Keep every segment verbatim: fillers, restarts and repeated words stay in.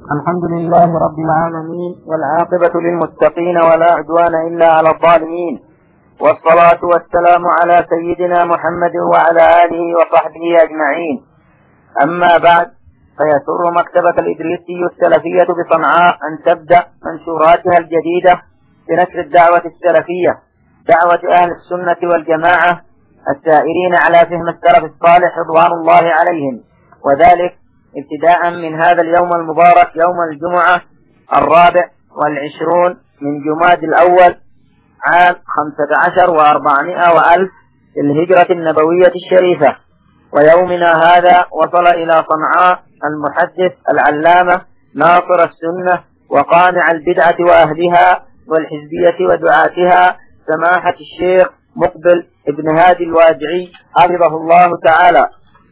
الحمد لله رب العالمين، والعاقبة للمتقين ولا عدوان إلا على الظالمين، والصلاة والسلام على سيدنا محمد وعلى آله وصحبه أجمعين. أما بعد، فيسر مكتبة الإدريسي السلفية بصنعاء أن تبدأ منشوراتها الجديدة بنشر الدعوة السلفية، دعوة أهل السنة والجماعة السائرين على فهم السلف الصالح رضوان الله عليهم، وذلك ابتداء من هذا اليوم المبارك، يوم الجمعة الرابع والعشرون من جماد الأول عام خمسة عشر وأربعمائة وألف الهجرة النبوية الشريفة. ويومنا هذا وصل إلى صنعاء المحدث العلامة ناصر السنة وقانع البدعة وأهلها والحزبية ودعاتها، سماحة الشيخ مقبل ابن هادي الوادعي حفظه الله تعالى.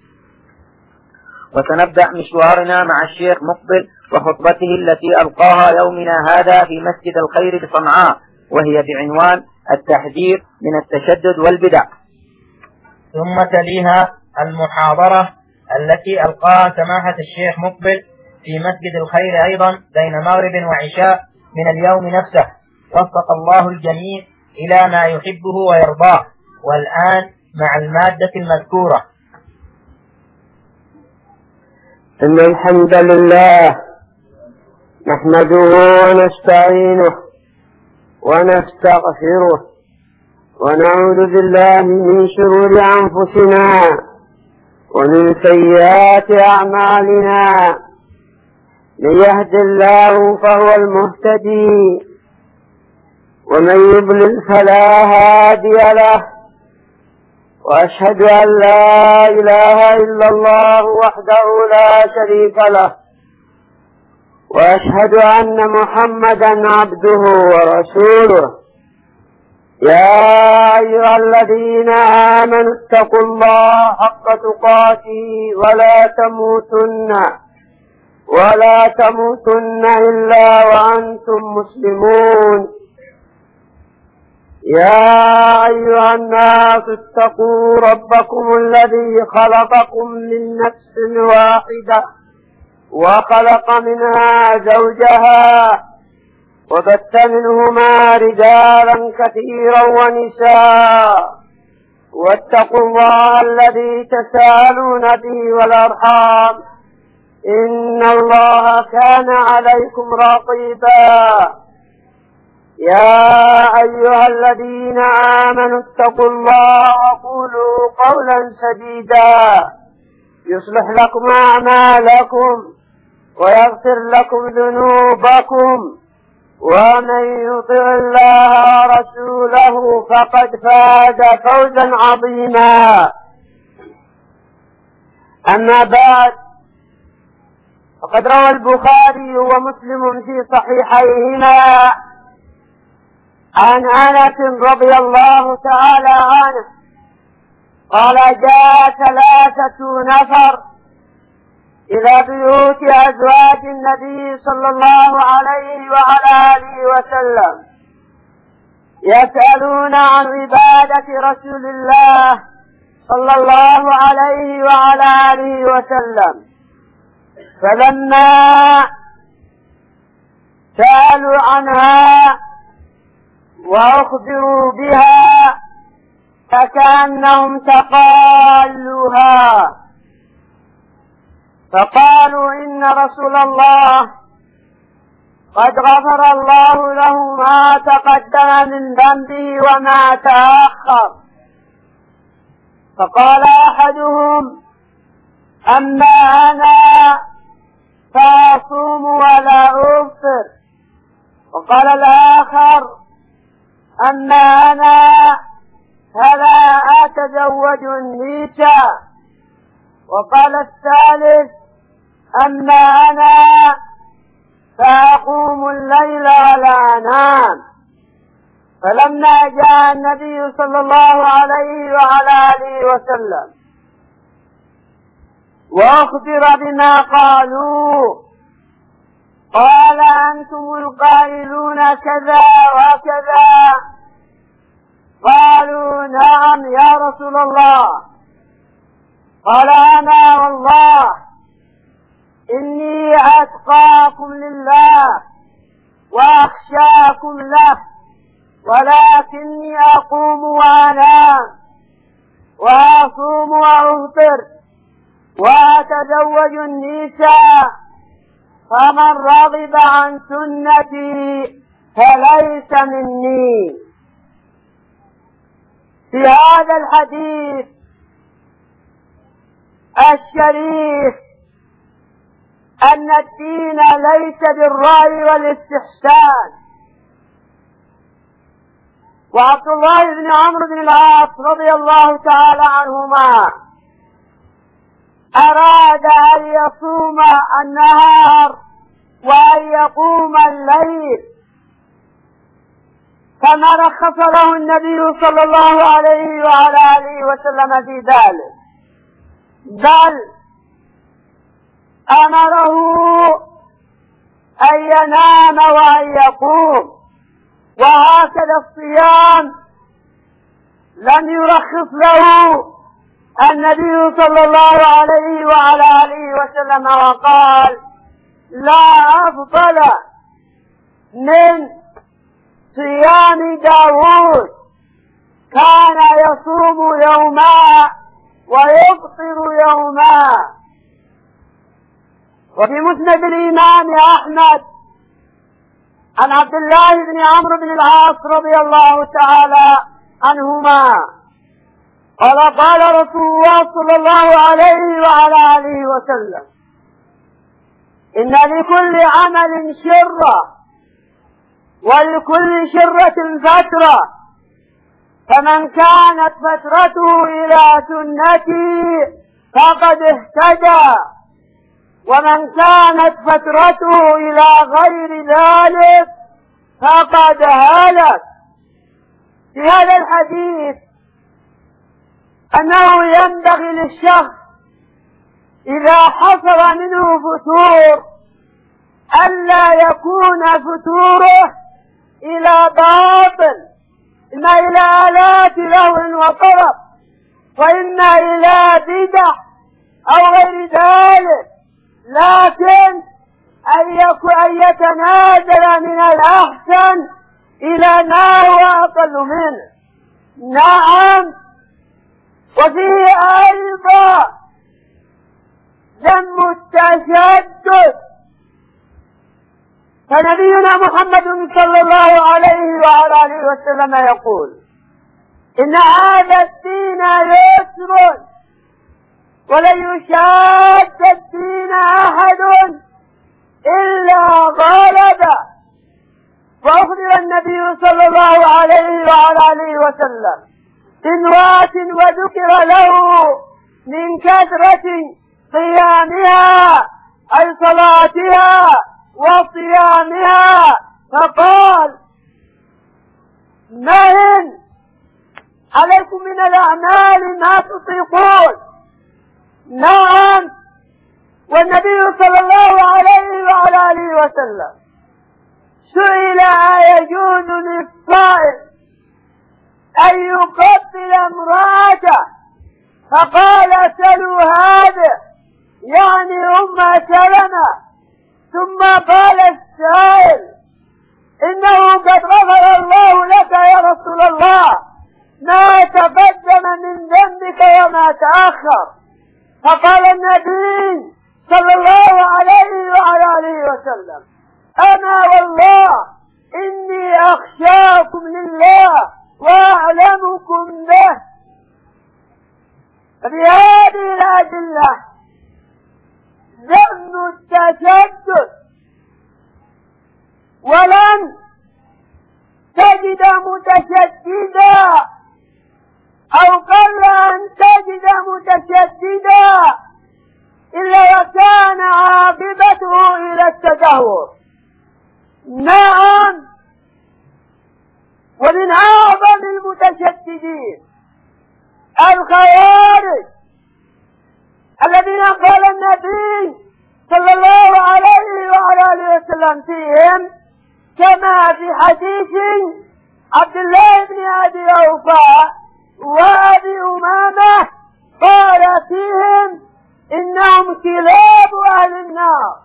وسنبدأ مشوارنا مع الشيخ مقبل وخطبته التي ألقاها يومنا هذا في مسجد الخير بصنعاء، وهي بعنوان التحذير من التشدد والبدع. ثم تليها المحاضرة التي ألقاها سماحة الشيخ مقبل في مسجد الخير أيضا بين مغرب وعشاء من اليوم نفسه، وفق الله الجميع إلى ما يحبه ويرضاه. والآن مع المادة المذكورة. إن الحمد لله نحمده ونستعينه ونستغفره ونعوذ بالله من شرور أنفسنا ومن سيئات أعمالنا. من يهد الله فهو المهتدي، ومن يضلل فلا هادي له. وأشهد أن لا إله إلا الله وحده لا شريك له، وأشهد أن محمدا عبده ورسوله. يا أيها الذين آمنوا اتقوا الله حق تقاته ولا تموتن ولا تموتن إلا وأنتم مسلمون. يا أيها الناس اتقوا ربكم الذي خلقكم من نفس واحدة وخلق منها زوجها وبث منهما رجالا كثيرا ونساء، واتقوا الله الذي تساءلون به والأرحام، إن الله كان عليكم رقيبا. يا أيها الذين آمنوا اتقوا الله وقولوا قولا سديدا يصلح لكم أعمالكم ويغفر لكم ذنوبكم، ومن يطع الله ورسوله فقد فاز فوزا عظيما. أما بعد، فقد روى البخاري ومسلم في صحيحيهما عن أنس رضي الله تعالى عنه قال: جاء ثلاثة نفر إلى بيوت أزواج النبي صلى الله عليه وعلى آله وسلم يسألون عن عبادة رسول الله صلى الله عليه وعلى آله وسلم، فلما سألوا عنها وأخبروا بها فكأنهم تقالوها، فقالوا: إن رسول الله قد غفر الله له ما تقدم من ذنبه وما تأخر. فقال أحدهم: أما أنا فأصوم ولا أفطر. وقال الآخر: أما أنا فلا أتزوج النساء. وقال الثالث: أما أنا فأقوم الليل ولا أنام. فلما جاء النبي صلى الله عليه وعلى آله وسلم وأخبر بما قالوا، قال: أنتم القائلون كذا وكذا. قالوا: نعم يا رسول الله. قال: أنا والله إني أتقاكم لله وأخشاكم له، ولكني أقوم وأنام وأصوم وأفطر وأتزوج النساء، فمن رغب عن سنتي فليس مني. في هذا الحديث الشريف أن الدين ليس بالرأي والاستحسان. وعبد الله بن عمرو بن العاص رضي الله تعالى عنهما أراد أن يصوم النهار وأن يقوم الليل، فما رخص له النبي صلى الله عليه وعلى آله وسلم في ذلك، بل أمره أن ينام وأن يقوم. وهكذا الصيام لم يرخص له النبي صلى الله عليه وعلى آله وسلم، وقال: لا أفضل من صيام داود، كان يصوم يوما ويفطر يوما. وفي مسند الإمام أحمد عن عبد الله بن عمرو بن العاص رضي الله تعالى عنهما قال: قال رسول الله صلى الله عليه وعلى آله وسلم: إن لكل عمل شرة ولكل شرة فترة، فمن كانت فترته إلى سنتي فقد اهتدى، ومن كانت فترته إلى غير ذلك فقد هلك. في هذا الحديث أنه ينبغي للشخص إذا حصل منه فتور ألا يكون فتوره إلى باطل، إما إلى آلات لهو وطرب، وإما إلى بدع أو غير ذلك، لكن أن يتنازل من الأحسن إلى ما هو أقل منه. نعم، وفيه أيضا ذم التشدد، فنبينا محمد صلى الله عليه وعلى آله وسلم يقول: إن هذا الدين يسر ولن يشاد الدين أحد إلا غلبه. فأخبر النبي صلى الله عليه وعلى آله وسلم بنوات وذكر له من كثرة قيامها أي صلاتها وصيامها، فقال: مهن عليكم من الأعمال ما تطيقون. نعم، والنبي صلى الله عليه وعلى آله وسلم سئل: أيجوز للصائم أن يقبل امرأته؟ فقال: سلوا هذا، يعني أم سلمة. ثم قال السائل: إنه قد غفر الله لك يا رسول الله ما تقدم من ذنبك وما تأخر. فقال النبي صلى الله عليه وعلى آله وسلم: أنا والله إني أخشاكم لله وأعلمكم به. فبهذه الأدلة ذم التشدد، ولن تجد متشددا أو قل أن تجد متشددا إلا وكان عاقبته إلى التدهور. نعم، ومن أعظم المتشددين الخوارج الذين قال النبي صلى الله عليه وعلى آله وسلم فيهم كما في حديث عبد الله بن أبي أوفى وأبي أمامة، قال فيهم: إنهم كلاب أهل النار. النار.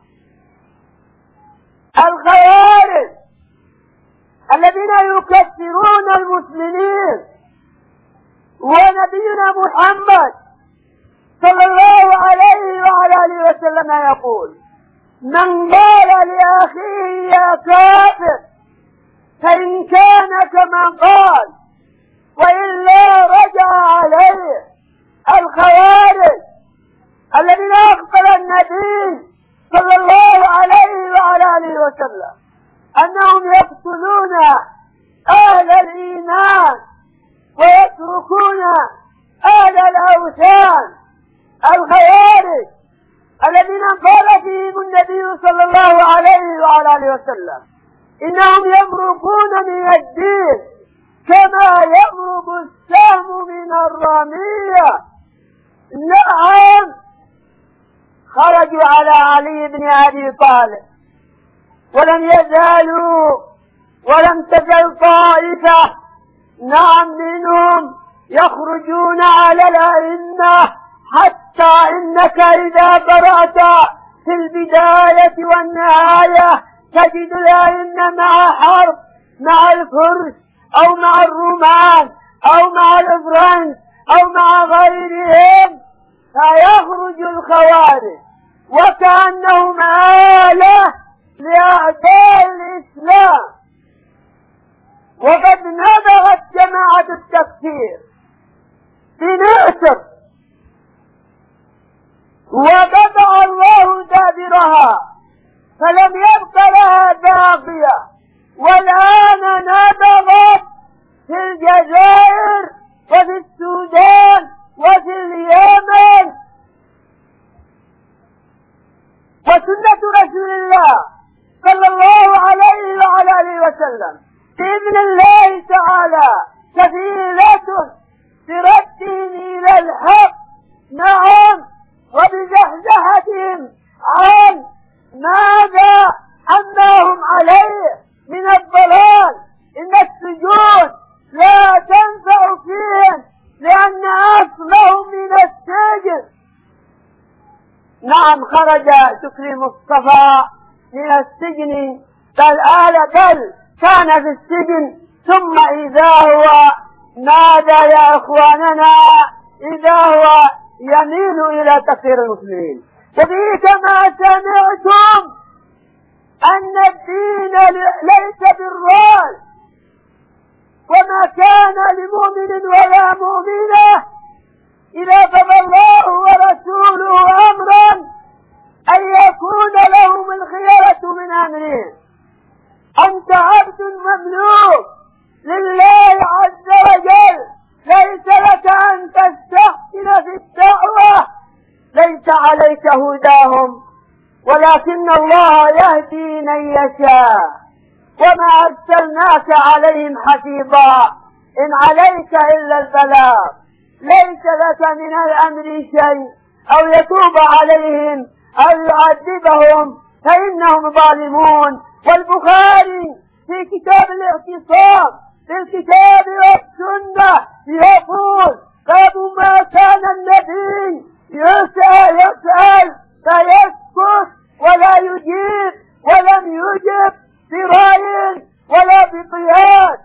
الخوارج الذين يكفرون المسلمين، ونبينا محمد صلى الله عليه وعلى آله وسلم يقول: من قال لأخيه يا كافر فإن كان كما قال وإلا رجع عليه. الخوارج الذين أخبر النبي صلى الله عليه وعلى آله وسلم أنهم يقتلون أهل الإيمان ويتركون أهل الأوثان. الخوارج الذين قال فيهم النبي صلى الله عليه وعلى آله وسلم إنهم يمرقون من الدين كما يمرق السهم من الرمية. نعم، خرجوا على علي بن أبي طالب، ولم يزالوا ولم تزل طائفة نعم منهم يخرجون على الأئمة، حتى إنك إذا قرأت في البداية والنهاية تجد الأئمة مع حرب مع الفرس أو مع الرومان أو مع الفرنس أو مع غيرهم، فيخرج الخوارج وكأنهم آلة لأعداء الإسلام. وقد نبغت جماعة التكفير في مصر وقطع الله دابرها فلم يبق لها باقية، والآن نبغت في الجزائر وفي السودان وفي اليمن. وسنة رسول الله صلى الله عليه وعلى آله وسلم بإذن الله تعالى كفيلة بردهم إلى الحق، نعم، وبزحزحتهم عن ماذا حماهم عليه من الضلال. إن السجود لا تنفع فيهم لأن أصلهم من السجن. نعم، خرج شكري مصطفى من السجن، بل آل بل كان في السجن، ثم إذا هو ماذا يا إخواننا؟ إذا هو يميل إلى تكفير المسلمين. وفيه كما سمعتم أن الدين ليس بالرأي، وما كان لمؤمن ولا مؤمنة إذا قضى الله ورسوله أمرا أن يكون لهم الخيرة من أمرهم. أنت عبد مملوك لله عز وجل، ليس لك أن تستحسن في الدعوة، ليس عليك هداهم ولكن الله يهدي من يشاء، وما أرسلناك عليهم حفيظا إن عليك إلا البلاغ، ليس لك من الأمر شيء، أو يتوب عليهم أو يعذبهم فإنهم ظالمون. والبخاري في كتاب الاعتصام في الكتاب والسنة يقول: باب ما كان النبي يسأل يسأل فيسكت ولا يجيب، ولم يجب برأي ولا بقياس.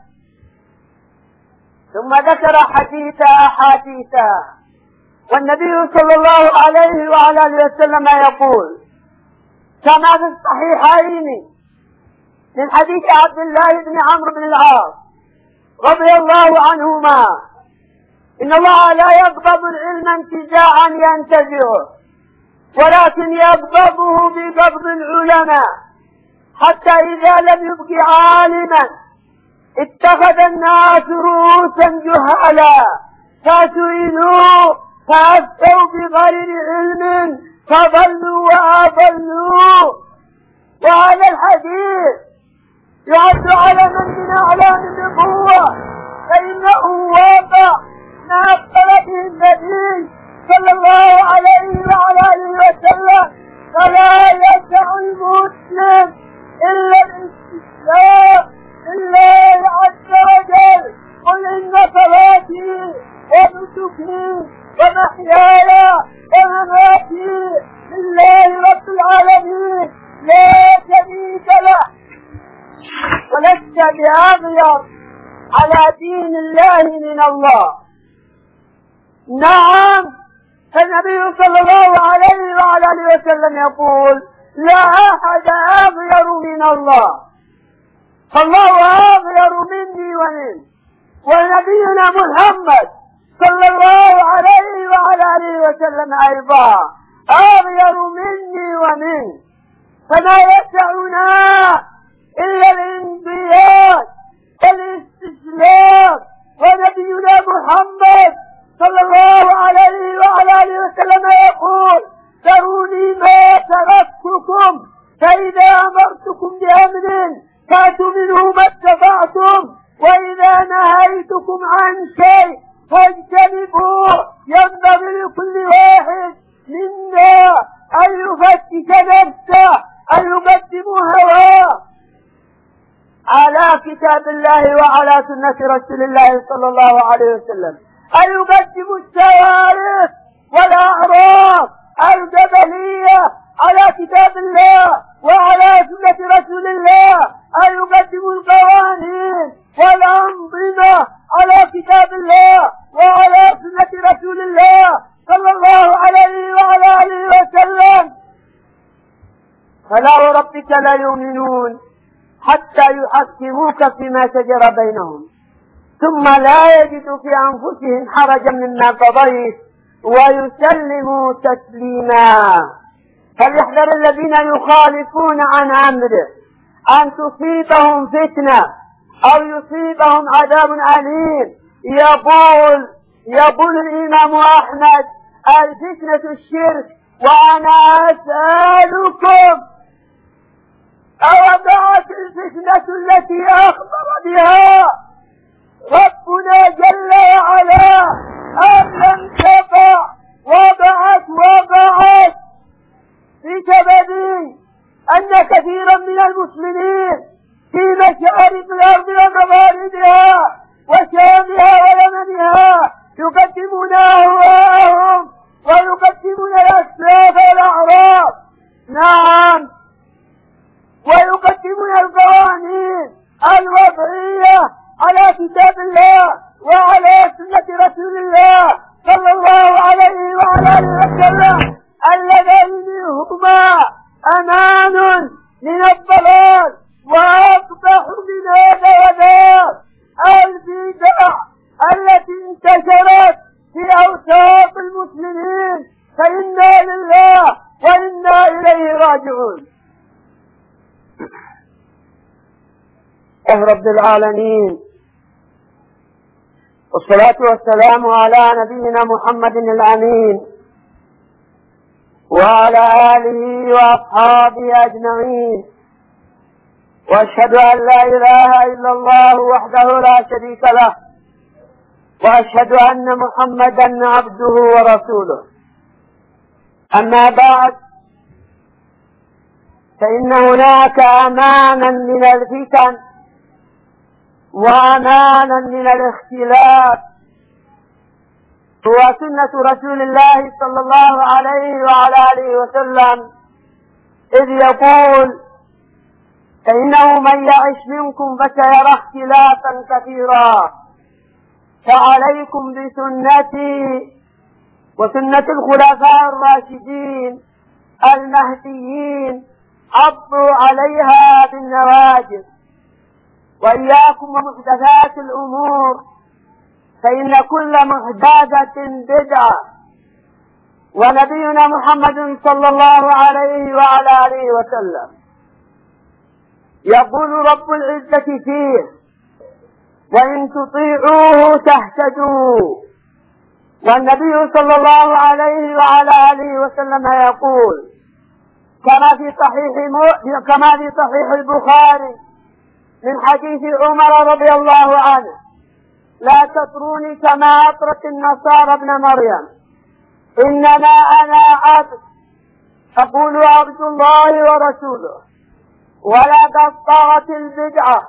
ثم ذكر حديث أحاديثا، والنبي صلى الله عليه وعلى آله وسلم يقول كما في الصحيحين من حديث عبد الله بن عمرو بن العاص رضي الله عنهما: إن الله لا يقبض العلم انتزاعا ينتزعه، ولكن يقبضه بقبض العلماء، حتى إذا لم يبق عالما اتخذ الناس رؤوسا جهالا فسئلوا فأفتوا بغير علم فضلوا وأضلوا. وهذا الحديث يعد على من من أعلام النبوة، فإنه واقع ما أخبر به النبي صلى الله عليه وعلى آله وسلم. فلا يسع المسلم إلا الاستسلام لله عز وجل: قل إن صلاتي ونسكي ومحياي ومماتي لله رب العالمين لا شريك له، ولست بأغير على دين الله من الله. نعم، فالنبي صلى الله عليه وعلى اله وسلم يقول لا أحد أغير من الله، فالله أغير مني ومنه، ونبينا محمد صلى الله عليه وعلى اله وسلم أيضا أغير مني ومنه، فما يسعنا إلا الانقياد والاستسلام. ونبينا محمد صلى الله عليه وعلى اله وسلم يقول ذروني ما تركتكم، فإذا أمرتكم بأمر فأتوا منه ما استطعتم، وإذا نهيتكم عن شيء فاجتنبوه. ينبغي لكل واحد منا أن يفتش نفسه، أن يقدم هواه على كتاب الله وعلى سنة رسول الله صلى الله عليه وسلم، أن يقدم الشوارع والأعراض الجبلية على كتاب الله وعلى سنة رسول الله، أن يقدم القوانين والأنظمة على كتاب الله وعلى سنة رسول الله صلى الله عليه وعلى آله وسلم. فلا وربك لا يؤمنون حتى يحكموك فيما شجر بينهم ثم لا يجدوا في أنفسهم حرجا مما قضيت ويسلموا تسليما. فليحذر الذين يخالفون عن أمره أن تصيبهم فتنة أو يصيبهم عذاب أليم. يقول يقول الإمام أحمد الفتنة الشرك، وأنا أسألكم أوقعت الفتنة التي أخبر بها ربنا جل وعلا أم لم تقع؟ وقعت وقعت بسبب أن كثيرا من المسلمين في مشارق الأرض ومغاربها وشامها ويمنها يقدمون أهواءهم ويقدمون الأسلاف والأعراض. نعم، ويقدمون القوانين الوضعية على كتاب الله وعلى سنة رسول الله صلى الله عليه وعلى آله وسلم، اللذين هما أمان من الضلال وأقبح من هذا وذاك البدع التي انتشرت في أوساط المسلمين، فإنا لله وإنا إليه راجعون. رب العالمين، والصلاة والسلام على نبينا محمد الأمين وعلى آله وأصحابه أجمعين، وأشهد أن لا إله إلا الله وحده لا شريك له، وأشهد أن محمدا عبده ورسوله. أما بعد، فإن هناك أمانا من الفتن وأمانا من الاختلاف، هو سنة رسول الله صلى الله عليه وعلى آله وسلم، إذ يقول فإنه من يعش منكم فسيرى اختلافا كثيرا، فعليكم بسنتي وسنة الخلفاء الراشدين المهديين، عضوا عليها بالنواجذ، وإياكم ومحدثات الأمور، فإن كل محدثة بدعة. ونبينا محمد صلى الله عليه وعلى آله وسلم يقول رب العزة فيه وإن تطيعوه تهتدوا. والنبي صلى الله عليه وعلى آله وسلم يقول كما في صحيح كما في صحيح البخاري من حديث عمر رضي الله عنه: لا تطروني كما أطرت النصارى ابن مريم، إنما أنا عبد أقول عبد الله ورسوله. ولا طغت البدعة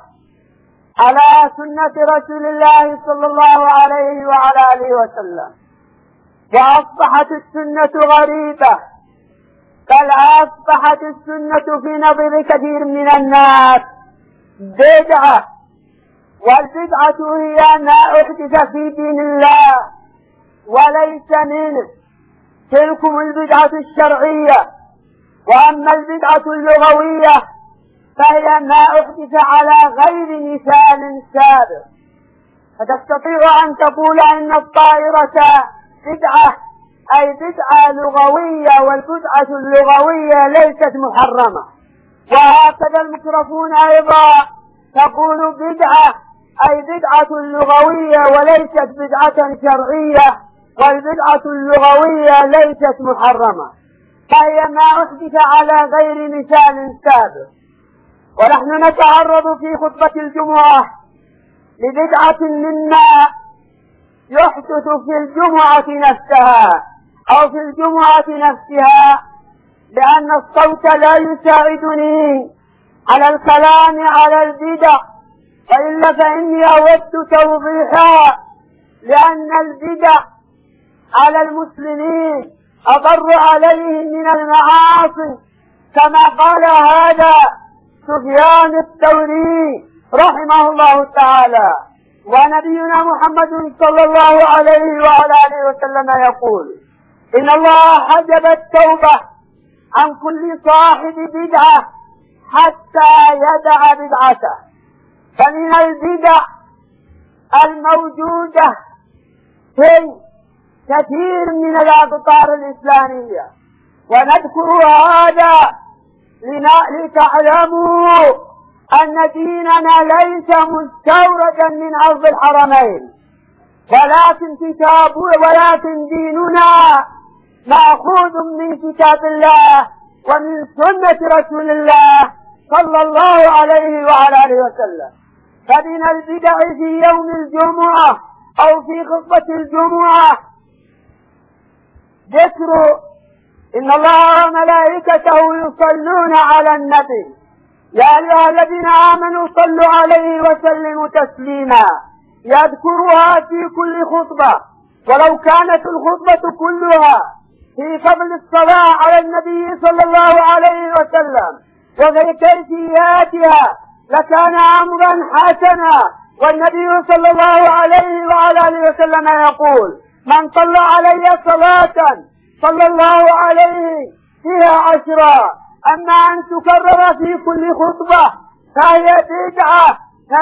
على سنة رسول الله صلى الله عليه وعلى آله وسلم، وأصبحت السنة غريبة، بل أصبحت السنة في نظر كثير من الناس بدعة. والبدعة هي ما أحدث في دين الله وليس منه، تلكم البدعة الشرعية. وأما البدعة اللغوية فهي ما أحدث على غير مثال سابق. فتستطيع أن تقول أن الطائرة بدعة، أي بدعة لغوية، والبدعة اللغوية ليست محرمة. وهكذا الميكروفون أيضا تقول بدعة، أي بدعة لغوية وليست بدعة شرعية، والبدعة اللغوية ليست محرمة، فهي ما أحدث على غير مثال سابق. ونحن نتعرض في خطبة الجمعة لبدعة مما يحدث في الجمعة نفسها أو في الجمعة نفسها، لأن الصوت لا يساعدني على الكلام على البدع، وإلا فإني أود توضيحها، لأن البدع على المسلمين أضر عليهم من المعاصي، كما قال هذا سفيان الثوري رحمه الله تعالى. ونبينا محمد صلى الله عليه وعلى آله وسلم يقول: إن الله حجب التوبة عن كل صاحب بدعة حتى يدع بدعته. فمن البدع الموجودة في كثير من الأقطار الإسلامية، ونذكر هذا لتعلموا أن ديننا ليس مستوردا من أرض الحرمين، ولكن كتاب ولكن ديننا مأخوذ من كتاب الله ومن سنة رسول الله صلى الله عليه وعلى آله وسلم. فمن البدع في يوم الجمعة أو في خطبة الجمعة ذكر إن الله وملائكته يصلون على النبي يا أيها الذين آمنوا صلوا عليه وسلموا تسليما، يذكرها في كل خطبة، ولو كانت الخطبة كلها في فضل الصلاة على النبي صلى الله عليه وسلم وفي كيفياتها لكان أمرا حسنا. والنبي صلى الله عليه وعلى آله وسلم يقول: من صلى علي صلاة صلى الله عليه فيها عشرا، أما أن تكرر في كل خطبة فهي بدعة،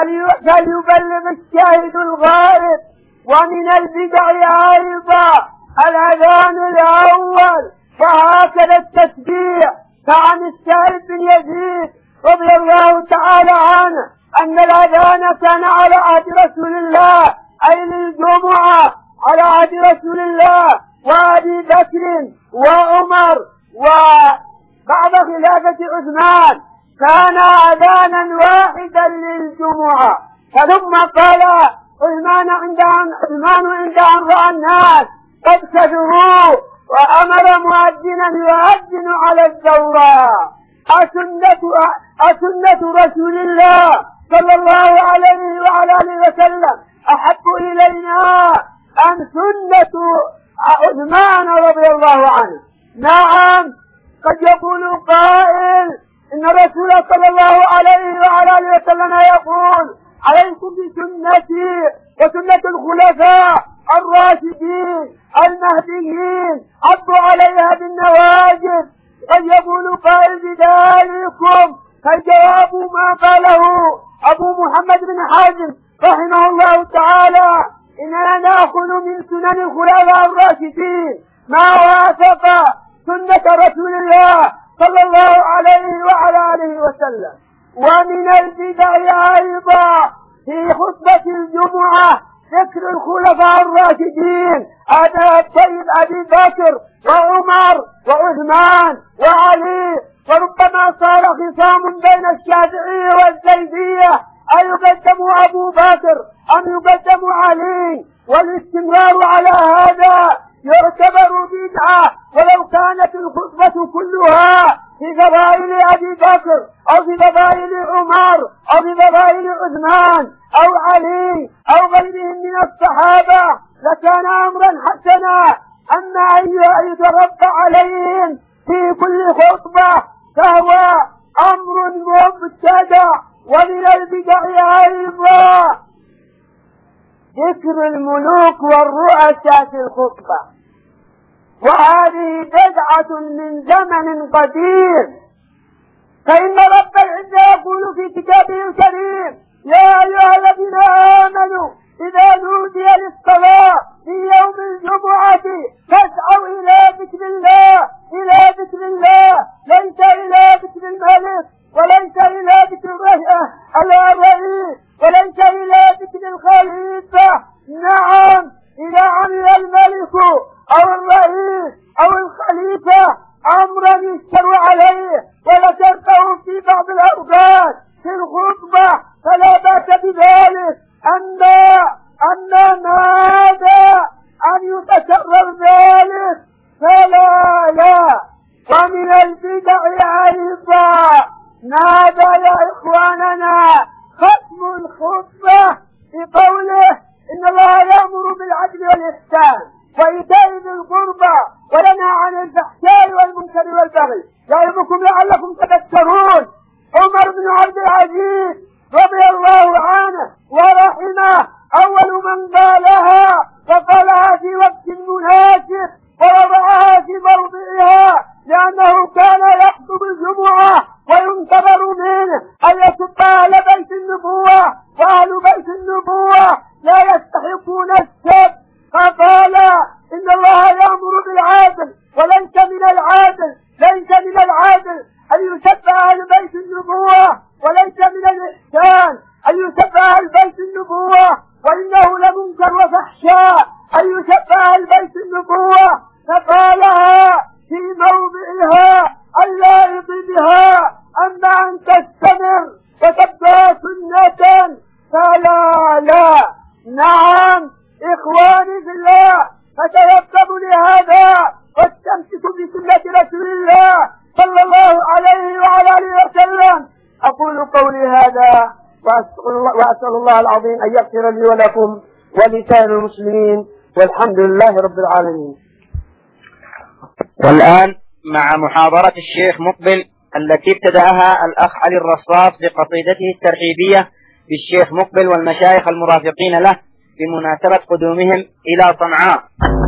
فليبلغ الشاهد الغائب. ومن البدع أيضا الأذان الأول، وهكذا التسبيح. فعن السائب بن يزيد رضي الله تعالى عنه أن الأذان كان على عهد رسول الله، أي للجمعة على عهد رسول الله وأبي بكر وعمر وبعد خلافة عثمان، كان أذانا واحدا للجمعة. فثم قال عثمان عند عثمان عند أن رأى الناس قد كثروا وأمر مؤذنا يؤذن على الزوراء: أسنة أسنة رسول الله صلى الله عليه وعلى آله وسلم أحب إلينا أم سنة عثمان رضي الله عنه؟ نعم، قد يقول قائل إن الرسول صلى الله عليه وعلى آله وسلم يقول: عليكم بسنتي وسنة الخلفاء الراشدين المهديين، عضوا عليها بالنواجذ. قد يقول قائل بذلكم، فالجواب ما قاله أبو محمد بن حازم رحمه الله تعالى: إننا نأخذ من سنن الخلفاء الراشدين ما وافق سنة رسول الله صلى الله عليه وعلى آله وسلم. ومن البدع أيضا في خطبة الجمعة ذكر الخلفاء الراشدين: هذا السيد أبي بكر وعمر وعثمان وعلي. وربما صار خصام بين الشافعية والزيدية: أيقدم أبو بكر أم يقدم علي؟ والاستمرار على هذا يعتبر بدعة، ولو كانت الخطبة كلها في فضائل أبي بكر أو في فضائل عمر أو في فضائل عثمان أو علي أو غيرهم من الصحابة لكان أمرا حسنا. أما أن يتربى عليهم في كل خطبة فهو أمر مبتدع. ومن البدع أيضا ذكر الملوك والرؤساء في الخطبة، وهذه بدعة من زمن قديم. فإن رب العزة يقول في كتابه الكريم: يا أيها الذين آمنوا إذا نودي للصلاة في يوم الجمعة فاسعوا إلى ذكر الله، إلى ذكر الله، ليس إلى ذكر الملك، وليس إلى ذكر الرئيس، وليس إلى ذكر الخليفة. نعم، إذا عمل الملك أو الرئيس أو الخليفة أمرا يشتر عليه وذكرته في بعض الأوقات في الخطبة فلا بأس بذلك، أما أن ماذا أن يتكرر ذلك فلا لا. ومن البدع أيضا ماذا يا إخواننا ختم الخطبة بقوله: إن الله يأمر بالعدل والإحسان وإيتاء ذي القربى وينهى عن الفحشاء والمنكر والبغي يعظكم لعلكم تذكرون. عمر بن عبد العزيز رضي الله عنه ورحمه أول من قالها، وقالها في وقت مناسب ووضعها في موضعها، لأنه كان يخطب الجمعة وينتظر منه أن يسب أهل بيت النبوة، وأهل بيت النبوة لا يستحقون السب، فقال: إن الله يأمر بالعدل وليس من العدل ليس من العدل أن يسب أهل بيت النبوة، وليس من الإحسان أن يسب أهل بيت النبوة، وإنه لمنكر وفحشاء أن يسب أهل بيت النبوة، فقالها في موضعها اللائق بها. أما أن تستمر وتبقى سنة فلا لا. نعم إخواني في الله، فتيقظوا لهذا واستمسكوا بسنة رسول الله صلى الله عليه وعلى آله وسلم. أقول قولي هذا وأسأل الله العظيم أن يغفر لي ولكم ولسائر المسلمين، والحمد لله رب العالمين. والآن مع محاضرة الشيخ مقبل التي ابتدأها الأخ علي الرصاص بقصيدته الترحيبية بالشيخ مقبل والمشايخ المرافقين له بمناسبة قدومهم إلى صنعاء.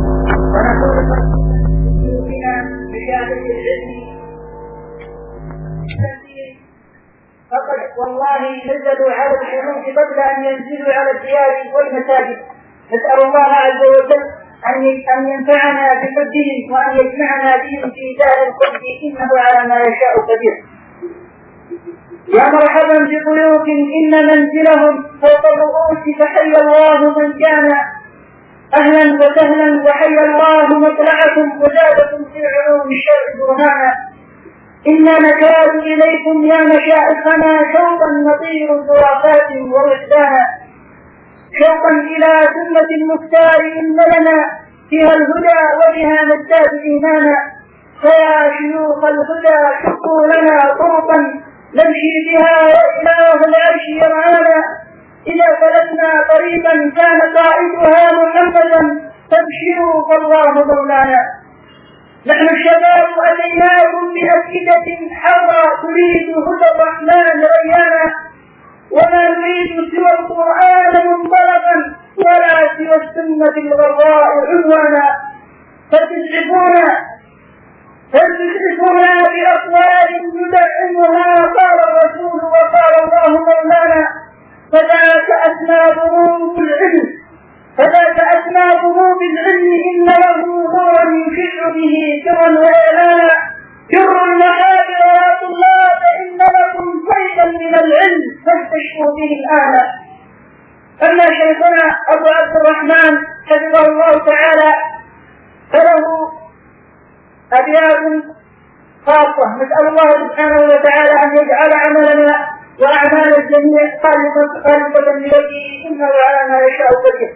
فقد والله نزلوا على الحروب قبل أن ينزلوا على الديار والمساجد. نسأل الله عز وجل أن ينفعنا بحبهم وأن يجمعنا بهم في دار القدس، إنه على ما يشاء قدير. يا مرحبا بضيوف إن منزلهم فوق الرؤوس، فحي الله من كان أهلا وسهلا، وحي الله مطلعكم وزادكم في علوم الشرع برهانا. إنا نكاد إليكم يا مشائخنا شوقا نطير الخرافات ورشدانا، شوقا إلى سنة المختار إن لنا فيها الهدى وبها نزداد إيمانا. فيا شيوخ الهدى شقوا لنا طرقا نمشي بها وإله العرش يرعانا. إذا سلكنا طريقا كان قائدها محمدا فابشروا فالله مولانا. نحن الشباب أتيناكم بأفئدة حرة تريد هدى الرحمن ريانا، وما نريد سوى القرآن منطلقا ولا سوى السنة الغراء عنوانا. فتسعفونا فتسعفونا بأقوال يدعمها قال الرسول وقال الله مولانا. فذاك أسمى ضروب العلم فذاك أسمى ضروب العلم إن له نورا يشع به سرا وإعلانا. جروا المحابر يا طلاب إن لكم فيضا من العلم فاستشفوا به الآن. أما شيخنا أبو عبد الرحمن حفظه الله تعالى فله أبيات خاصة، نسأل الله سبحانه وتعالى أن يجعل عملنا وأعمال الجميع خالصة لوجهه إنه على ما يشاء قدير.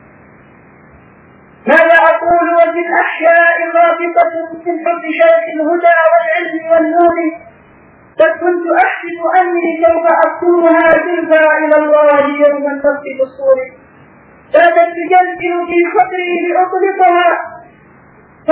ماذا أقول وفي الأحياء الرافقة من حب شيخ الهدى والعلم والنور، قد كنت أحسب أني سوف أكونها تلفى إلى الله يوم النفخ في الصور. كادت تجلجل في خطري لأطلقها،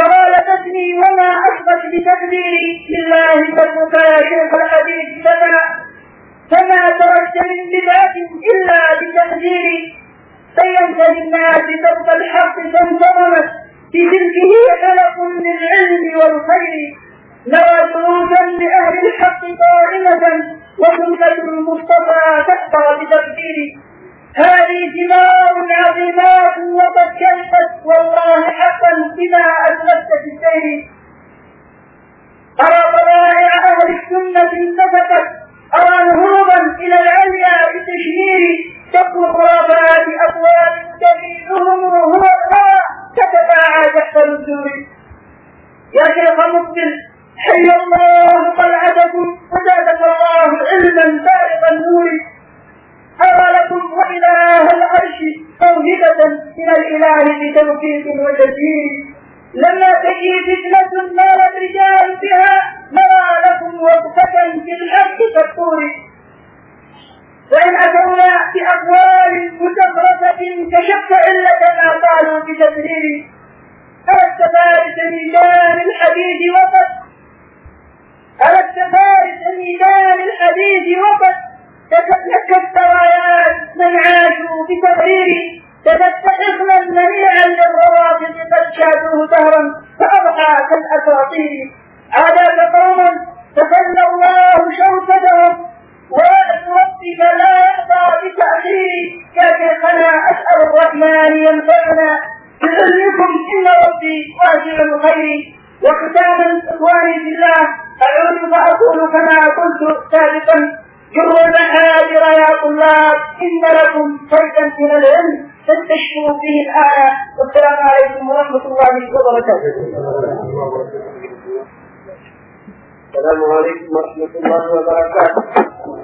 بتقديري لله فضلك يا شيخ الحديث لنا، فما تركت من بدعة إلا بتقديري، بينت للناس سبب الحق فانتظمت بتلكه خلق للعلم والخير، نوى دروسا لأهل الحق قائمة وسنة المصطفى تكبر بتقديري. هذه ثمار عظيمات وقد كشفت والله حقا بما أسلفت في السير. أرى طبائع أهل السنة انتفقت، أرى نهوضا إلى العليا بتشهير، تقوى خرافات أقوال دليلهم هو الله تتباعى تحت النزول. يا شيخ مقبل حي الله قلعتكم وزادك الله علما فارق النور. أرى لكم وإله العرش موهبة من الإله بتوفيق وتسيير، لما تجي فتنة نالت رجال بها نرى لكم وقفة في الحق كالطور. وإن أتونا بأقوال متفرسة كشف علة ما قالوا بتسرير، أردت فارس ميدان الحديث وقد أردت فارس ميدان الحديث وقد تكتلك الرايات من عاشوا بتغيير، تتخذنا منيعا للروافض قد شادوه دهرا فأضحى كالأساطير. عاداك قوما تخلى الله شوكتهم ويأس ربك لا يرضى بتأخير. يا شيخنا أسأل الرحمن ينفعنا بعلمكم إن ربي واسع الخير. وختاما إخواني في الله أعود فأقول كما قلت سابقا، جروا المحاجر يا طلاب، إن لكم فيدا من العلم تستشفوا به الآية. والسلام عليكم ورحمة الله وبركاته. السلام عليكم ورحمة الله وبركاته.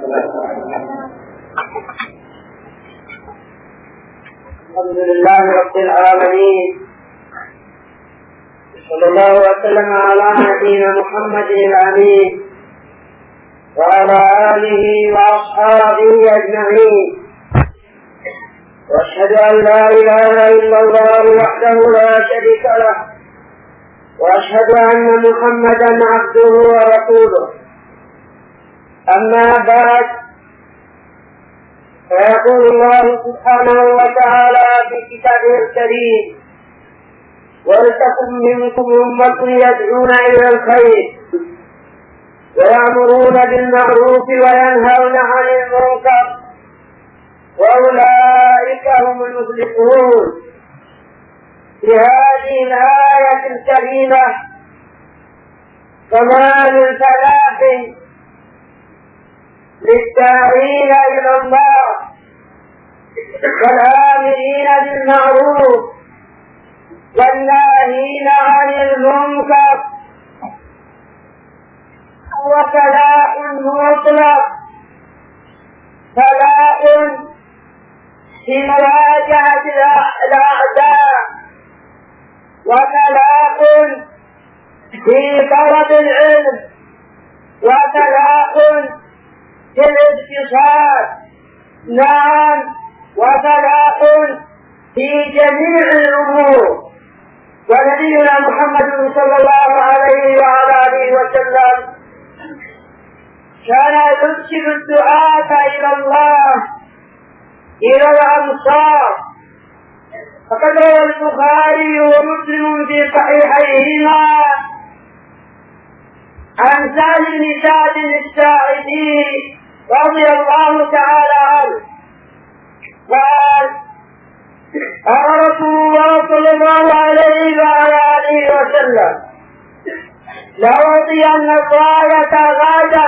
الحمد لله رب العالمين، صلى الله وسلم على نبينا محمد الأمين وعلى آله وأصحابه أجمعين، وأشهد أن لا إله إلا الله وحده لا شريك له، وأشهد أن محمدا عبده ورسوله. أما بعد، فيقول الله سبحانه وتعالى في كتابه الكريم: ولتكن منكم أمة يدعون إلى الخير ويأمرون بالمعروف وينهون عن المنكر وأولئك هم المفلحون. في هذه الآية الكريمة كمال الفلاح للداعين إلى الله والآمرين بالمعروف والناهين عن المنكر، وفلاح مطلق، فلاح في مواجهة الأعداء، وفلاح في طلب العلم، وفلاح في الاتصال، نعم، وفلاح في جميع الأمور. ونبينا محمد صلى الله عليه وعلى آله وسلم كان يرشد الدعاة إلى الله إلى الأمصار. فقد روى البخاري ومسلم في صحيحيهما عن سهل بن سعد الساعدي رضي الله تعالى عنه قال: قال رسول الله صلى الله عليه وعلى آله وسلم: لأعطين الراية غدا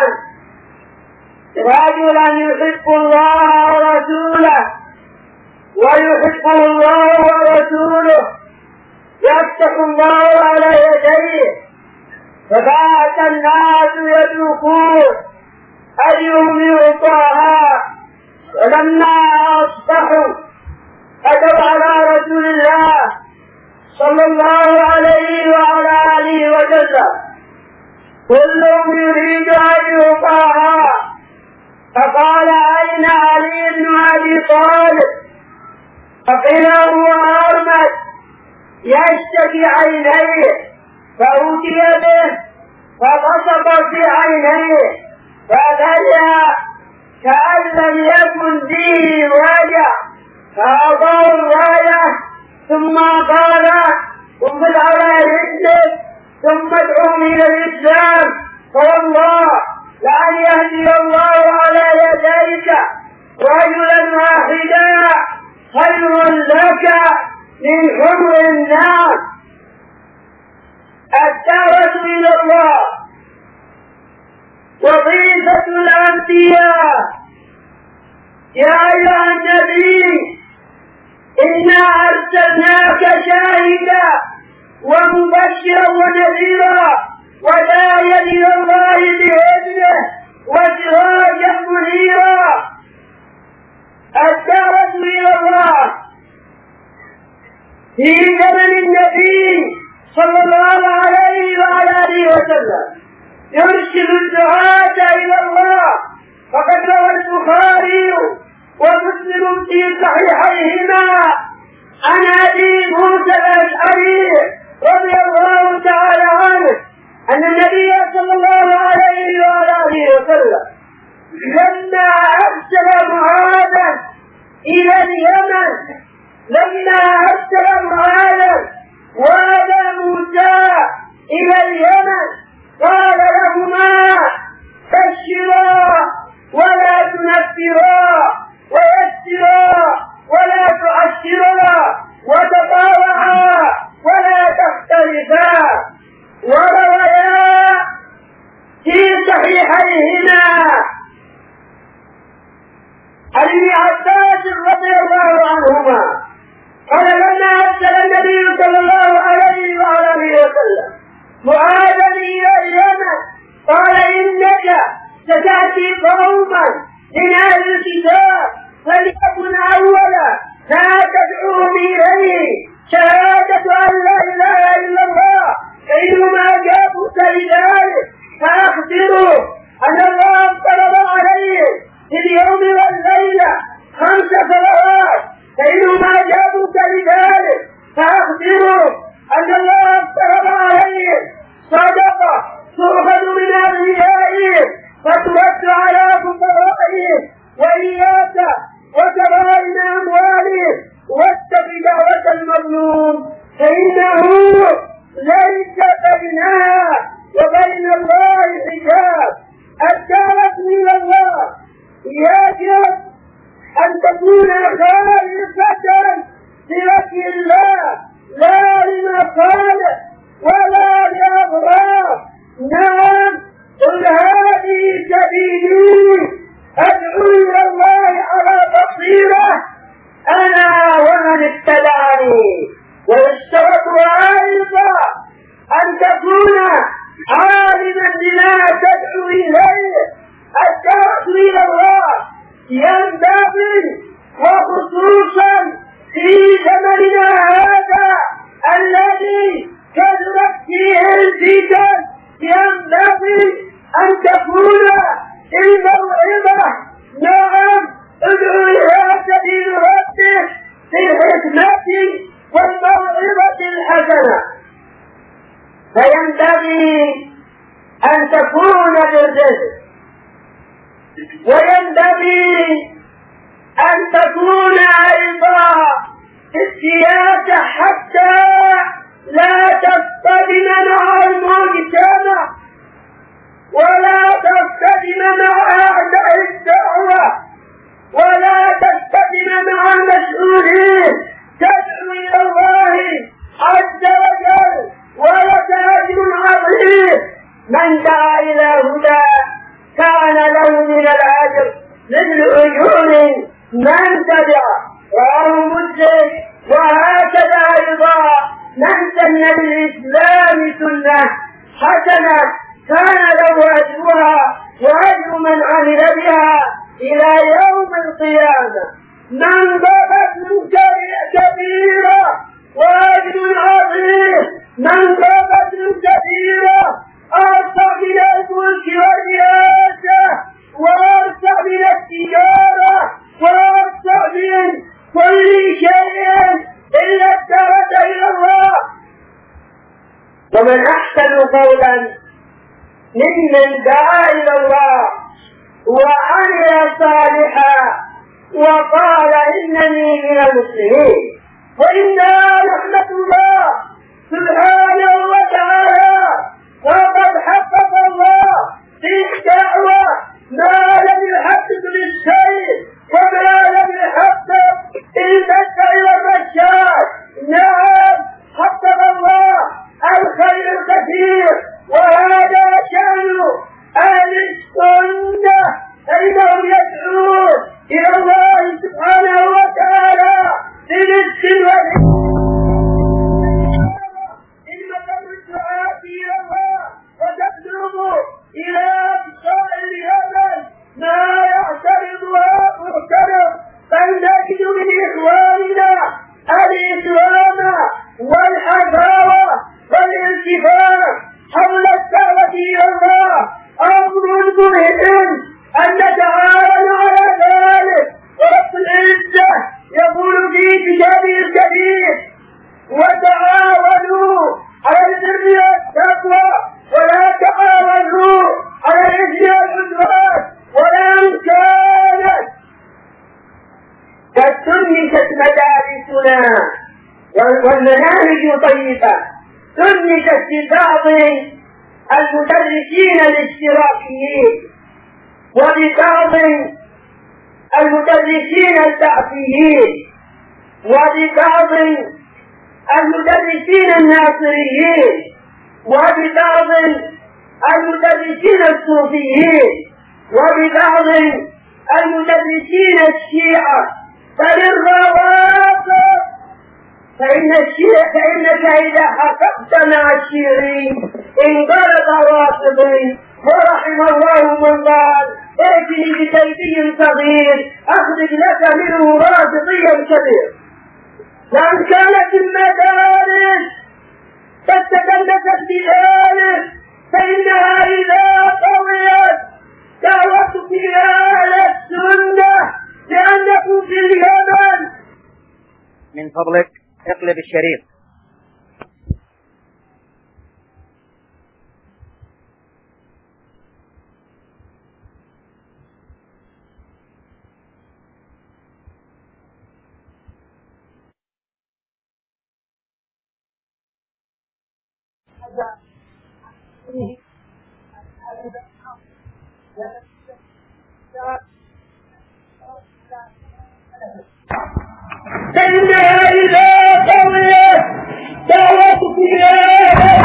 رجلا يحب الله ورسوله ويحبه الله ورسوله، يفتح الله على يديه، فبعث الناس يدركون أيهم يعطاها. ولما أصبحوا أتوا على رسول الله صلى الله عليه وعلى آله وسلم، كلهم يريد أن يعطاها، فقال: أين علي بن أبي طالب؟ فقيل: هو أرمد يشتكي عينيه، فأوتي به فبصق في عينيه فبدا كأن لم يكن فيه وجع، فأعطاه الراية ثم قال انفذ على رجلك ثم ادعوهم إلى الإسلام، فوالله لأن يهدي الله على يديك رجلا واحدا خير لك من حمر الناس. الدعوة إلى الله وظيفة الأنبياء. يا أيها النبي إنا أرسلناك شاهدا ومبشرا ونذيرا وداعيا إلى الله بإذنه وسراجا منيرا. الدعوة إلى الله في زمن النبي صلى الله عليه وعلى آله وسلم يرشد الدعاة إلى الله. فقد روى البخاري ومسلم في صحيحيهما عن أبي موسى الأشعري رضي الله تعالى عنه أن النبي صلى الله عليه وعلى آله وسلم لما أرسل معاذا إلى اليمن لما أرسل معاذا وآل موسى إلى اليمن قال لهما بشرا ولا تنفرا ويسرا ولا تعسرا وتطاوعا ولا تختلفا. ورويا في صحيحيهما عن ابن عباس رضي الله عنهما قال لما أرسل النبي صلى الله عليه وعلى آله وسلم معاذا إلى اليمن قال إنك ستأتي قوما من أهل الكتاب فليكن أولا ما تدعوهم إليه شهادة أن لا إله إلا الله، فإنما جابوك لذلك فأخبروا أن الله افترض عليهم في اليوم والليلة خمس صلوات، فإنما جابوك لذلك فأخبروا أن الله افترض عليهم صدقة تؤخذ من أغنيائهم فترد على فقرائهم، وإياك وكرائم أموالهم واتق دعوة المظلوم فإنه ليس بينها وبين الله حجاب. الدعوة إلى الله يجب أن تكون خالصة لوجه الله لا لمصالح ولا لأغراض. نعم قل هذه سبيلي أدعو إلى الله على بصيرة أنا ومن اتبعني. ويشترط أيضا أن تكون عالما بما تدعو إليه. الدعوة إلى الله ينبغي وخصوصا في زمننا هذا الذي كثرت فيه الفتن ينبغي أن تكون الموعظة نعم ادعو إلى سبيل ربك بالحكمة والموعظة الحسنة. فينبغي أن تكون بالرزق، وينبغي أن تكون أيضا في السياسة حتى لا تصطدم مع المجتمع ولا تصطدم مع أعداء الدعوة ولا تصطدم مع المسؤولين. تدعو إلى الله عز وجل ولك أجر عظيم. من دعا إلى هدى كان له من الأجر مثل أجور من تبع. رواه مسلم. وهكذا أيضا من سن بالإسلام سنة حسنة كان له أجرها وأجر من عمل بها إلى يوم القيامة. من ضربت كبيرة وأجر عظيم. من ضربت كبيرة أرفع من الملك والرياسة وأرفع من التجارة وأرفع من كل شيء إلا الدعوة إلى الله. ومن أحسن قولا ممن دعا إلى الله وعمل صالحا وقال إنني من المسلمين. وإنا رحمة الله سبحانه وتعالى وقد حقق الله في الدعوة ما لم يحقق للشيء وما لم يحقق المسعى والرشاد. نعم حقق الله الخير الكثير، وهذا شأن أهل السنة فإنهم يدعون إلى الله سبحانه وتعالى برزق والدعاء إلى الله وتبلغ إلى أبصار اليمن ما يعترضها معترض، فنجد من إخواننا الإسلام والحفاوة والالتفاف حول الدعوة إلى الله أمر مهم أن نتعاون على ذلك. ورب العزة يقول في كتابه الكريم: وتعاونوا على البر والتقوى ولا تعاونوا على الإثم والعدوان. ولو كانت قد سنكت مدارسنا والمناهج طيبة سنكت ببعض المدرسين الاشتراكيين وببعض المدرسين البعثيين وببعض المدرسين الناصريين وببعض المدرسين الصوفيين وببعض المدرسين الشيعة، بل الروافض. فإن الشيعة فإنك إذا حققت مع الشيعين انقلب رافضي، ورحم الله من قال: ائتني بكيدي صغير أخرج لك منه رافضيا كبير. وإن كانت المدارس قد تكلفت بذلك فإنها إذا قويت دعوت في أهل السنة لأنكم في اليمن. من فضلك اقلب الشريط. فإنها إذا قويت دعوت فيها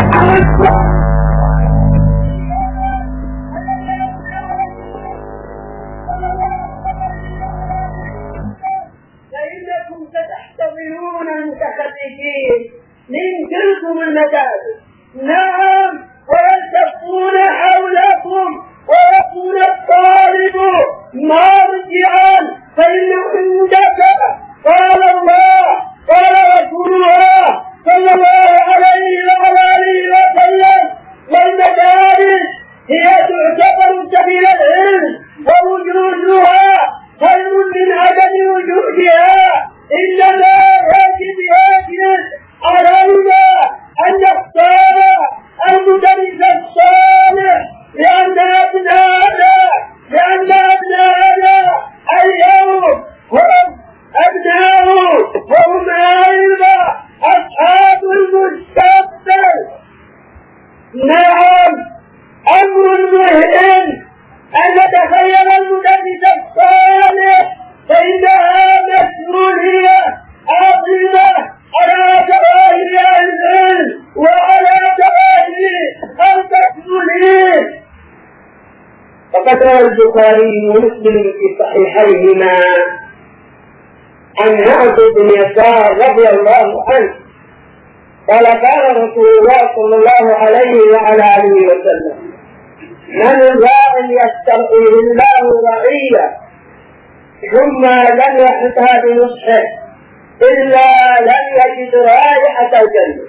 فإنكم ستحتضنون المتخرجين من تلكم المدارس. نعم، ويلتفون حولكم ويكون الطالب مرجعا، فإن عندك قال الله قال رسول الله صلى الله عليه وعلى آله وسلم. والمدارس هي تعتبر سبيل العلم، ووجودها خير من عدم وجودها. إنما يجب يجب علينا أن نختار المدرس الصالح، لأن أبناءنا لأن أبناءنا اليوم هم أبناء وهم أيضا أصحاب المستقبل. نعم، أمر مهم أن نتخيل المدرس الصالح، فإنها مسؤولية عظيمة على كبائر العلم وعلى كبائر المسؤولين. فقد روى البخاري ومسلم في صحيحيهما عن معبد بن يسار رضي الله عنه قال: قال رسول الله صلى الله عليه وعلى آله وسلم: من الراع يسترعيه الله رعية ثم لم يحطها بنصحه إلا لم يجد رائحة الجنة.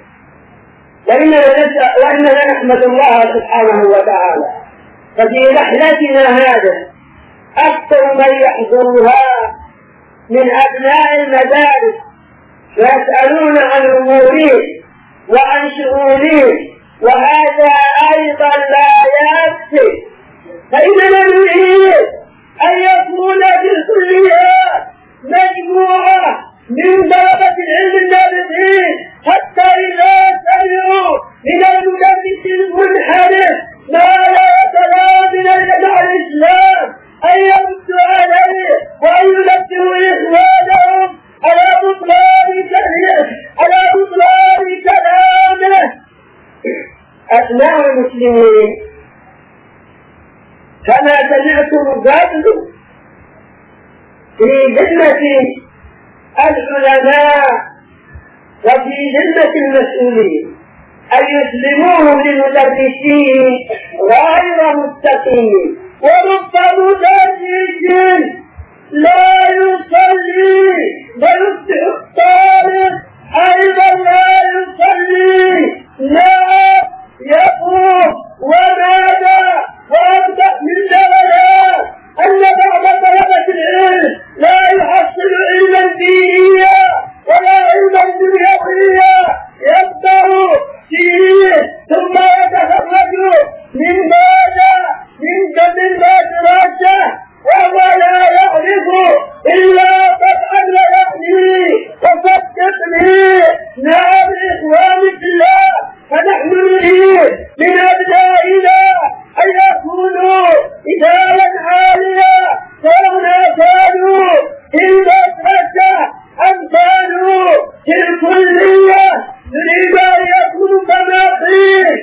وإننا نحمد الله سبحانه وتعالى، ففي رحلتنا هذا أكثر من يحضرها من أبناء المدارس ويسألون عن أمورهم وعن شؤونهم، وهذا أيضا لا أبناء المسلمين كما سمعتم قبل في ذمة العلماء وفي ذمة المسؤولين أن يسلموهم للمدرسين غير مستقيمين. ورب مدرس لا يصلي ويصبح الطالب أيضا لا يصلي، لا يقوم وماذا وأبدأ من دولات أن بعض طلبة العلم لا يحصل علما دينيا ولا علما دنيويا، يبدأ فيه ثم يتخرج من ماذا من قبل دراسة وهو لا يعرف إلا طبعا لا يعنيه. وصدقني نعم إخواني في الله، فنحن نريد من أبنائنا أن يكونوا إدارا عالية، فهنا كانوا في المدرسة أم كانوا في الكلية، نريد أن يكونوا كما قيل.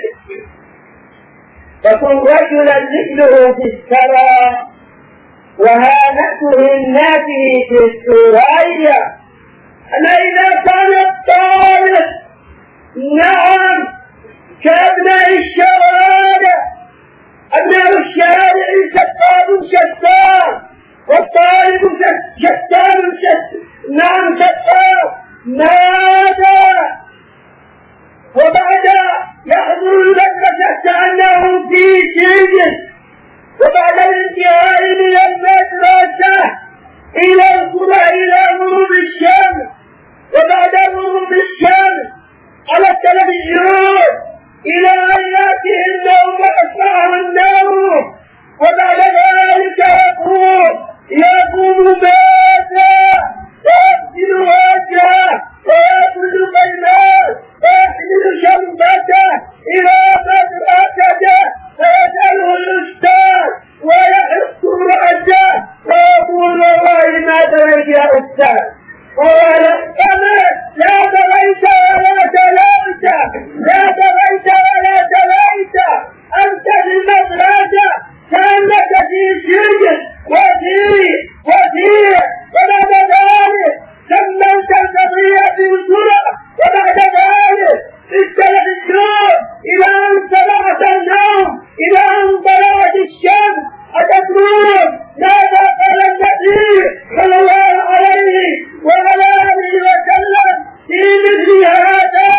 فكن رجلا مثله في السراء وهانته الناته في السرايا. أما إذا كان الطالب نعم كأبناء الشوارع، أبناء الشارع شتان شتان والطالب شتان شتان نعم شتان، ماذا وبعد يحضر المدرسة كأنه في سجن، وبعد الانتهاء من المدرسة إلى القرى إلى غروب الشمس، وبعد غروب الشمس على التلفزيون إلى أن يأتي النوم وأصبح النوم، وبعد ذلك يقوم يقوم ماذا؟ يغسل وجهه ويأكل بينه ويحمل شنطته إلى مدرسته فيسأله الأستاذ ويحط رأسه ويقول والله ما دريت يا أستاذ، قال أمس لا دريت ولا تليت، لا دريت ولا تليت، أنت في المدرسة كأنك في سجن وفيه وفيه. وبعد ذلك كملت القضية بسرعة، وبعد ذلك التلفزيون إلى أن طلعت النوم، إلى أن طلعت الشمس. أتدرون ماذا قال النبي صلى الله عليه وعلى آله وسلم في مثل هذا؟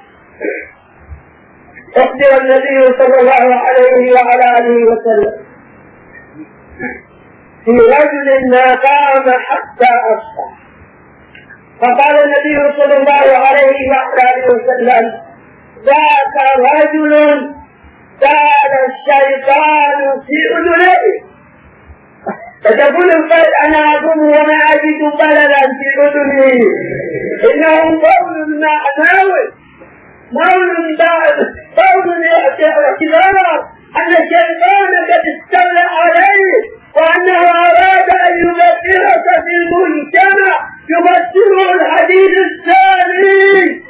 أخبر النبي صلى الله عليه وعلى آله وسلم في رجل ما قام حتى أصبح، فقال النبي صلى الله عليه وعلى آله وسلم ذاك رجل دار الشيطان في أذنيه. فتقول القلب أنا أقوم وما أجد بلدا في أذني، إنه قول معنوي، قول قول اعتبار أن الشيطان قد استولى عليه، وأنه أراد أن يبصرك في المجتمع، يبصره الحديث الثاني.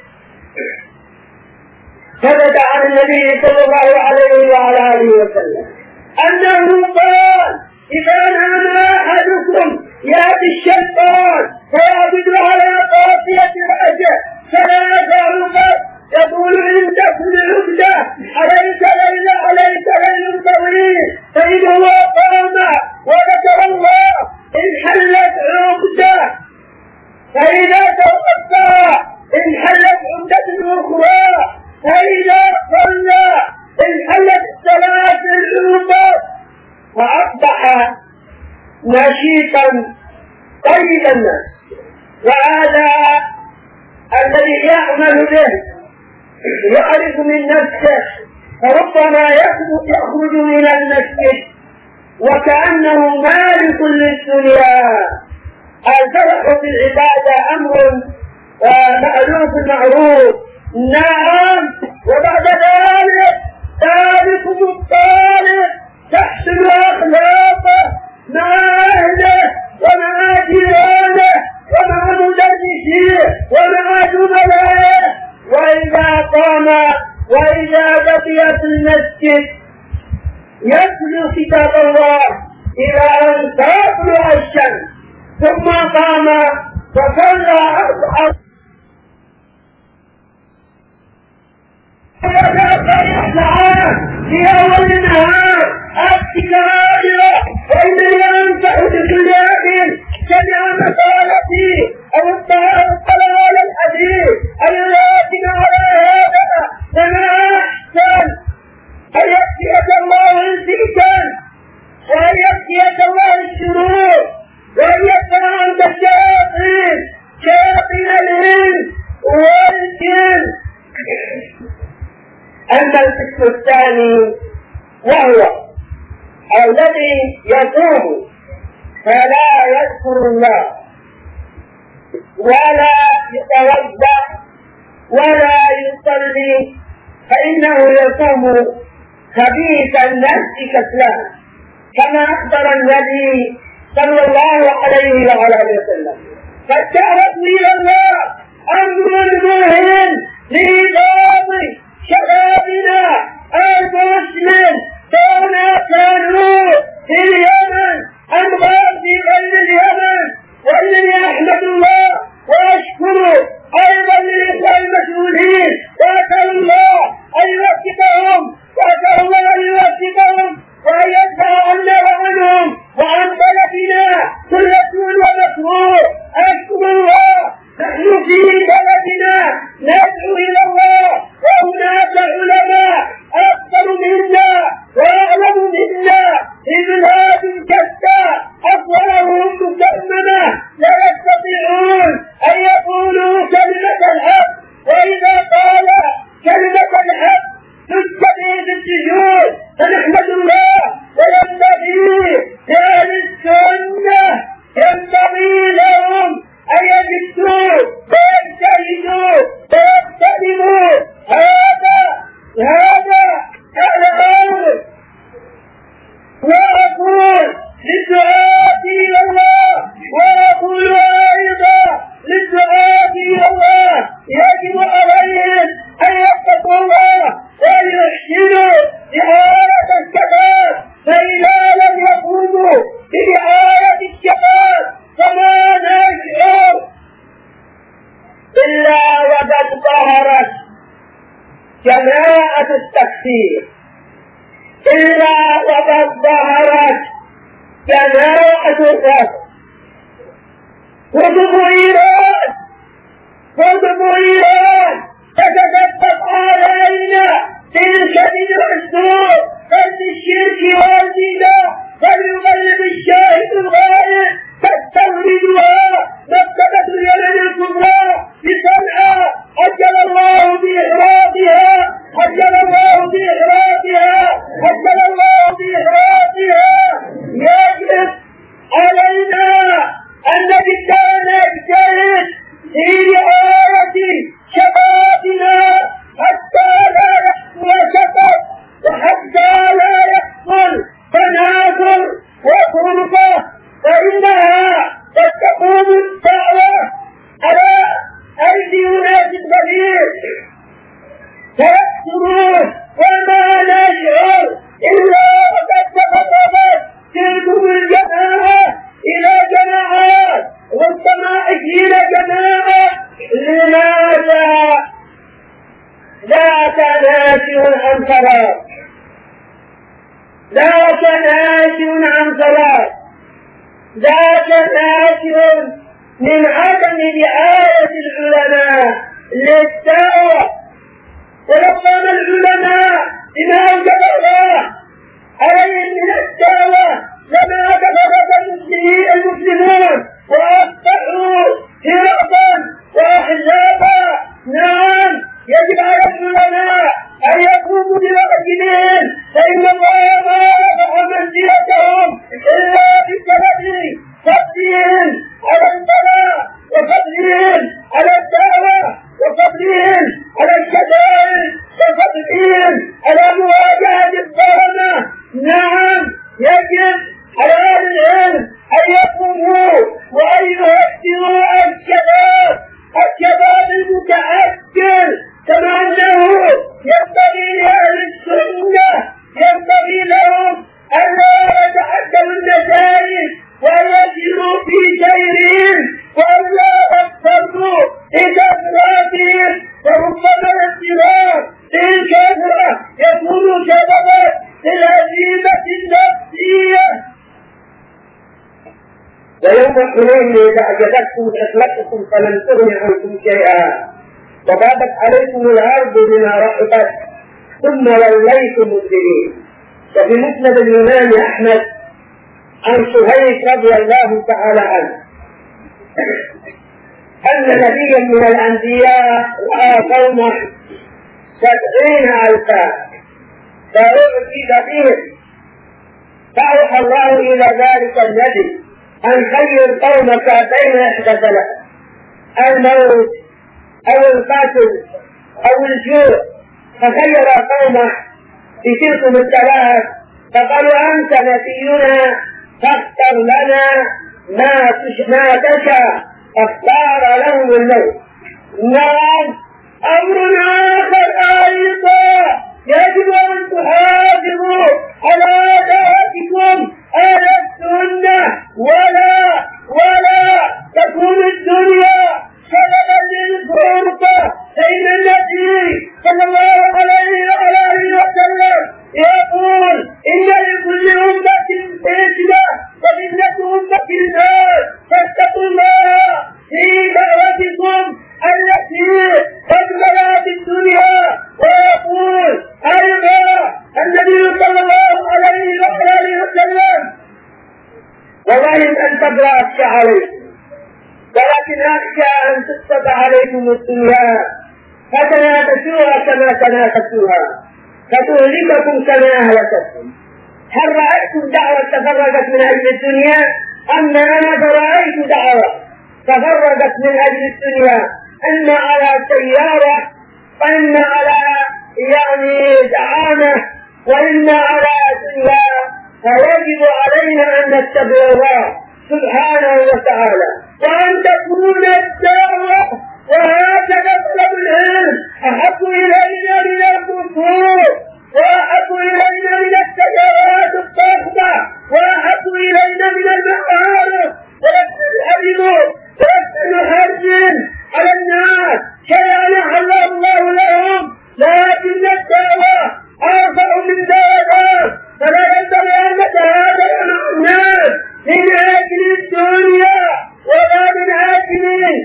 ثبت عن النبي صلى الله عليه وعلى آله وسلم أنه قال إذا نام أحدكم يأتي الشيطان فيعبد على قافية رأسه ثلاث عقد، يقول إن تكن العقدة عليك ليلة عليك ليل طويل، فإذا هو قام وذكر الله انحلت عقدة، فإذا توقف انحلت عقدة أخرى، فإذا صلى انحلت الثلاث العقد، فأصبح نشيطا طيب الناس. وهذا الذي يعمل به يعرف من نفسه، فربما يخرج من المسجد وكأنه مالك للدنيا. الفرح في العبادة أمر مألوف معروف، نعم، وبعد ذلك ذلكم الطالب تحسن أخلاقه مع أهله ومع جيرانه ومع مدرسيه ومع زملائه، وإذا قام وإذا بقي في المسجد يتلو كتاب الله إلى أن تطلع الشمس، ثم قام فصلى أربع ساعات في أول النهار التكارة، وإنني أنصح بكل أحد سمع مقالتي أو اطلع على الحديث الذي على هذا فما أحسن أن يكفيك الله الفتن وأن يكفيك الله الشرور وأن يدفع عنك الشياطين شياطين الإنس والجن. أما القسم الثاني وهو الذي يصوم فلا يذكر الله ولا يتوضأ ولا يصلي، فإنه يصوم خبيث النفس كسلان، كما أخبر النبي صلى الله عليه وعلى وسلم. فالدعوة إلى الله أمر مهم لإيجاد شبابنا المسلم، سواء كانوا في اليمن أم في غير اليمن. وإنني أحمد الله وأشكره أيضا للإخوة المسؤولين، وأسأل الله أن يوفقهم وأسأل الله أن يوفقهم وأن يدفع عنا وعنهم وعن بلدنا كل سوء ومكروه. أشكر الله، نحن في بلدنا ندعو إلى الله وهناك علماء أكثر منا وأعلم منا في بلاد شتى أصواتهم مسممة لا يستطيعون أن يقولوا كلمة الحق، وإذا قال كلمة الحق تجتمع بالسجود. فنحمد الله، وينبغي لأهل السنة ينبغي لهم أن يجدوا ويجتهدوا ويغتنموا هذا هذا الأمر. وأقول للدعاة إلى الله وأقول أيضا للدعاة إلى الله يجب عليهم أن يتقوا الله وأن يحسنوا رعاية الشباب، فإذا لم يقوموا برعاية الشباب فما نشعر إلا وقد ظهرت جماعة التكفير، إلا وقد ظهرت جماعة الرفض. كتب إيران كتب إيران تتدفق علينا تنشدد الأسلوب فرد الشرك والبدع، فليغلب الشاهد الغائب تستوردها مكتبة اليمن الكبرى بصنعاء عجل الله بإحراقها عجل الله بإحراقها عجل الله بإحراقها. يجب علينا أن نجتهد في رعاية شبابنا حتى لا يحصل شطط وحتى لا يحصل تناثر وفرقة، فإنها قد تقوم الدعوة على أيدي أناس كثير فيكثرون وما نشعر إلا وقد تفرقت تلكم الجماعة إلى جماعات والسمائك إلى جماعة. لماذا لا تناشئ عن صلاة لا تناشئ عن صلاة لا تناشئ من عدم رعاية العلماء للدعوة. ولو قام العلماء بما أوجب الله عليهم من الدعوة لما تفرق المسلمون وأصبحوا فرقا وأحزابا. نعم، يجب على العلماء أن يقوموا بواجبهم، فإن الله ما رفع منزلتهم إلا بسبب فضلهم على الصلاة وفضلهم على الدعوة وفضلهم على الشدائد وفضلهم على مواجهة الظلمة. نعم، يجب على أهل العلم أن يقوموا وأن يهدئوا الشباب الشباب المتعجل، كما أنه ينبغي لأهل حينئذ إذا أعجبتكم حكمتكم فلم تغن عنكم شيئا وضاقت عليكم الأرض بما رحبت ثم وليتم مدبرين. وفي مسند الإمام أحمد عن شهيد رضي الله تعالى عنه أن نبيا من الأنبياء رأى قومه سبعين ألفا فأعجب بهم فأوحى الله إلى ذلك النبي أن خير قومك بين إحدى ثلاث: الموت أو القتل أو الجوع. فخير قومه بتلكم الثلاث فقالوا أنت نبينا فاختر لنا ما ما تشاء فاختار لهم الموت. نعم أمر آخر أيضا يجب أن تحافظوا على عاداتكم على السنة ولا ولا تكون الدنيا سببا للفرقة بين النبي صلى الله عليه وآله وسلم يقول إن لكل أمة فتنة وفتنة أمة الناس فاتقوا الله في دعوتكم التي تجمع في الدنيا. ويقول أيضا النبي صلى الله عليه وآله وسلم وظن أن تبرأ أخشى عليكم ولكن أخشى أن تكتب عليكم الدنيا فتنافسوها كما تنافسوها فتهلككم كما أهلكتكم. هل رأيتم دعوة تفرقت من أجل الدنيا؟ أما أنا فرأيت دعوة تفرقت من أجل الدنيا، إما على سيارة وإما على يعني دعامة وإما على دنيا. فيجب علينا أن نتبع الله سبحانه وتعالى وأن تكون الدعوة وهكذا طلب العلم أحب إلينا من الكفور وأحب إلينا من التجارات الضخمة وأحب إلينا من المعارف ولست نحرم ولست نحرم على الناس شيئا أحل الله لهم، لكن الدعوة أرفع من ذلك. فلا ينبغي أن نتهادى مع الناس من أجل الدنيا ولا من أجل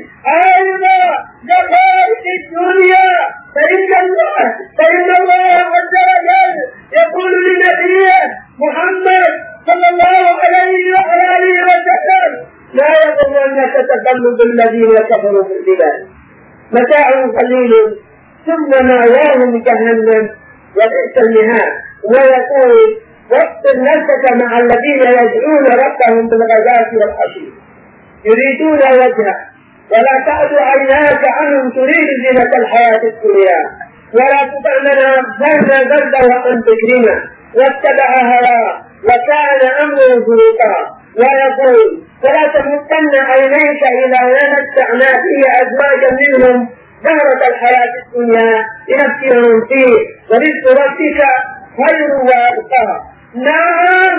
أيضا دقائق الدنيا. فإن الله فإن الله عز وجل يقول لنبيه محمد صلى الله عليه وآله وسلم: لا يغرنك تقلب الذين كفروا في البلاد متاع قليل ثم مأواهم جهنم وبئس المهاد. ويقول: واصبر نفسك مع الذين يدعون ربهم بالغداة والعشي يريدون وجهه ولا تعد عيناك عنهم تريد زينة الحياة الدنيا ولا تطع من أغفلنا قلبه عن ذكرنا واتبع هواه وكان أمره فرطا. ويقول: فلا تمدن عينيك إلى ما متعنا فيه أزواجا منهم زهرة الحياة الدنيا لنفتنهم فيه ورزق ربك خير وأبقى. نعم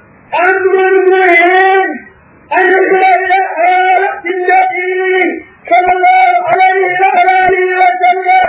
أمر مهم أن ننظر إلى حالة النبي صلى الله عليه وآله وسلم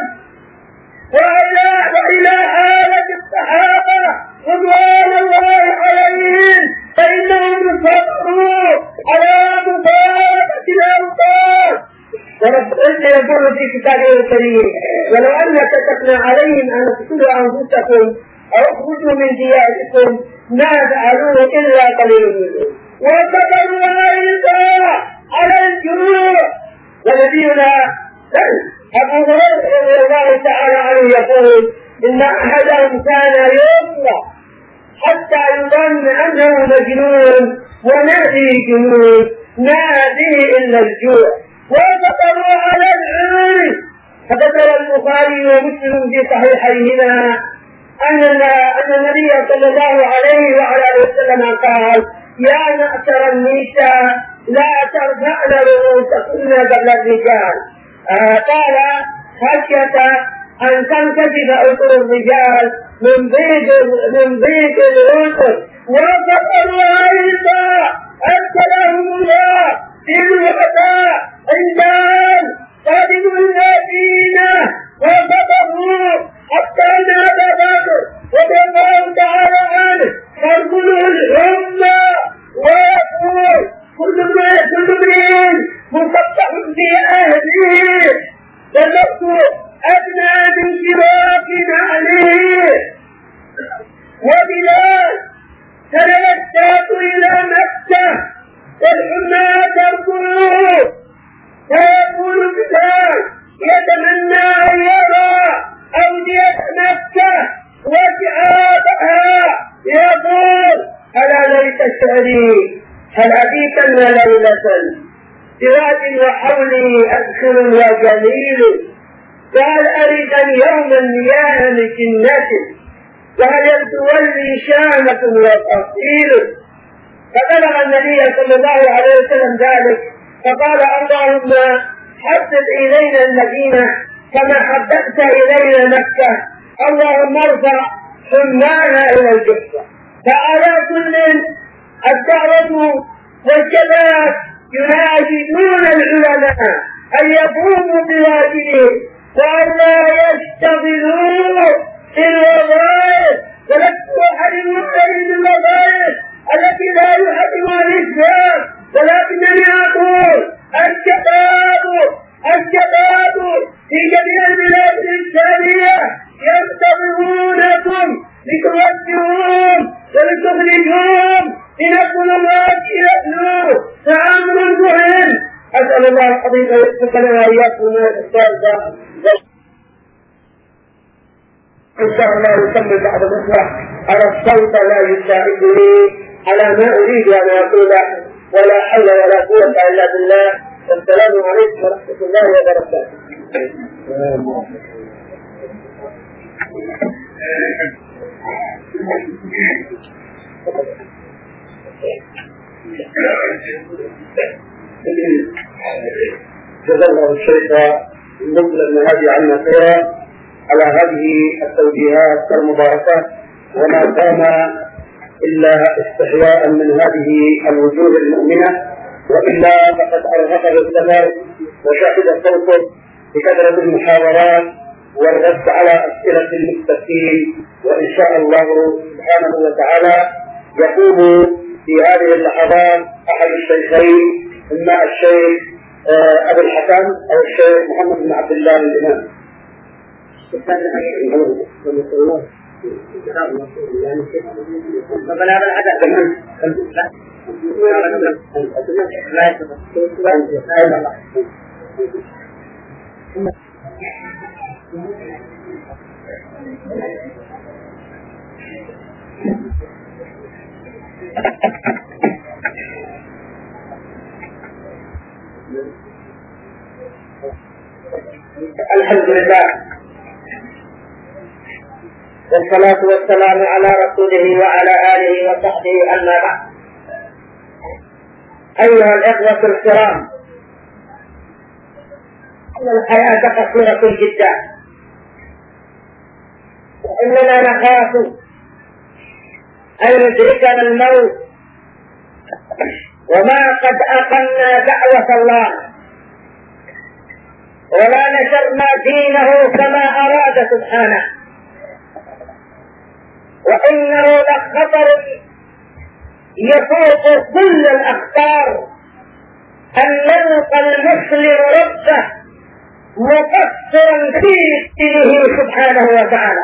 وإلى حالة الصحابة رضوان الله عليهم، فإنهم صبروا على مفارقة الأوطان. ورب العزة يقول في كتابه الكريم: ولو أن كتبنا عليهم أن اقتلوا أنفسكم أو اخرجوا من دياركم ما فعلوه إلا قليل منهم وصبروا أيضا على الجوع. ونبينا أبو هريرة رضي الله تعالى عنه يقول: إن أحدهم كان يصرخ حتى يظن أنه مجنون وما فيه جنون ما فيه إلا الجوع وصبروا على العلم. فذكر البخاري ومسلم في صحيحيهما أن أن النبي صلى الله عليه وعلى آله وسلم قال: يا معشر النساء لا ترفعن رؤوسكن قبل الرجال. آه قال: خشية أن تنكشف عقول الرجال من ضيق من ضيق العقول. وصبروا أيضا أرسلهم الله بالوفاء عندهم قادموا المدينة وصبروا حتى نادى بكر رضي الله تعالى عنه: ترجل الأمة ويقول: كل ما كل وبلال تنساق إلى مكة والحمى تركض، فيقول بلال يتمنى أن يرى أودية مكة وشعابها، يقول ألا ليت الشعري هل أبيت ليلة سواد وحولي أدخل وجميل، فهل أريد يوما مياه لجنة وهل تولي شامة وتفصيل. فبلغ النبي صلى الله عليه وسلم ذلك فقال اللهم حبب إلينا المدينة كما حببت إلينا مكة، اللهم ارفع حمانا إلى الجحفة. فعلى كل الدعوة والشباب يناشدون العلماء أن يقوموا بواجبهم وأن لا يشتغلوا بالوظائف، ولست أحرمون من الوظائف التي لا يحرمها الإسلام، ولكنني أقول الشباب الشباب في جميع البلاد الإسلامية ينتظرونكم لتوجهوهم ولتخرجوهم من الظلمات إلى النور، فأمر مهم. أسأل الله العظيم أن يوفقنا وإياكم من الإسلام. إن شاء الله يكمل بعد الأسبوع على الصوت لا يساعدني على ما أريد أن أقوله، ولا حول ولا قوة إلا بالله. والسلام عليكم ورحمة الله وبركاته. جزا الله الشيخ نزل المهادي عنا خيرا على هذه التوجيهات المباركة، وما كان إلا استحياء من هذه الوجوه المؤمنة، وإلا فقد أرغفه السفر وشهد صوته بكثرة المحاورات والرد على أسئلة المستفتين. وإن شاء الله سبحانه وتعالى يقوم في هذه اللحظات أحد الشيخين، إما الشيخ أبو الحسن أو الشيخ محمد بن عبد الله الإمام. ربنا بالعدد الحمد لله والصلاة والسلام على رسوله وعلى آله وصحبه، أما بعد. أيها الإخوة الكرام، إن الحياة قصيرة جدا، وإننا نخاف أن يدركنا الموت وما قد أقمنا دعوة الله ولا نشرنا دينه كما أراد سبحانه، وإنه لخطر يفوق كل الأخطار أن يلقى المسلم ربه مقصرا في دينه سبحانه وتعالى.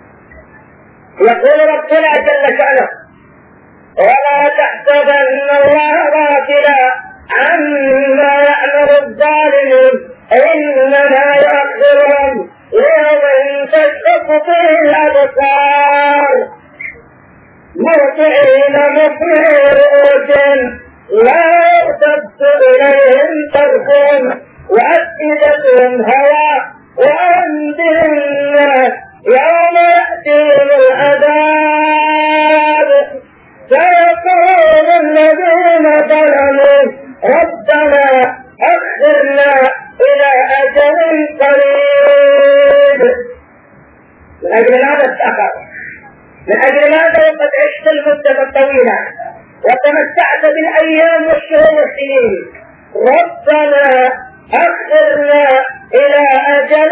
يقول ربنا جل شأنه: ولا تحسبن الله غافلا عما يعمل الظالمون إنما يؤخرهم يوم تشخص فيه الأبصار مهطعين مقنعي رؤوسهم لا يرتد إليهم طرفهم وأفئدتهم هواء وأنذر الناس يوم يأتيهم العذاب فيقول الذين ظلموا ربنا أخرنا إلى أجل قريب. من أجل هذا التأخر، من أجل هذا وقد عشت المدة الطويلة وتمتعت بالأيام والشهور والسنين، ربنا أخرنا إلى أجل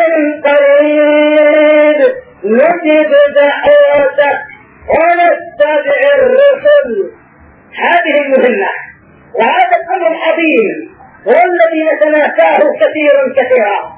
قريب نجب دعوتك ونتبع الرسل. هذه المهمة وهذا الأمر العظيم هو الذي نتناساه كثيرا كثيرا.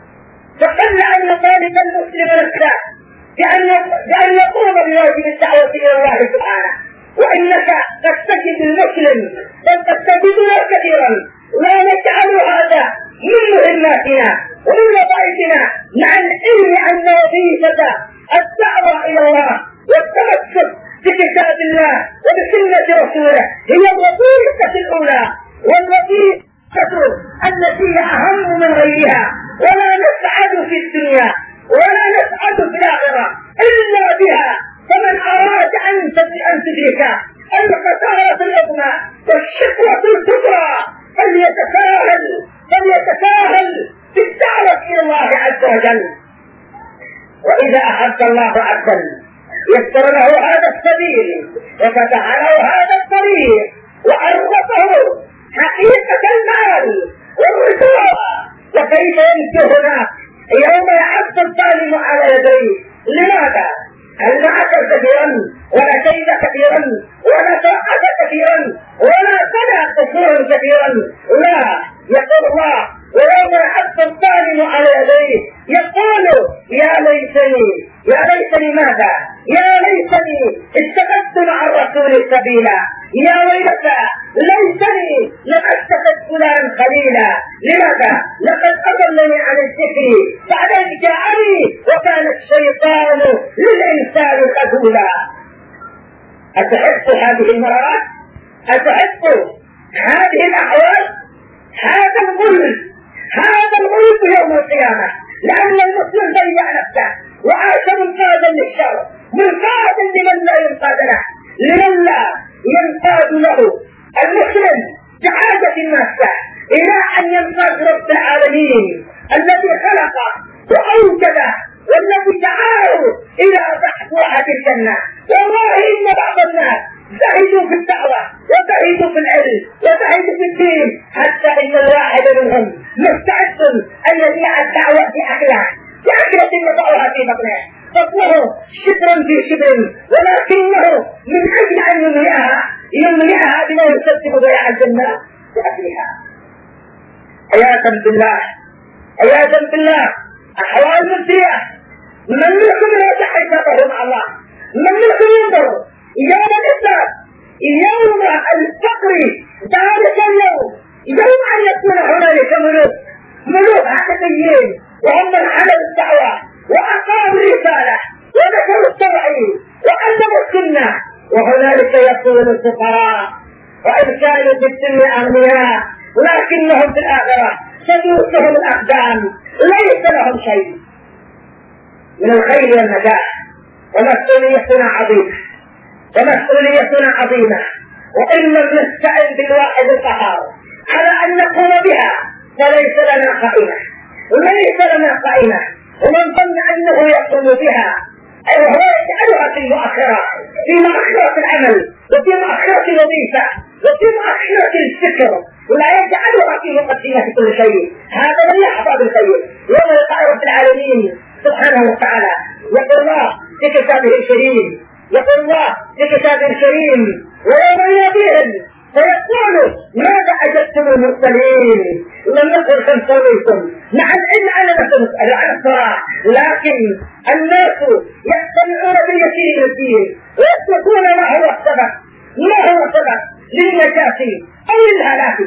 فقل أن طالب المسلم نفسه بأن بأن يقوم بواجب الدعوة إلى الله سبحانه. وإنك قد تجد المسلم قد تجدنا كثيرا لا نجعل هذا من مهماتنا ومن وظائفنا، مع العلم أن وظيفة الدعوة إلى الله والتمسك بكتاب الله وبسنة رسوله هي الوظيفة الأولى والوظيفة التي أهم من غيرها. ولا نسعد في الدنيا ولا نسعد في الآخرة إلا بها. فمن أراد أن تدرك الخسارة العظمى والشقوة الكبرى فليتساهل فليتساهل في الدعوة إلى الله عز وجل. وإذا أحب الله عبدا يسر له هذا السبيل وفتح له هذا الطريق وعرفه حقيقة المال والرجوع وكيف ينجو هناك يوم يعض الظالم على يديه. لماذا؟ هل معك كثيرا ولا كيد كثيرا ولا طاقة كثيرا ولا سنة قصور كثيرا؟ لا، يقول الله ويوم يعض الظالم على يديه يقول يا ليتني يا ليتني ماذا؟ يا ليتني اتخذت مع الرسول سبيلا، يا ويلتى ليتني لم اتخذ فلانا خليلا. لماذا؟ لقد اضلني عن الذكر بعد ان جاءني وكان الشيطان للانسان خذولا. اتحب هذه المرات؟ اتحب هذه الاحوال؟ هذا الملك هذا الملك يوم القيامه، لان المسلم ضيع نفسه وعاش منقادا للشر، منقادا لمن لا ينقاد له، لمن لا ينقاد له. المسلم بحاجة ماسة إلى أن ينقاد رب العالمين الذي خلقه وأوجده والذي دعاه إلى صحوة الجنة. والله إن بعض الناس زهدوا في الدعوة وزهدوا في العلم وزهدوا في الدين حتى إن الواحد منهم مستعد أن يبيع الدعوة في أكله بأكلة يضعها في بطنه فضله شبرا في شبر، ولكنه من أجل أن يملئها يملئها بما يسبب ضياع الجنة بأكلها. عياذا بالله عياذا بالله أحوال مبدية. من منكم يرجع حسابه مع الله؟ من منكم ينظر يوم الإسلام يوم الفقر ذلك اليوم يوم أن يكون هنالك ملوك ملوك حقيقيين وهم من حمل الدعوة وأقاموا الرسالة وذكروا التوحيد وعلموا السنة، وهنالك يكون الفقراء وإن كانوا في الدنيا أغنياء لكنهم في الآخرة تدوسهم الأقدام ليس لهم شيء من الخير والنجاح. ومسؤوليتنا عظيمة ومسؤوليتنا عظيمة وإن لم نستعن بالواحد القهار على أن نقوم بها فليس لنا قائمة وليس لنا قائمة. ومن ظن أنه يقوم بها أي هو يجعلها في مؤخرة في مؤخرة العمل وفي مؤخرة الوظيفة وفي مؤخرة الفكر ولا يجعلها في مقدمة كل شيء، هذا من يحظى بالخير. يوم يلقى رب العالمين سبحانه وتعالى يقول الله في كتابه الكريم يقول الله في كتابه الكريم ويوم يناديهم فيقول ماذا أجبتم المرسلين؟ لم يقل كم سويتم، مع العلم على نسأل عن الصراع، لكن الناس يستمعون باليسير من الدين ويتركون ما هو السبب ما هو السبب للنجاة أو للهلاك.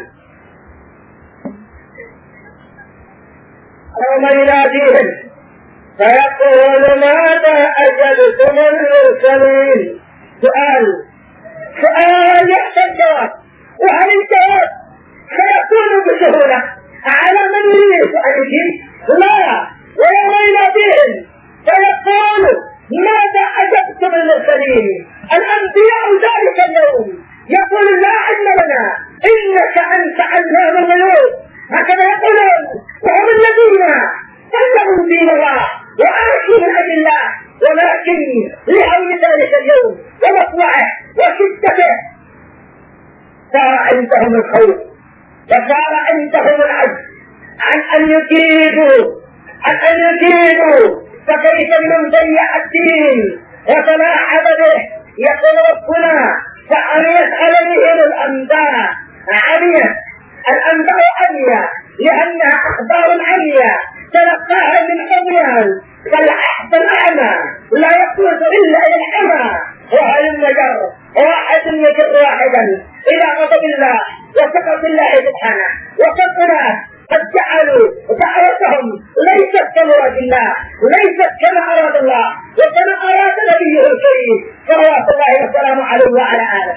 يوم يناديهم فيقول ماذا أجبتم المرسلين؟ سؤال سؤال يحتاج جواب، وهل الجواب سيكون بسهولة على من يريد أن يجيب؟ لا. ويوم يناديهم فيقول ماذا أجبتم المرسلين؟ الأنبياء ذلك اليوم يقول لا علم لنا إنك أنت علام الغيوب، هكذا يقولون، وهم الذين سلموا دين الله وعاشوا من أجل الله، ولكن لهول ذلك اليوم ومطلعه وشدته صار عندهم الخوف وصار عندهم العجز عن أن يجيبوا عن أن يجيبوا فكيف من ضيع الدين وتلاعب به؟ يقول ربنا فعميت عليهم الأنباء، عميت الأنباء عمية لأنها أخبار عمية تلقاها من عميان فالأحد الأعمى لا يقول إلا الحمى وهل واحدا إلى غضب الله وسخط الله سبحانه. وقد قد جعلوا دعوتهم ليست كمراد الله، ليست كما أراد الله وكما أراد نبيه الكريم صلوات الله وسلامه عليه وعلى آله.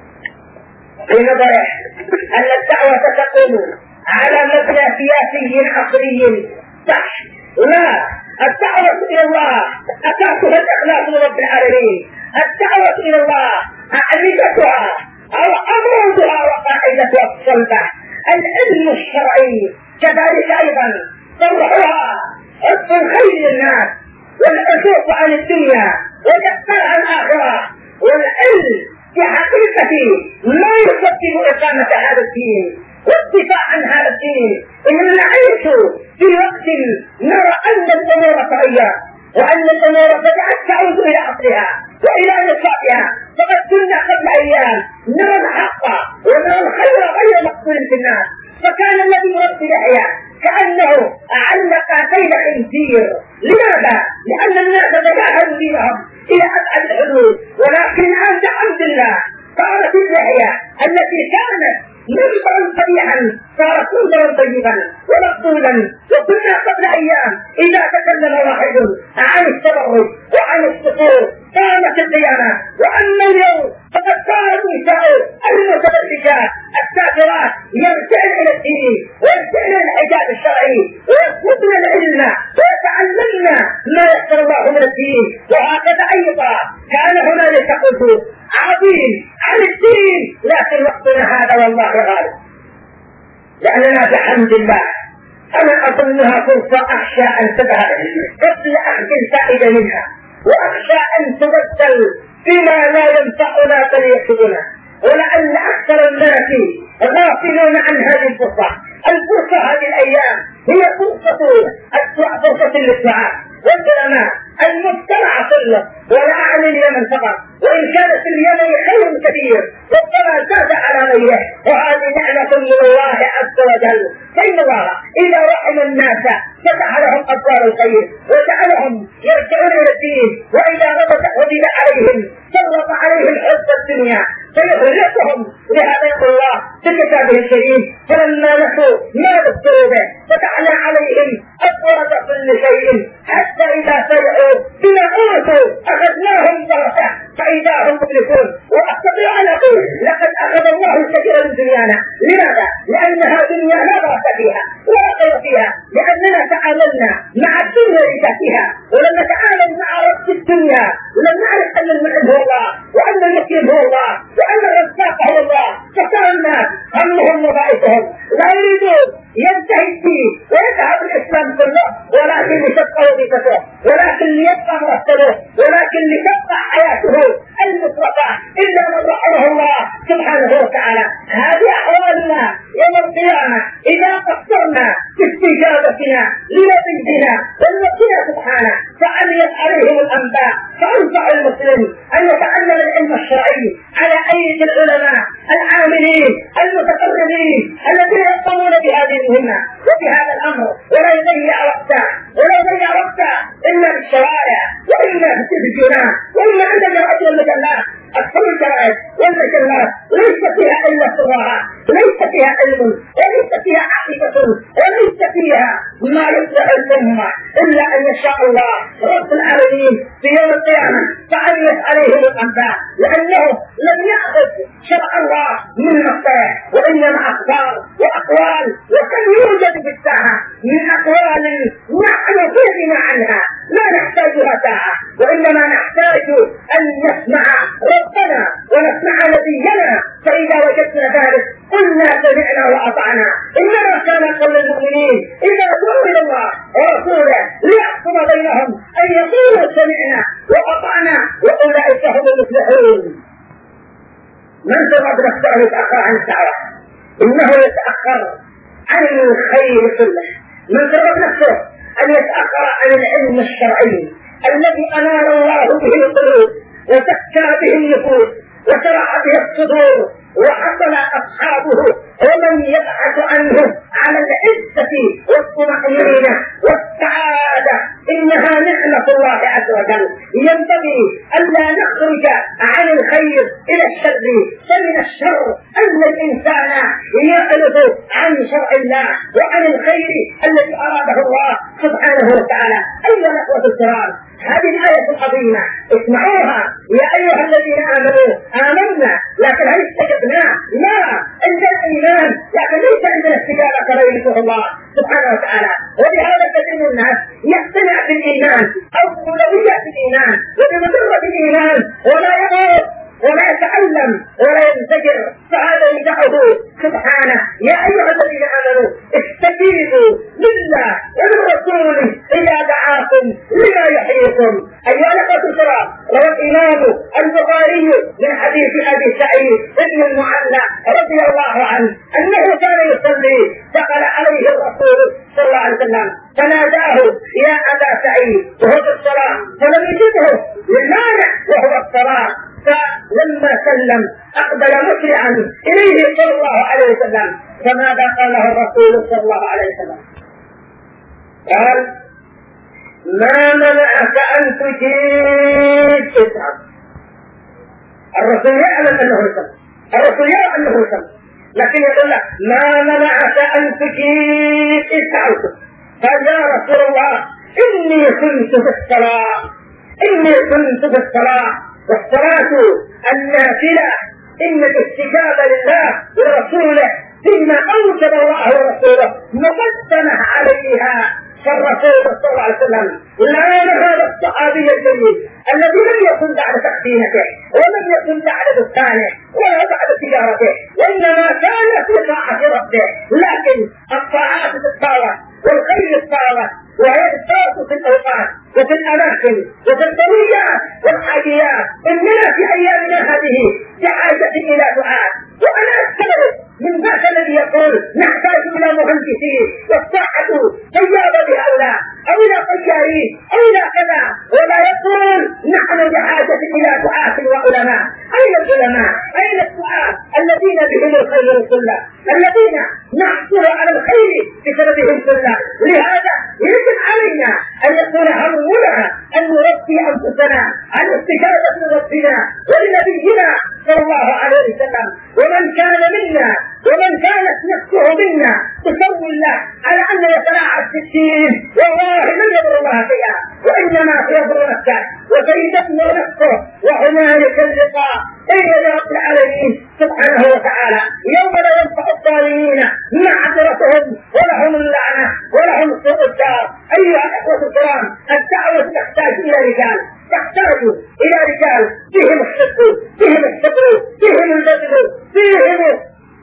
في نظره أن الدعوة تقوم على مبنى سياسي عصري صح، لا، الدعوة إلى الله أساسها الإخلاص لرب العالمين. الدعوة إلى الله أعمدتها أو عمودها وقاعدتها الصلبة العلم الشرعي، كذلك أيضا صلحها حب الخير للناس والعزوف عن الدنيا والإقبال عن الآخرة. والعلم في حقيقة لا يصدق إقامة هذا الدين والدفاع عن هذا الدين. إننا نعيش في وقت نرى أن الأمور تغير وأن الأمور بدأت تعود إلى أصلها وإلى نشاطها. فقد كنا قبل أيام نرى الحق ونرى الخير غير مقبول في الناس، فكان الذي يربي يحيى كأنه علق كيل خنزير. لماذا؟ لأن الناس تجاهلوا دينهم إلى أبعد الحدود. ولكن الآن بحمد الله صارت اللحية التي كانت منظرا قبيحا صارت منظرا طيبا ومقبولا. وكنا قبل ايام اذا تكلم واحد عن التبرج وعن السطور قامت الديانه، واما اليوم فقد صارت النساء المتبرجات السافرات يرجعن الى الدين ويرجعن الى الحجاب الشرعي ويطلبن العلم ويتعلمن ما يسر الله من الدين. وهكذا ايضا كان هنالك قلوب عظيم عن الدين، لكن وقتنا هذا والله غالب، لأننا بحمد الله أنا أظنها فرصة أخشى أن تذهب قبل أخذ الفائدة منها، وأخشى أن تبدل بما لا ينفعنا فليكتبنا، ولأن أكثر الناس غافلون عن هذه الفرصة. الفرصة هذه الأيام هي فرصة فرصة للدعاء والعلماء. المجتمع كله ولا أعني اليمن فقط، وإن كانت اليمن خير كثير ربما زاد على غيره، وهذه نعمة من الله عز وجل. فإن الله إذا رحم الناس فتح لهم أبواب الخير وجعلهم يرجعون إلى الدين، وإذا غضب غضب عليهم سلط عليهم حب الدنيا فيغرقهم. لهذا يقول الله في كتابه الكريم فلما نسوا ما ذكروا به فتحنا عليهم أبواب كل شيء حتى إذا سمعوا بما أوتوا أخذناهم بغتة فإذا هم مبلسون. وأستطيع أن أقول لقد أخذ الله الكثير من دنيانا. لماذا؟ لأنها دنيا لا بركة فيها ولا خير فيها، لأننا تعاملنا مع الدنيا لذاتها ولم نتعامل مع رب الدنيا، ولم نعرف أن المعنى هو الله وأن المكين هو الله وأن الرزاق هو الله. فصار الناس همهم وبائسهم لا يريدون ينتهي الدين ويذهب الإسلام كله، ولكن لتبقى وظيفته، ولكن ليبقى مرتبه، ولكن لتبقى حياته المطلقة إلا من رحمه الله سبحانه وتعالى. هذه أحوالنا يوم القيامة إذا قصرنا في استجابتنا لنبينا والمسيح سبحانه فعميت عليهم الأنباء. فأنصح المسلم أن يتعلم العلم الشرعي على أيدي العلماء العاملين المتقربين الذين يقومون بهذه المهمة وبهذا الأمر، ولا يضيع وقته ولا يضيع وقته إلا بالشوارع وإلا في التلفزيونات وإلا عند جرائد المجلات. أكثر الجرائد والمجلات ليس فيها إلا سرها، ليس فيها علم وليس فيها حقيقة وليس فيها ما يصلح الأمة إلا أن يشاء الله رب العالمين في يوم القيامة فعميت عليهم الأنباء، لأنه لم يأخذ شرع الله من نفسه وإنما أخبار وأقوال. وكم يوجد في الساعة من أقوال نحن في غنى عنها لا نحتاجها ساعة، وإنما نحتاج أن نسمع ربنا ونسمع نبينا. فإذا وجدنا ذلك قلنا سمعنا وأطعنا. إنما كان قول المؤمنين إذا دعوا إلى الله ورسوله ليحكم بينهم أن يقولوا سمعنا وأطعنا وأولئك هم المفلحون. من سبب نفسه أن يتأخر عن الدعوة؟ إنه يتأخر عن الخير كله. من سبب نفسه أن يتأخر عن العلم الشرعي الذي أنار الله به القلوب وزكى به النفوس وشرع به الصدور وحصل أصحابه ومن يبحث عنه على العزة والطمأنينة والسعادة. إنها نعمة الله عز وجل، ينبغي ألا نخرج عن الخير الخير إلى الشر، فمن الشر أن الإنسان يعرض عن شرع الله وعن الخير الذي أراده الله سبحانه وتعالى. أيها الأخوة الكرام، هذه الآية العظيمة اسمعوها يا أيها الذين آمنوا. آمنا لكن هل استجبنا؟ لا، عندنا الإيمان لكن ليس عندنا استجابة كما يريده الله سبحانه وتعالى. ولهذا كثير من الناس يقتنع بالإيمان أو بأولويات الإيمان وبمضرة الإيمان ولا يموت ولا يتعلم ولا ينزجر، فهذا يدعه سبحانه. يا أيها الذين آمنوا استجيبوا لله وللرسول إذا دعاكم لما يحييكم. أيها الأخوة الكرام، روى الإمام البخاري من حديث أبي سعيد بن المعلى رضي الله عنه أنه كان يصلي دخل عليه الرسول صلى الله عليه وسلم فناداه يا أبا سعيد وهو في الصلاة، فلم يجبه للمانع وهو الصلاة. فلما سلم أقبل مسرعا إليه صلى الله عليه وسلم، فماذا قال له الرسول صلى الله عليه وسلم؟ قال ما منعك أن تجيب تسعة. الرسول يعلم أنه يسلم، الرسول يعلم أنه يسلم، لكن يقول له ما منعك أن تجيب تسعة. قال يا رسول الله إني كنت في الصلاة، إني كنت في الصلاة. والصلاة النافلة إن الاستجابة لله ورسوله فيما أوجب الله ورسوله مقدمة عليها. فالرسول صلى الله عليه وسلم لعن هذا الصحابي الجليل الذي لم يكن بعد تحسينته ولم يكن بعد دكانه ولا بعد تجارته، وإنما كان في طاعة ربه. لكن الطاعات تتفاوت والخير يتفاوت، وهي تتفاوت في الأوقات وفي الأماكن وفي الضروريات والحاجيات. إننا في أيامنا هذه بحاجة إلى دعاء، وأنا أستغرب من ذاك الذي يقول نحتاج إلى مهندسين والصحة سيارة بهؤلاء أو إلى طيارين أو إلى كذا، ولا يقول نحن بحاجة إلى دعاة وعلماء. أين العلماء؟ أين الدعاة الذين بهم الخير كله، الذين نحصل على الخير بسببهم كله؟ لهذا يجب علينا أن يكون همنا أن نربي أنفسنا عن استجابة ربنا ولنبينا صلى الله عليه وسلم. ومن كان منا ومن كانت نفسه منا تسوي الله على أن يتلاعب في الدين، والله لن يضر الله شيئا، وإنما يضر نفسه وسيدته نفسه. وهنالك اللقاء بين رب العالمين سبحانه وتعالى يوم لا ينفع الظالمين معذرتهم ولهم اللعنة ولهم سوء الدار. أيها الأخوة الكرام، الدعوة تحتاج إلى رجال، تحتاج إلى رجال فيهم الصدق، فيهم الصبر، فيهم البذل، فيهم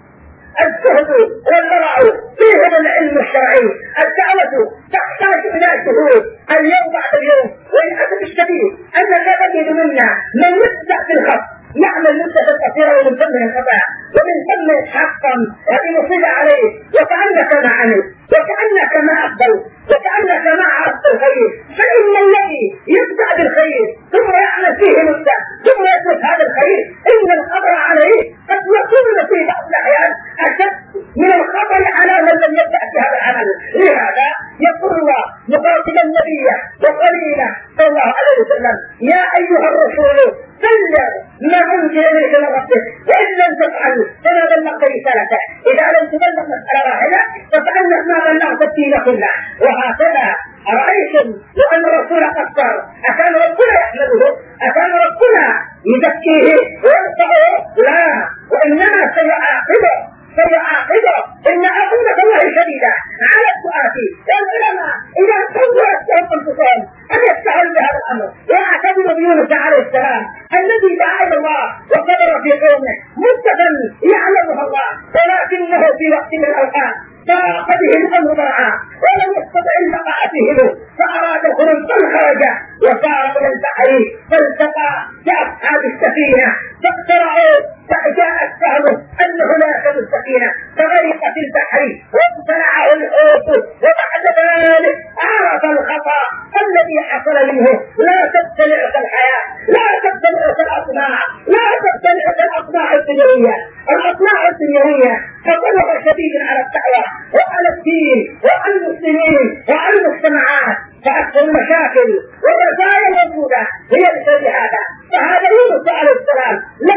الزهد والورع، فيهم العلم الشرعي. الدعوة تحتاج إلى شهود اليوم بعد اليوم. وللأسف الشديد أن لا تجد منا من يبدأ في الخط يعمل مدة كثيرة ومن ثم الخطأ ومن ثم حقا هذه مصيبة عليه، وكأنك ما عمل وكأنك ما أقبل وكأنك ما عرفت الخير. فإن الذي يبدأ بالخير ثم يعمل فيه مدة ثم يترك هذا الخير إن الخطر عليه قد يكون في بعض الأحيان أشد من الخطر على من لم يبدأ في هذا العمل. لهذا يقول الله مخاطبا النبي وقليلا صلى الله عليه وسلم يا أيها الرسول بلغ ما أنزل إليك من ربك، وإن لم تفعل فما بلغت رسالته. إذا لم تبلغ مسألة واحدة فكأنك ما بلغت الدين كله. وهكذا أرأيتم لو أن الرسول قصر أكان ربنا يحمده؟ أكان ربنا يزكيه ويرفعه؟ لا، وإنما سيعاقبه سيعاقبه. إن عقوبة الله شديدة على الدعاة والعلماء إذا كانوا يستحق أنفسهم أن يستحلوا بهذا الأمر. وأعتبر بيونس عليه السلام الذي دعا إلى الله وصبر في قومه مدة يعلمها الله، ولكنه في وقت من الأوقات ضاق به الأمر ضرعا ولم يستطع البقاء فيه، فأراد خروج فانخرج وصار إلى البحر فالتقى بأصحاب السفينة فاقترعوا، فجاءت فهمه أنه لا يأخذ السفينة فغرقت البحر وابتلعه الحوت. وبعد ذلك عرف الخطأ الذي حصل منه. لا تبتلعك الحياة، لا تبتلعك الأطماع، لا تبتلعك الأطماع الدنيوية. الأطماع الدنيوية خطرها شديد على الدعوة وعلى الدين وعلى المسلمين وعلى المجتمعات. فأكثر المشاكل والرزايا الموجودة هي بسبب هذا. فهذا يونس عليه السلام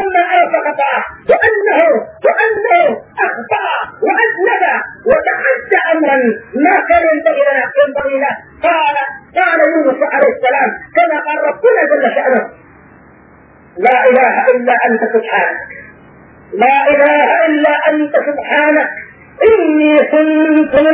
لا إله إلا أنت سبحانك، لا إله إلا أنت سبحانك، إني كنت من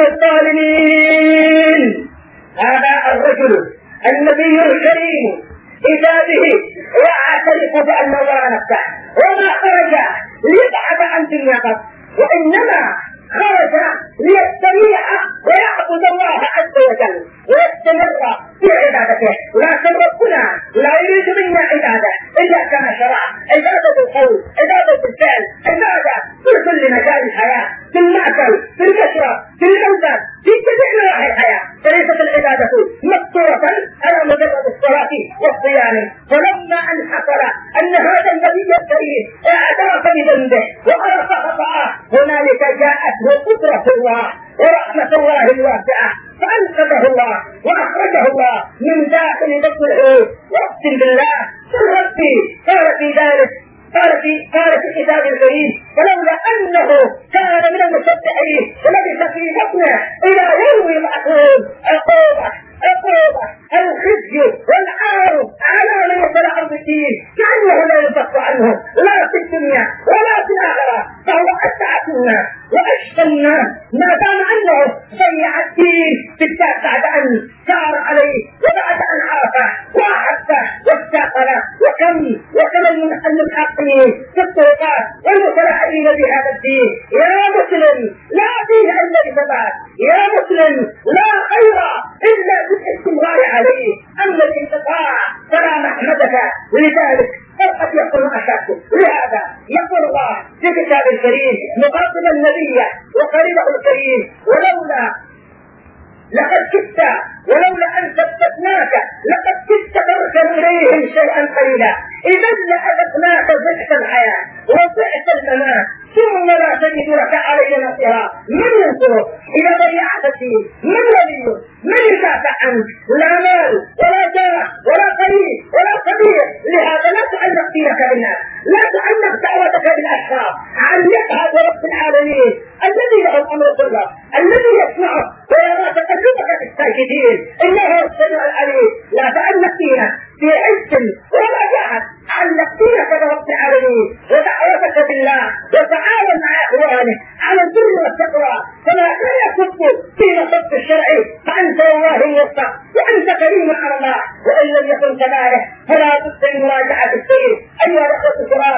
الظالمين. هذا الرجل النبي الكريم إذا به يعترف بأن الله نفسه، وما خرج ليبحث عن دنيا قط، وإنما خرج ليستريح ويعبد الله عز وجل ويستمر في عبادته. لكن ربنا لا يريد منا عبادة إلا كما شرع، عبادة القول، عبادة الفعل، عبادة في كل مجال الحياة، في المأكل، في المشرب، في المنزل، في جميع نواحي الحياة. فليست العبادة مقصورة على مجرد الصلاة والصيام. فلما أن حصل أن هذا النبي الكريم اعترف بذنبه وعرف خطأه، هنالك جاءته قدرة الله ورحمة الله الواسعة، فأنقذه الله وأخرجه الله من داخل بطن الحوت. واقسم بالله ربي قال في ذلك، قال في قال في كتاب الكريم: فلولا أنه كان من المسبحين ولبث في بطنه إلى يوم يبعثون. عقوبة عقوبة الخزي والعار على من يصل عرض الدين، كأنه لا ينفك عنه لا في الدنيا ولا في الآخرة، فهو أسعد الناس وأشقى الناس ما دام أنه ضيع الدين بالذات بعد أن سار عليه وبعد أن عرفه وأحبه واستقله. وكم وكم من المحققين في الطرقات والمتلاعبين بهذا الدين. يا مسلم لا فيه إلا بثبات، يا مسلم لا خير إلا بالاستمرار عليه. أما الانقطاع فلا محمدك لذلك، فقد يكون أشد. لهذا يقول الله في كتاب الكريم مقدما النبي وقريبه الكريم: ولولا لقد كدت ولولا أن ثبتناك لقد كدت تركن إليهم شيئا قليلا، إذا لأذقناك ضعف الحياة وضعف الممات ثم لا تجد لك علينا نصيرا. من ينصرك إذا ضيعت الدين؟ من ولي؟ من يدافع عنك؟ لا مال ولا جاه ولا قريب ولا صديق. لهذا لا تعلق دينك بالناس، لا تعلق دعوتك بالأشخاص، علقها برب العالمين الذي له الأمر كله، الذي يسمعك ويرى تقلبك في الساجدين، إنه السميع العليم. لا تعلق دينك في عز ولا جهل، علق دينك برب العالمين ودعوتك بالله، وتعاون مع إخوانك على البر والتقوى. فلا يصد في نصب الشرعي، فأنت والله يوفق وأنت كريم على الله. وإن لم يكن كذلك فلا بد من مراجعة السير. أيها الأخوة الكرام،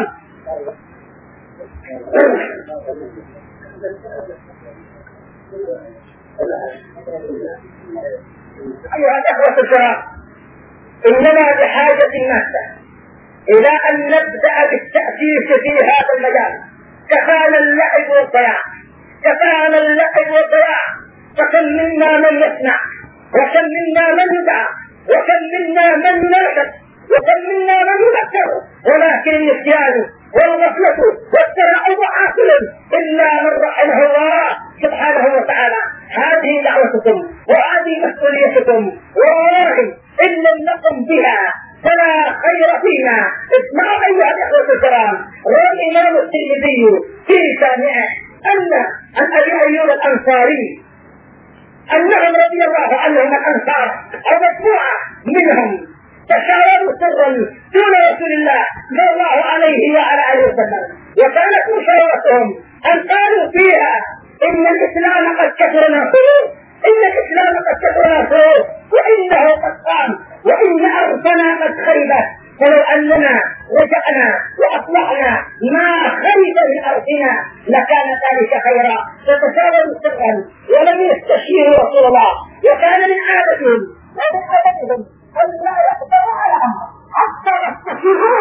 أيها الأخوة الكرام، إننا بحاجة ماسة إلى أن نبدأ بالتأسيس في هذا المجال. كفانا اللعب والضياع، كفانا اللعب والضياع. فكم منا من يسمع، وكم منا من يدعى، وكم منا من ينشد، وكم منا من يذكر، ولكن النسيان والغفلة والتلاعب عاقل إلا من رحمه الله سبحانه وتعالى. هذه دعوتكم وهذه مسؤوليتكم، والله إن لم نقم بها فلا خير فينا. اسمعوا أيها الأخوة الكرام، روى الإمام الترمذي في سامعه أن عن أبي أيوب الأنصاري أنهم رضي الله عنهم الأنصار أو مجموعة منهم تشاوروا سرا دون رسول الله صلى الله عليه وعلى آله وسلم، وكانت مشاورتهم أن قالوا فيها: إن الإسلام قد كثر ناصره، إن الإسلام قد كثر ناصره، وإنه قد قام، وإن أرضنا قد خربت، فلو أننا رجعنا وأصلحنا ما خرب من أرضنا لكان ذلك خيرا. فتشاوروا سرا ولم يستشيروا رسول الله. وكان من عادتهم ومن عادتهم أن لا يقدروا على أمر حتى يستشيروا.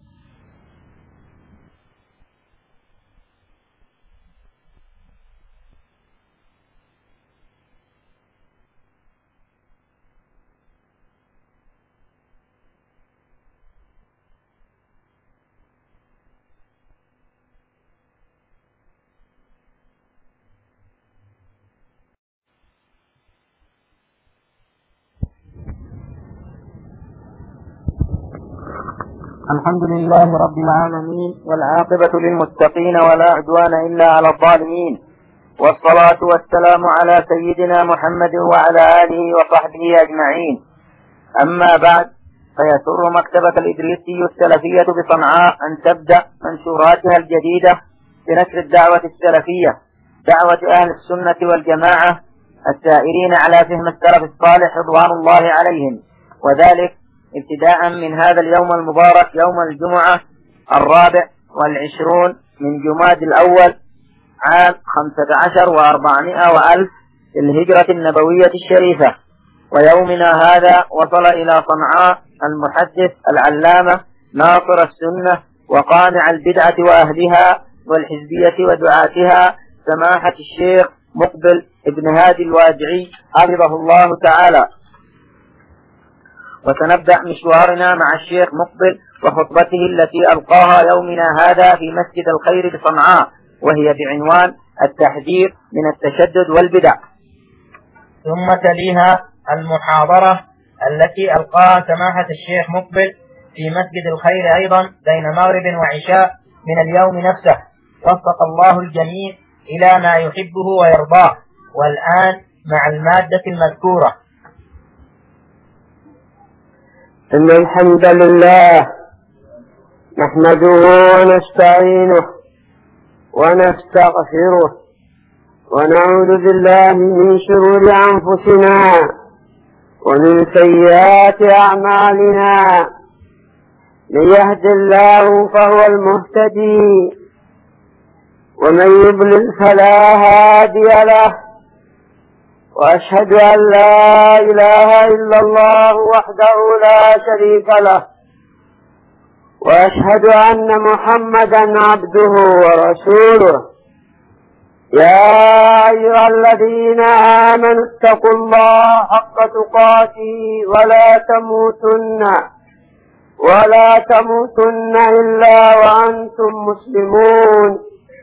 الحمد لله رب العالمين، والعاقبة للمتقين ولا عدوان إلا على الظالمين، والصلاة والسلام على سيدنا محمد وعلى آله وصحبه أجمعين. أما بعد، فيسر مكتبة الإدريسي السلفية بصنعاء أن تبدأ منشوراتها الجديدة بنشر الدعوة السلفية، دعوة أهل السنة والجماعة السائرين على فهم السلف الصالح رضوان الله عليهم، وذلك ابتداء من هذا اليوم المبارك يوم الجمعة الرابع والعشرون من جماد الأول عام خمسة عشر وأربعمائة وألف الهجرة النبوية الشريفة. ويومنا هذا وصل إلى صنعاء المحدث العلامة ناصر السنة وقامع البدعة وأهلها والحزبية ودعاتها سماحة الشيخ مقبل ابن هادي الوادعي حفظه الله تعالى. وسنبدأ مشوارنا مع الشيخ مقبل وخطبته التي ألقاها يومنا هذا في مسجد الخير بصنعاء، وهي بعنوان التحذير من التشدد والبدع. ثم تليها المحاضرة التي ألقاها سماحة الشيخ مقبل في مسجد الخير أيضا بين مغرب وعشاء من اليوم نفسه، وفق الله الجميع إلى ما يحبه ويرضاه. والآن مع المادة المذكورة. إن الحمد لله نحمده ونستعينه ونستغفره ونعوذ بالله من شرور أنفسنا ومن سيئات أعمالنا، من يهد الله فهو المهتدي ومن يضلل فلا هادي له، وأشهد أن لا إله إلا الله وحده لا شريك له، وأشهد أن محمدا عبده ورسوله. يا أيها الذين آمنوا اتقوا الله حق تقاته ولا تموتن ولا تموتن إلا وأنتم مسلمون.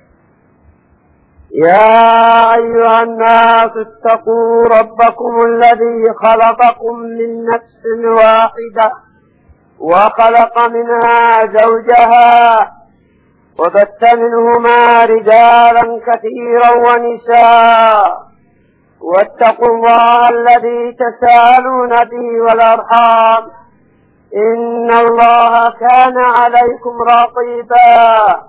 يا أيها الناس اتقوا ربكم الذي خلقكم من نفس واحدة وخلق منها زوجها وبث منهما رجالا كثيرا ونساء، واتقوا الله الذي تساءلون به والأرحام إن الله كان عليكم رقيبا.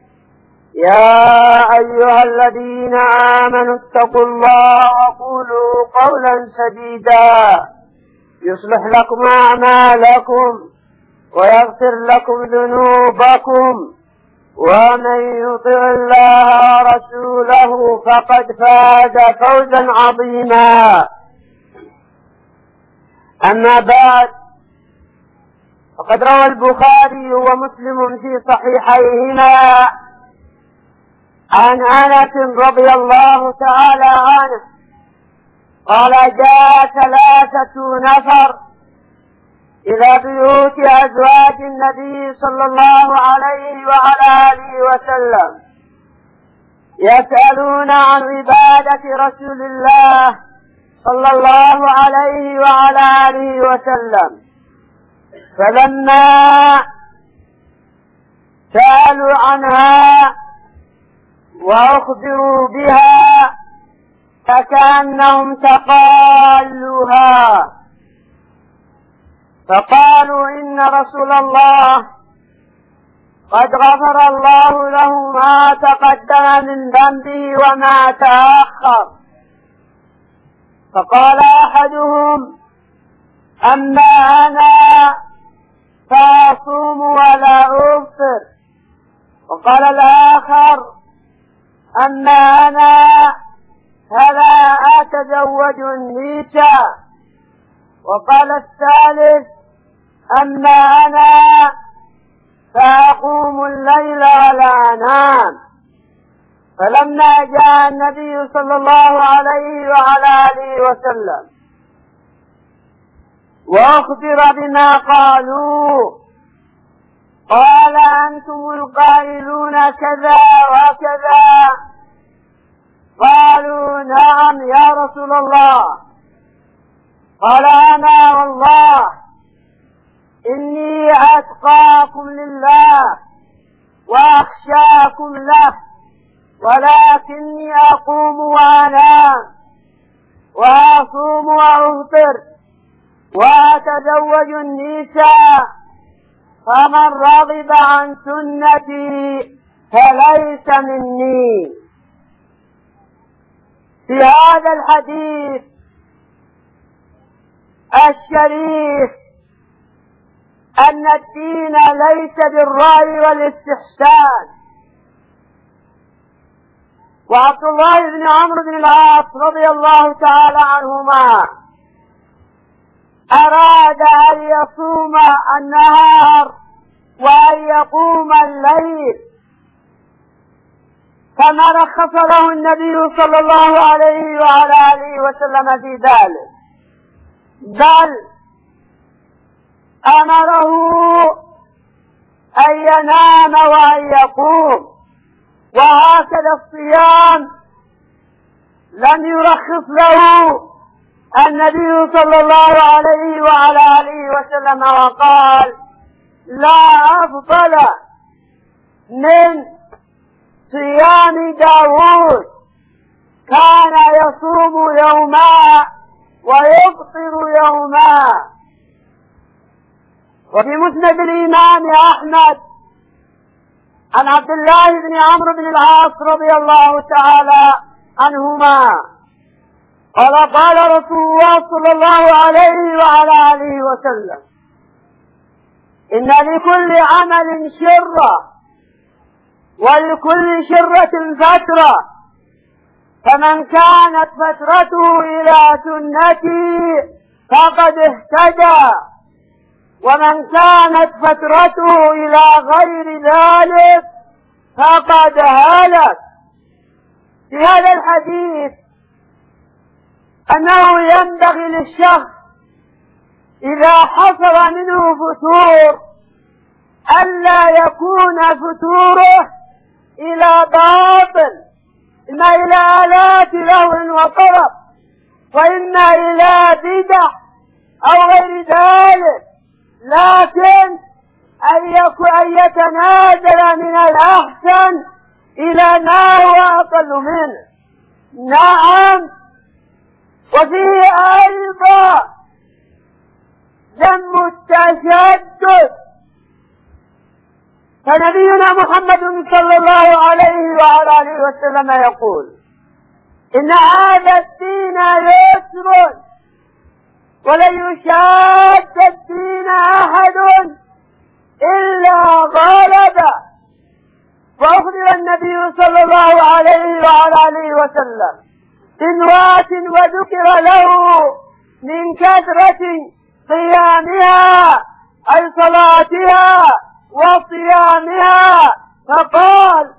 يا أيها الذين آمنوا اتقوا الله وقولوا قولا سديدا يصلح لكم أعمالكم ويغفر لكم ذنوبكم، ومن يطع الله ورسوله فقد فاز فوزا عظيما. أما بعد، فقد روى البخاري ومسلم في صحيحيهما عن أنس رضي الله تعالى عنه قال: جاء ثلاثة نفر إلى بيوت أزواج النبي صلى الله عليه وعلى آله وسلم يسألون عن عبادة رسول الله صلى الله عليه وعلى آله وسلم، فلما سألوا عنها وأخبروا بها فكأنهم تقالوها، فقالوا: إن رسول الله قد غفر الله له ما تقدم من ذنبه وما تأخر. فقال أحدهم: أما أنا فأصوم ولا أفطر. وقال الآخر: أما أنا فلا أتزوج النساء. وقال الثالث: أما أنا فأقوم الليل ولا أنام. فلما جاء النبي صلى الله عليه وعلى آله وسلم وأخبر بما قالوا قال: أنتم القائلون كذا وكذا. قالوا: نعم يا رسول الله. قال: أنا والله إني أتقاكم لله وأخشاكم له، ولكني أقوم وأنام وأصوم وأفطر وأتزوج النساء، فمن رغب عن سنتي فليس مني. في هذا الحديث الشريف أن الدين ليس بالرأي والاستحسان. وعبد الله بن عمرو بن العاص رضي الله تعالى عنهما أراد أن يصوم النهار وأن يقوم الليل، كما رخص له النبي صلى الله عليه وعلى آله وسلم في ذلك، بل أمره أن ينام وأن يقوم. وهكذا الصيام لم يرخص له النبي صلى الله عليه وعلى آله وسلم وقال: لا أفضل من صيام داود، كان يصوم يوما ويفطر يوما. وفي مسند الإمام أحمد عن عبد الله بن عمرو بن العاص رضي الله تعالى عنهما قال: قال رسول الله صلى الله عليه وعلى آله وسلم: إن لكل عمل شرة ولكل شرة فترة، فمن كانت فترته إلى سنتي فقد اهتدى، ومن كانت فترته إلى غير ذلك فقد هلك. في هذا الحديث أنه ينبغي للشخص إذا حصل منه فتور ألا يكون فتوره إلى باطل، إما إلى آلات لهو وطرب، وإما إلى بدع أو غير ذلك، لكن أن يتنازل من الأحسن إلى ما هو أقل منه. نعم، وفيه أيضا ذم التشدد، فنبينا محمد صلى الله عليه وعلى آله وسلم يقول: إن هذا الدين يسر ولن يشاد الدين أحد إلا غلب. وأخبر النبي صلى الله عليه وعلى آله وسلم بنوات وذكر له من كثرة قيامها أي صلاتها وصيامها، فقال: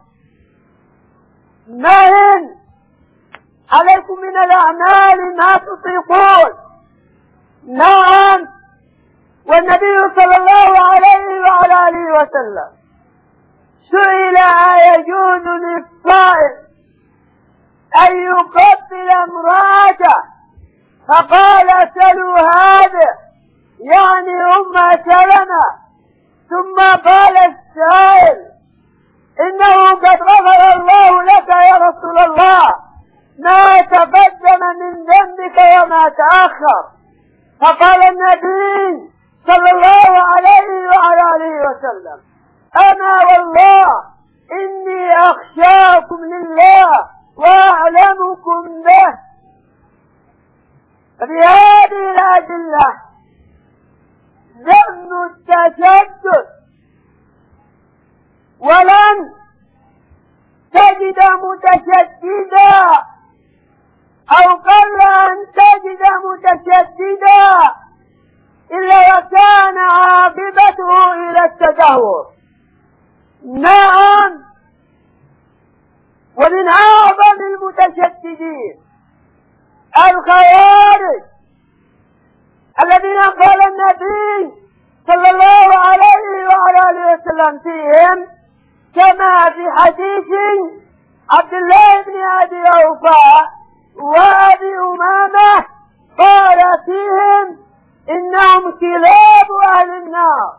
مهن عليكم من الأعمال ما تطيقون. نعم، والنبي صلى الله عليه وعلى آله وسلم سئل: أيجوز للصائم أن يقبل امرأته؟ فقال: سلوا هذا، يعني أم سلمة. ثم قال السائل: إنه قد غفر الله لك يا رسول الله ما تقدم من ذنبك وما تأخر. فقال النبي صلى الله عليه وعلى آله وسلم: أنا والله إني أخشاكم لله وأعلمكم به. فبهذه الأدلة ذم التشدد، ولن تجد متشددا أو قل أن تجد متشددا إلا وكان عاقبته إلى التدهور. نعم، ومن أعظم المتشددين الخوارج الذين قال النبي صلى الله عليه وعلى آله وسلم فيهم كما في حديث عبد الله بن أبي أوفى وأبي أمامة، قال فيهم: إنهم كلاب أهل النار.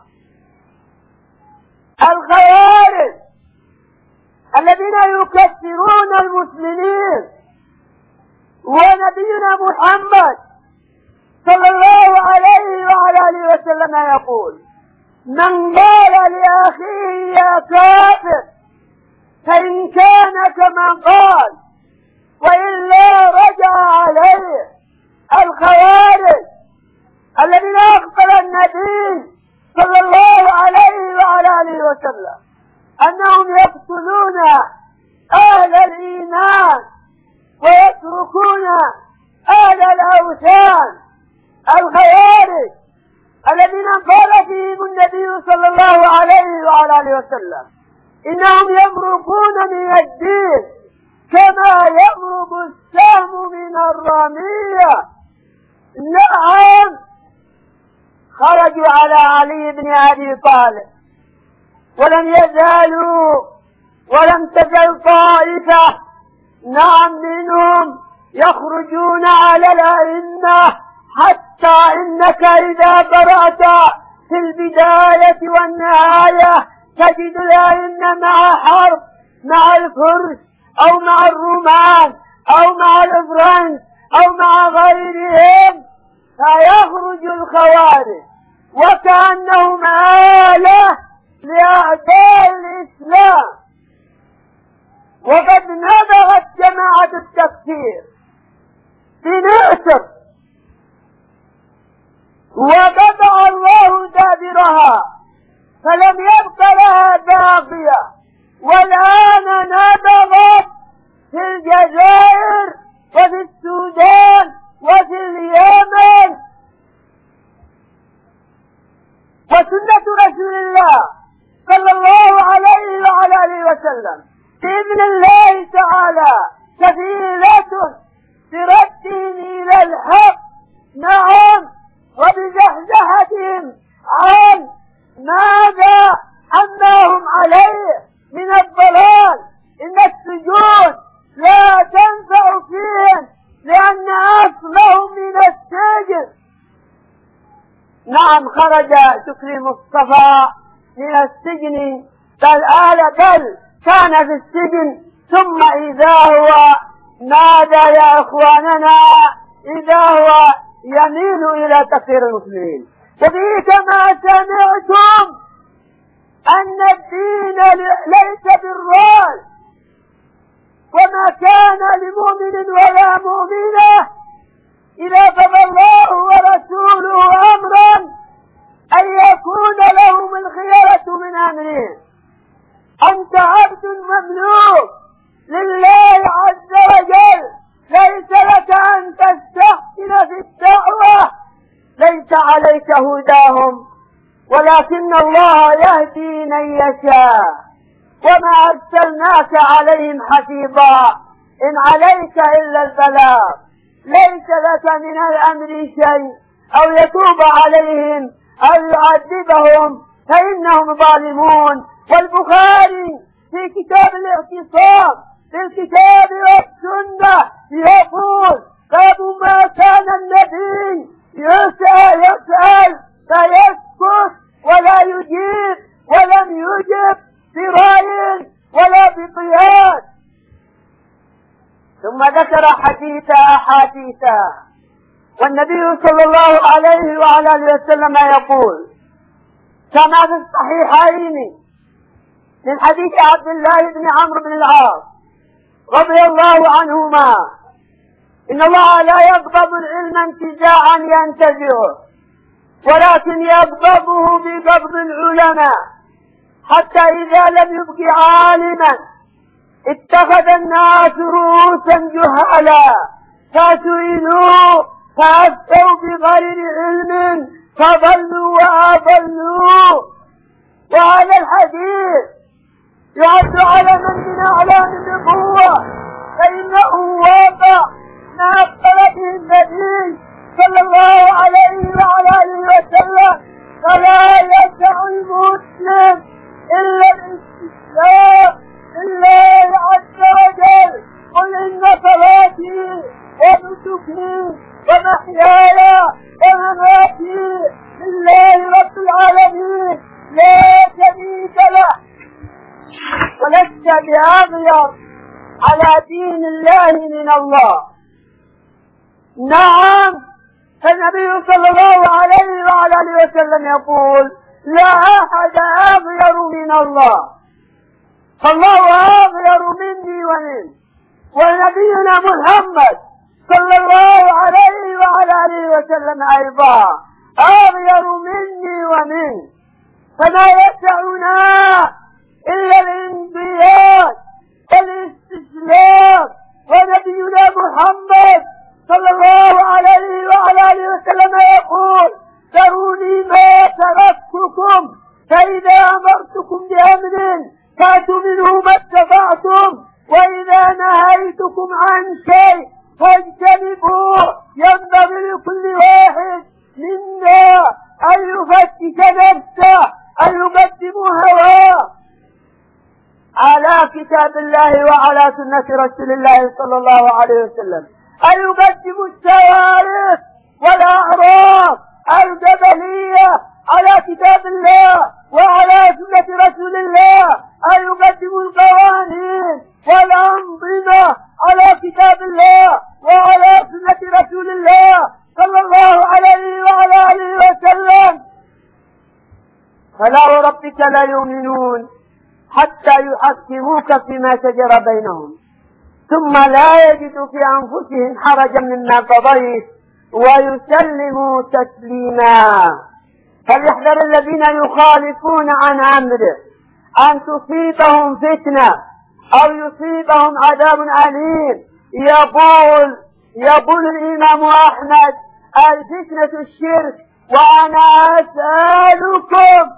الخوارج الذين يكفرون المسلمين، ونبينا محمد صلى الله عليه وعلى آله وسلم يقول: من قال لأخيه يا كافر فإن كان كما قال وإلا رجع عليه. الخوارج الذين أخبر النبي صلى الله عليه وعلى آله وسلم أنهم يقتلون أهل الإيمان ويتركون أهل الأوثان. الخوارج الذين قال فيهم النبي صلى الله عليه وعلى آله وسلم إنهم يمرقون من الدين كما يمرق السهم من الرمية. نعم، خرجوا على علي بن أبي طالب ولم يزالوا ولم تزل طائفة نعم منهم يخرجون على الأئمة، حتى إنك إذا قرأت في البداية والنهاية تجد الأئمة مع حرب مع الفرس أو مع الرومان أو مع الإفرنج أو مع غيرهم، فيخرج الخوارج وكأنهم آلة لأعداء الإسلام. وقد نبغت جماعة التكفير بنأسف وقطع الله دابرها فلم يبق لها باقية، والآن نبغت في الجزائر وفي السودان وفي اليمن. وسنة رسول الله صلى الله عليه وعلى آله وسلم بإذن الله تعالى كفيلة بردهم إلى الحق، نعم، وبزحزحتهم عن ماذا عماهم عليه من الضلال. إن السجون لا تنفع فيهم لأن أصلهم من السجن. نعم، خرج شكري مصطفى من السجن بل آل بل كان في السجن، ثم إذا هو ماذا يا إخواننا إذا هو يميل إلى تكفير المسلمين. وفيه كما سمعتم أن الدين ليس بالرأي، وما كان لمؤمن ولا مؤمنة إذا قضى الله ورسوله أمرا أن يكون لهم الخيرة من أمرهم. أنت عبد مملوك لله عز وجل، ليس لك أن تستحسن في الدعوة، ليس عليك هداهم ولكن الله يهدي من يشاء، وما أرسلناك عليهم حفيظا إن عليك إلا البلاغ، ليس لك من الأمر شيء، أو يتوب عليهم أو يعذبهم فإنهم ظالمون. والبخاري في كتاب الاعتصام في الكتاب والسنة يقول: باب ما كان النبي يسأل يسأل فيسكت ولا يجيب، ولم يجب برأي ولا بقياس. ثم ذكر حديث أحاديث، والنبي صلى الله عليه وعلى آله وسلم يقول كما في الصحيحين من حديث عبد الله بن عمرو بن العاص رضي الله عنهما: إن الله لا يقبض العلم انتزاعا ينتزعه، ولكن يقبضه بقبض العلماء، حتى إذا لم يبق عالما اتخذ الناس رؤوسا جهالا فسئلوا فأفتوا بغير علم فضلوا وأضلوا. وهذا الحديث يعد علما من أعلام النبوة، فإنه واقع ما أخبر به النبي صلى الله عليه وعلى آله وسلم. فلا يسع المسلم إلا الاستسلام لله عز وجل: قل إن صلاتي ونسكي ومحياي ومماتي لله رب العالمين لا شريك له، ولست بأغير على دين الله من الله. نعم، فالنبي صلى الله عليه وعلى آله وسلم يقول لا أحد أغير من الله، فالله أغير مني ومنه، ونبينا محمد صلى الله عليه وعلى آله وسلم أيضا أغير مني ومنه، فما يسعنا إلا الانقياد والاستسلام. ونبينا محمد صلى الله عليه وعلى آله وسلم يقول ذروني ما تركتكم، فإذا أمرتكم بأمر فأتوا منه ما استطعتم، وإذا نهيتكم عن شيء فاجتنبوه. ينبغي لكل واحد منا أن يفتش نفسه، أن يقدم هواه على كتاب الله وعلى سنة رسول الله صلى الله عليه وسلم، أن يقدم الشوارع والأعراض الجبلية على كتاب الله وعلى سنة رسول الله، أن يقدم القوانين والأنظمة على كتاب الله وعلى سنة رسول الله صلى الله عليه وعلى آله وسلم. فلا وربك لا يؤمنون حتى يحكموك فيما شجر بينهم ثم لا يجدوا في أنفسهم حرجا مما قضيت ويسلموا تسليما. فليحذر الذين يخالفون عن أمره أن تصيبهم فتنة أو يصيبهم عذاب أليم. يقول يقول الإمام أحمد الفتنة الشرك، وأنا أسألكم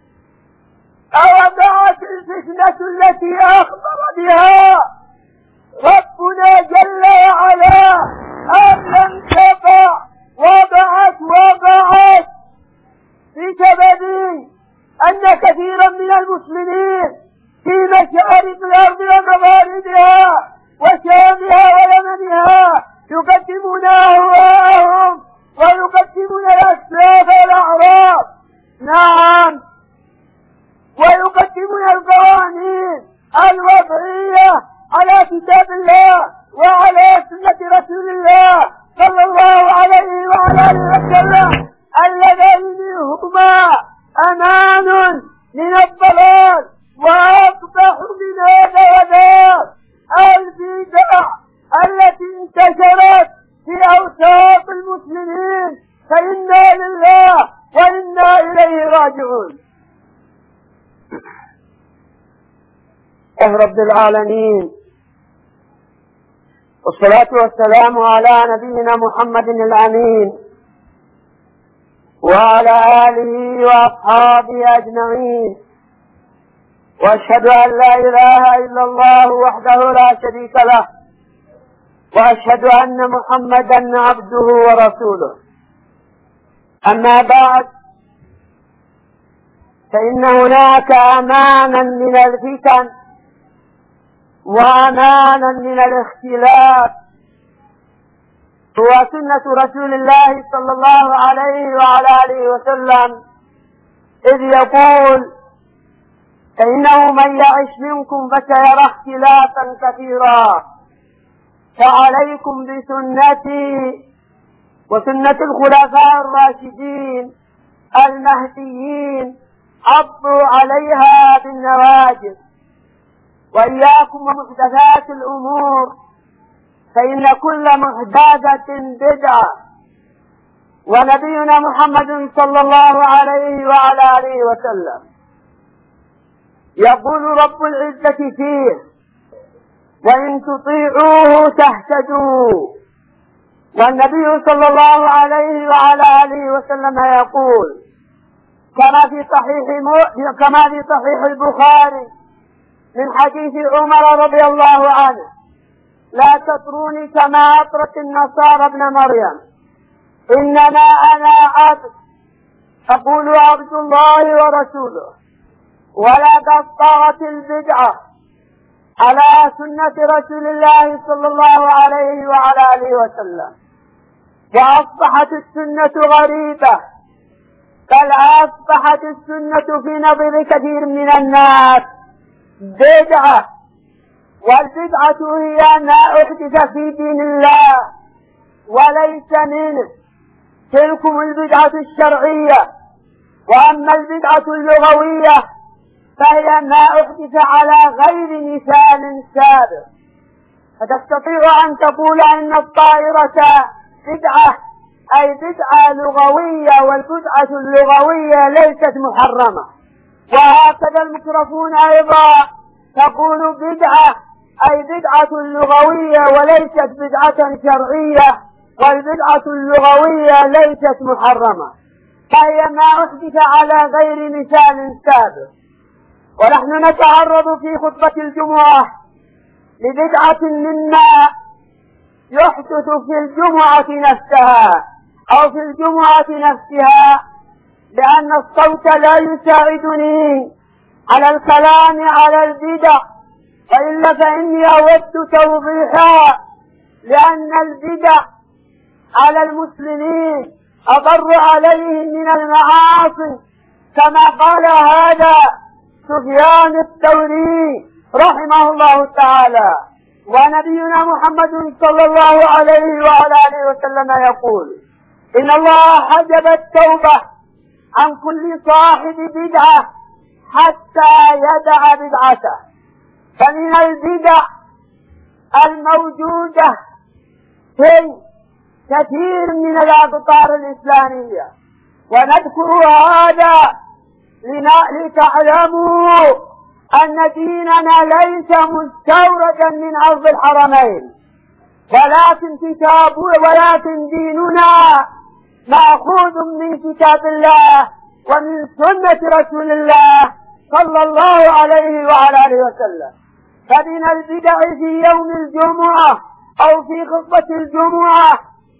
أوقعت الفتنة التي أخبر بها ربنا جل وعلا أم لم تقع؟ وقعت وقعت بسبب أن كثيرا من المسلمين في مشارق الأرض ومغاربها وشامها ويمنها يقدمون أهواءهم ويقدمون الأسلاف والأعراض، نعم، ويقدمون القوانين الوضعية على كتاب الله وعلى سنة رسول الله صلى الله عليه وعلى آله وسلم، اللذين هما أمان من الضلال وأقبح من هذا وذاك. البدع التي انتشرت في أوساط المسلمين فإنا لله وإنا إليه راجعون. رب العالمين، والصلاة والسلام على نبينا محمد الأمين وعلى آله وأصحابه أجمعين، وأشهد أن لا إله إلا الله وحده لا شريك له، وأشهد أن محمدا عبده ورسوله. أما بعد، فإن هناك أمانا من الفتن وأمانا من الاختلاف، هو سنة رسول الله صلى الله عليه وعلى آله وسلم، إذ يقول فإنه من يعش منكم فسيرى اختلافا كثيرا، فعليكم بسنتي وسنة الخلفاء الراشدين المهديين، عضوا عليها بالنواجذ، وإياكم ومحدثات الأمور، فإن كل محدثة بدعة. ونبينا محمد صلى الله عليه وعلى آله وسلم يقول رب العزة فيه وإن تطيعوه تهتدوا. والنبي صلى الله عليه وعلى آله وسلم يقول كما في صحيح كما في صحيح البخاري من حديث عمر رضي الله عنه: لا تطروني كما أطرت النصارى ابن مريم، إنما أنا عبد أقول عبد الله ورسوله. ولقد طغت البدعة على سنة رسول الله صلى الله عليه وعلى آله وسلم، وأصبحت السنة غريبة، بل أصبحت السنة في نظر كثير من الناس بدعة. والبدعة هي ما أحدث في دين الله وليس منه، تلكم البدعة الشرعية. وأما البدعة اللغوية فهي ما أحدث على غير مثال سابق. فتستطيع أن تقول إن الطائرة بدعة، أي بدعة لغوية، والبدعة اللغوية ليست محرمة. وهكذا الميكروفون أيضا تقول بدعة، أي بدعة لغوية وليست بدعة شرعية، والبدعة اللغوية ليست محرمة، فهي ما أحدث على غير مثال سابق. ونحن نتعرض في خطبة الجمعة لبدعة مما يحدث في الجمعة نفسها أو في الجمعة نفسها، لأن الصوت لا يساعدني على الكلام على البدع، وإلا فإني أود توضيحها، لأن البدع على المسلمين أضر عليهم من المعاصي، كما قال هذا سفيان الثوري رحمه الله تعالى. ونبينا محمد صلى الله عليه وعلى آله وسلم يقول: إن الله حجب التوبة عن كل صاحب بدعة حتى يدع بدعته. فمن البدع الموجودة في كثير من الأقطار الإسلامية، ونذكر هذا لتعلموا أن ديننا ليس مستوردا من أرض الحرمين، ولكن كتاب ولكن ديننا مأخوذ من كتاب الله ومن سنة رسول الله صلى الله عليه وعلى آله وسلم. فمن البدع في يوم الجمعة أو في خطبة الجمعة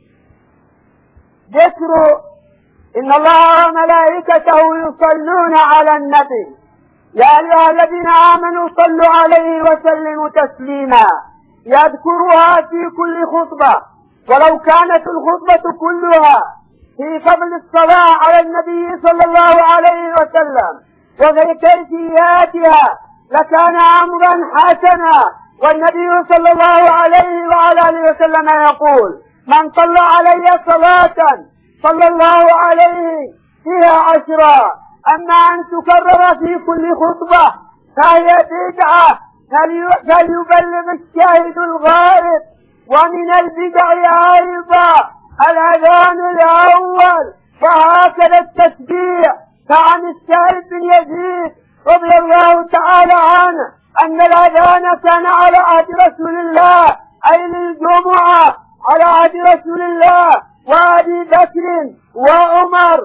ذكر إن الله وملائكته يصلون على النبي، يا أيها الذين آمنوا صلوا عليه وسلموا تسليما، يذكرها في كل خطبة، ولو كانت الخطبة كلها في فضل الصلاة على النبي صلى الله عليه وسلم وفي كيفياتها لكان أمرا حسنا. والنبي صلى الله عليه وعلى آله وسلم يقول: من صلى علي صلاة صلى الله عليه فيها عشرا. أما أن تكرر في كل خطبة فهي بدعة، فليبلغ الشاهد الغائب. ومن البدع أيضا الأذان الأول، وهكذا التسبيح. فعن السائب بن يزيد رضي الله تعالى عنه أن الأذان كان على عهد رسول الله، أي للجمعة، على عهد رسول الله وأبي بكر وعمر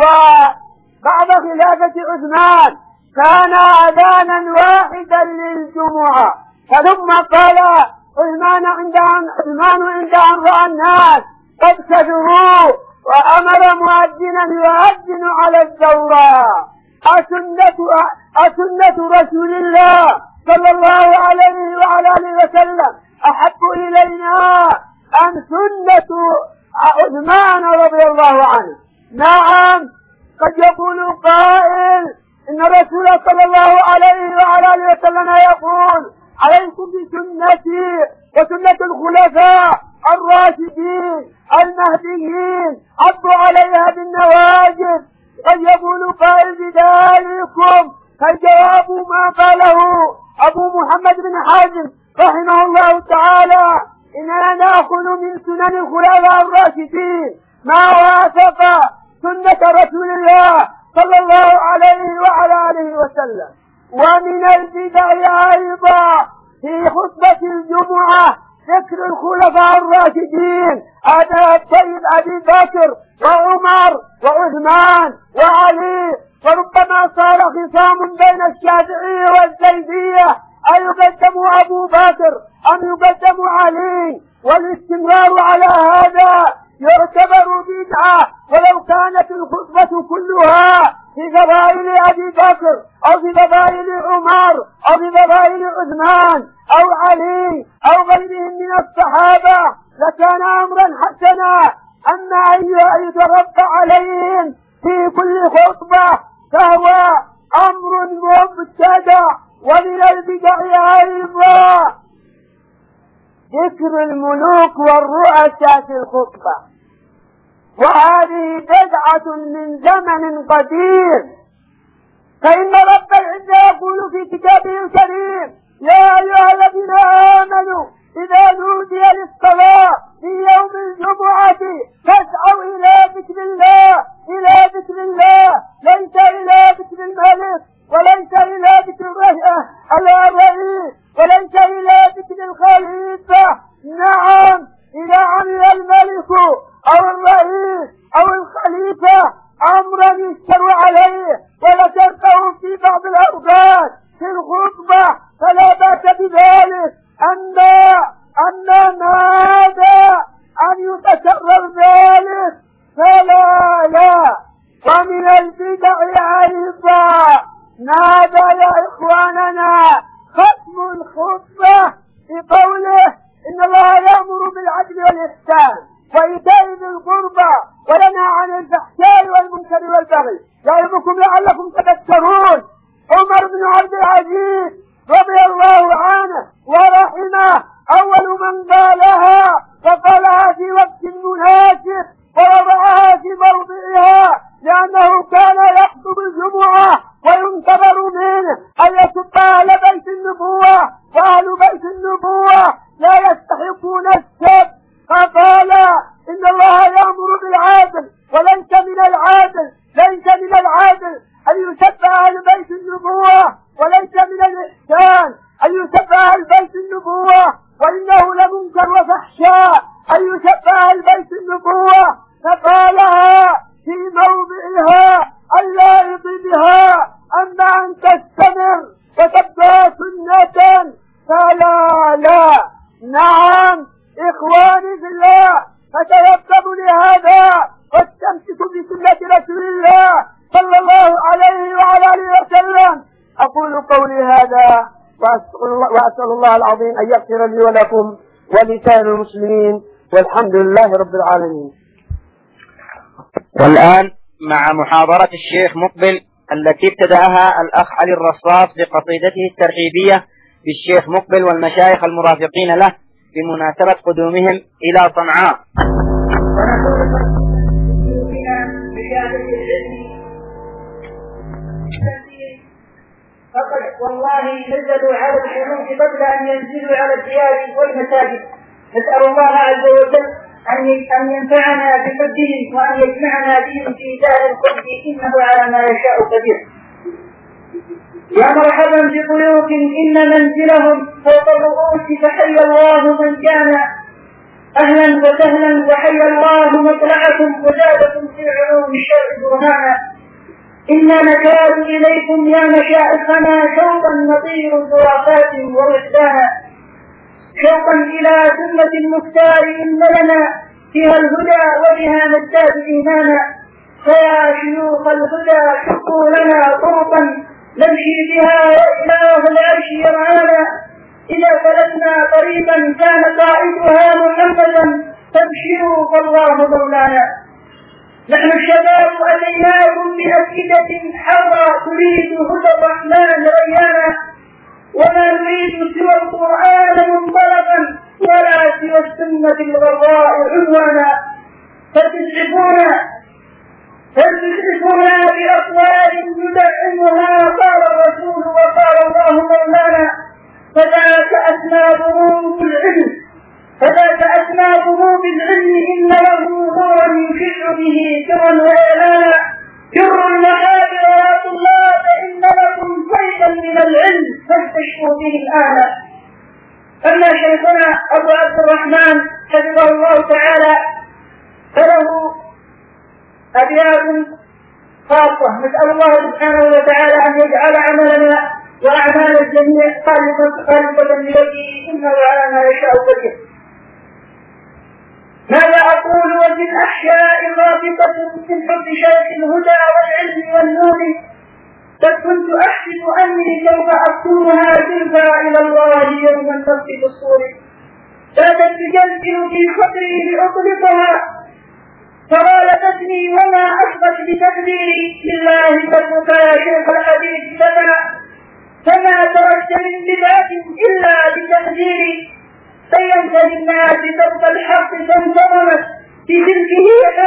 وبعد خلافة عثمان، كان أذانا واحدا للجمعة. فلما قال عثمان عند عثمان عند أن رأى الناس قد كثروا وأمر مؤذنا يؤذن على الزوراء: أسنة أسنة رسول الله صلى الله عليه وعلى آله وسلم أحب إلينا أم سنة عثمان رضي الله عنه؟ نعم، قد يقول قائل إن الرسول صلى الله عليه وعلى آله وسلم يقول: عليكم بسنتي وسنة الخلفاء الراشدين المهديين، عضوا عليها بالنواجذ. قد يقول قائل بذلكم، فالجواب ما قاله أبو محمد بن حزم رحمه الله تعالى: إننا نأخذ من سنن الخلفاء الراشدين ما وافق سنة رسول الله صلى الله عليه وعلى آله وسلم. ومن البدع أيضا في خطبة الجمعة ذكر الخلفاء الراشدين، هذا الطيب أبي بكر وعمر وعثمان وعلي. وربما صار خصام بين الشافعي والزيدية: أيقدم أبو بكر أم يقدم علي؟ والاستمرار على هذا يعتبر بدعة، ولو كانت الخطبة كلها في فضائل أبي بكر أو في فضائل عمر أو في فضائل عثمان أو علي أو غيرهم من الصحابة لكان أمرا حسنا. أما أن يتربى عليهم في كل خطبة فهو أمر مبتدع. ومن البدع أيضا ذكر الملوك والرؤساء في الخطبة. وهذه بدعة من زمن قديم. فإن رب العزة يقول في كتابه الكريم: يا أيها الذين آمنوا إذا نودي للصلاة في يوم الجمعة فاسعوا إلى ذكر الله، إلى ذكر الله، ليس إلى ذكر الملك، وليس إلى ذكر الرئيس، وليس إلى ذكر الخليفة. نعم، إذا عمل الملك أو الرئيس أو الخليفة أمرا يشتر عليه وذكرته في بعض الأوقات في الخطبة فلا بأس بذلك. أما أما ماذا أن يتكرر ذلك فلا لا. ومن البدع أيضا ماذا يا إخواننا؟ ختم الخطبة بقوله: إن الله يأمر بالعدل والإحسان وإيتاء ذي القربى وينهى عن الفحشاء والمنكر والبغي يعظكم لعلكم تذكرون. عمر بن عبد العزيز رضي الله عنه ورحمه أول من قالها، وقالها في وقت مناسب ووضعها في موضعها، لأنه كان يخطب الجمعة وينتظر منه أن يسب أهل بيت النبوة، وأهل بيت النبوة لا يستحقون السب. فقال: إن الله يأمر بالعدل، وليس من العدل ليس من العدل أن يسب أهل بيت النبوة، وليس من الإحسان أن يسب أهل بيت النبوة، وإنه لمنكر وفحشاء أن يسب أهل بيت النبوة. فقالها في موضعها اللائق بها. أما أن تستمر وتبقى سنة فلا لا. نعم إخواني في الله، فتيقظوا لهذا واستمسكوا بسنة رسول الله صلى الله عليه وعلى آله وسلم. أقول قولي هذا وأسأل الله العظيم أن يغفر لي ولكم ولسائر المسلمين، والحمد لله رب العالمين. والآن مع محاضرة الشيخ مقبل التي ابتدأها الأخ علي الرصاص بقصيدته الترحيبية بالشيخ مقبل والمشايخ المرافقين له بمناسبة قدومهم إلى صنعاء. فقد والله نزلوا على الحروف قبل أن ينزلوا على الديار والمساجد. نسأل الله عز وجل أن ينفعنا بحبهم وأن يجمعنا بهم في دار الخلد، إنه على ما يشاء قدير. يا مرحبا بضيوف إن منزلهم فوق الرؤوس، فحي الله من كان أهلا وسهلا، وحي الله مطلعكم وزادكم في علوم الشرع برهانا. إنا نكاد إليكم يا مشائخنا شوقا نطير خرافات ووجدانا، شوقا إلى سنة المختار إن لنا فيها الهدى وبها نزداد إيمانا. فيا شيوخ الهدى شقوا لنا طرقا نمشي بها وإله العرش يرعانا. إذا سلكنا طريقا كان قائدها محمدا فابشروا فالله مولانا. نحن الشباب أتيناكم بأسئلة حرة تريد هدى الرحمن ريانا، وما نريد سوى القرآن منطلقا ولا سوى السنة الغراء عنوانا. فتسعفونا فتسعفونا بأقوال ندعمها قال الرسول وقال الله مولانا. فذاك أسمى ضروب العلم فذاك أسمى ضروب العلم إن له نورا يشع به سرا وإعلانا. جر المحابر يا طلاب إن لكم صيدا من العلم فاستشفوا به الآن. أما شيخنا أبو عبد الرحمن حفظه الله تعالى فله أبيات خاصة، نسأل الله سبحانه وتعالى أن يجعل عملنا وأعمال الجميع خالصة لوجهه إنه على ما يشاء قدير. ماذا أقول وفي الأحياء رابطة من حب شيخ الهدى والعلم والنور، قد كنت أحسب أني سوف أكونها تلفى إلى الله يوم النفخ في الصور. كادت تجلجل في خطري لأطلقها فغالبتني وما أصبت بتقديري. لله فضلك يا شيخ الحديث فما فما تركت من بدعة إلا بتقديري. بينت للناس ضبط الحق فانتظمت في تلكه خلق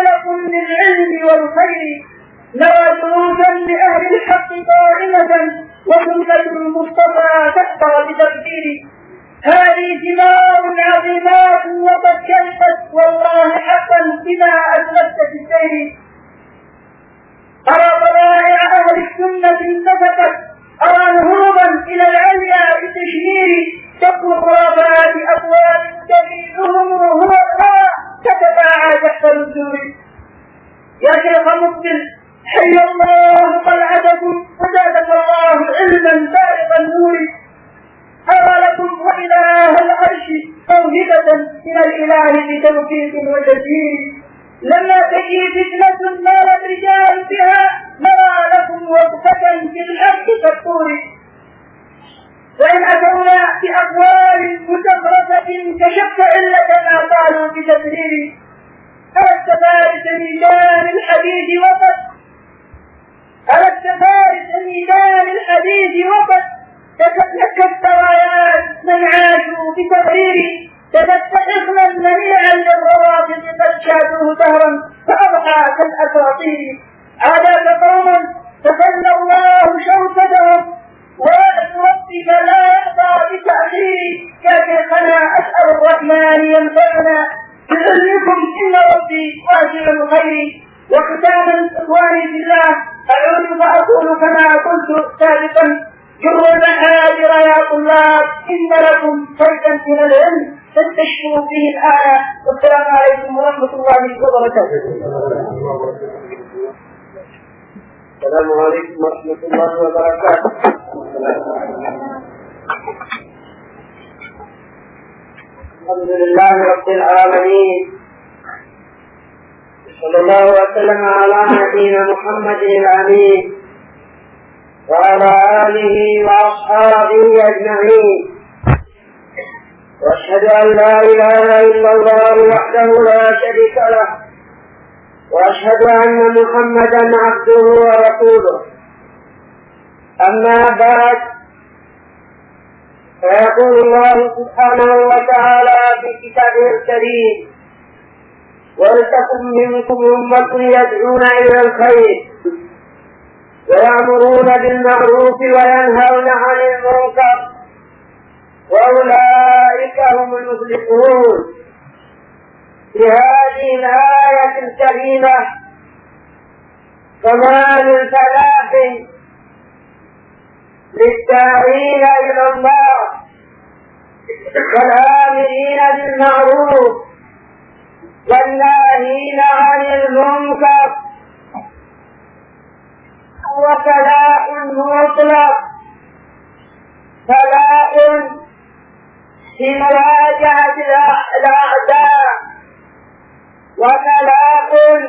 للعلم والخير نرى دروسا لأهل الحق قائمة وسنة المصطفى تكبر بتفكير. هذه ثمار عظيمات وقد كلفت والله حقا بما أسلفت في السير. أرى طلائع أهل السنة انتفقت، أرى نهوضا إلى العليا بتشمير تقوى الخرافات أبواب تبينهم وهو الهوى تتباعى تحت النزول. يا شيخ مقبل حي الله قلعتكم وزادك الله علما بارق النور. أرى لكم وإله العرش موهبة من الإله بتوفيق وتسيير. لما تجي فتنة نالت رجال بها نرى لكم وقفة في الحق كالطور. وإن أتونا بأقوال متفرقة كشف علة ما قالوا بتسرير. أردت فارس ميدان الحديث وقد أردت فارس ميدان الحديث وقد تكتلك الرايات من عاشوا بتقرير. تفتحنا منيعا للروافض قد شادوه دهرا فأضحى كالأساطير. عاداك قوما تخلى الله شوكتهم ويأس ربك لا يرضى بتأخير. يا شيخنا أسأل الرحمن ينفعنا بعلمكم إن ربي واسع الخير. وختاما إخواني في الله أعود فأقول كما قلت سابقا جروا المحاجر يا طلاب إن لكم فيدا من العلم تستشفوا فيه الآية. والسلام عليكم ورحمة الله وبركاته. السلام عليكم ورحمة الله وبركاته. الحمد لله رب العالمين، صلى الله وسلم على نبينا محمد الأمين وعلى آله وأصحابه أجمعين. وأشهد أن لا إله إلا الله وحده لا شريك له، وأشهد أن محمدا عبده ورسوله. أما بعد، فيقول الله سبحانه وتعالى في كتابه الكريم: ولتكن منكم أمة يدعون إلى الخير ويأمرون بالمعروف وينهون عن المنكر وأولئك هم المفلحون. في هذه الآية الكريمة كمال الفلاح للداعين إلى الله والآمرين بالمعروف والناهين عن المنكر، وفلاح مطلق، فلاح في مواجهة الأعداء، وفلاح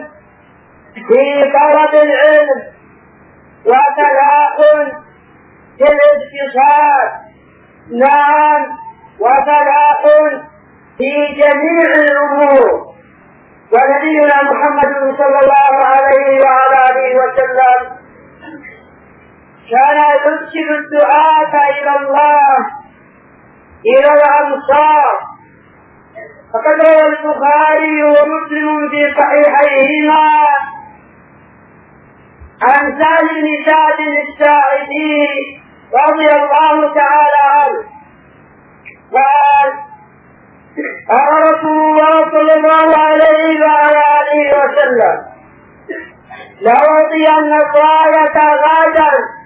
في طلب العلم، وفلاح في الاقتصاد، نعم، وفلاح في جميع الأمور. ونبينا محمد صلى الله عليه وعلى آله وسلم كان يرشد الدعاة إلى الله إلى الأمصار. فقد روى البخاري ومسلم في صحيحيهما عن سهل بن سعد الساعدي رضي الله تعالى عنه قال: قال رسول الله صلى الله عليه وعلى آله وسلم: لأعطين الراية غدا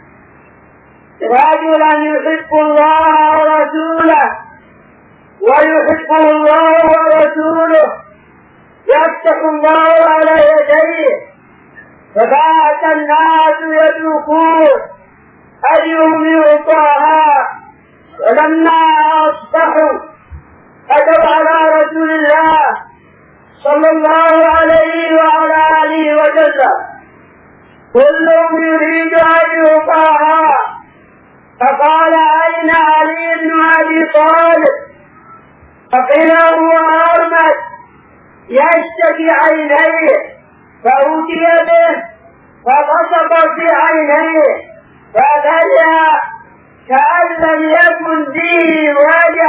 رجلا يحب الله ورسوله ويحبه الله ورسوله يفتح الله على يديه فبعث الناس يدركون أيهم يعطاها. ولما أصبحوا أتوا على رسول الله صلى الله عليه وعلى آله وسلم كلهم يريد أن يعطاها. فقال: أين علي بن أبي طالب؟ فقيل: هو أرمد يشتكي عينيه. فأوتي به فبسط في عينيه فبدا كأن لم يكن به وجع،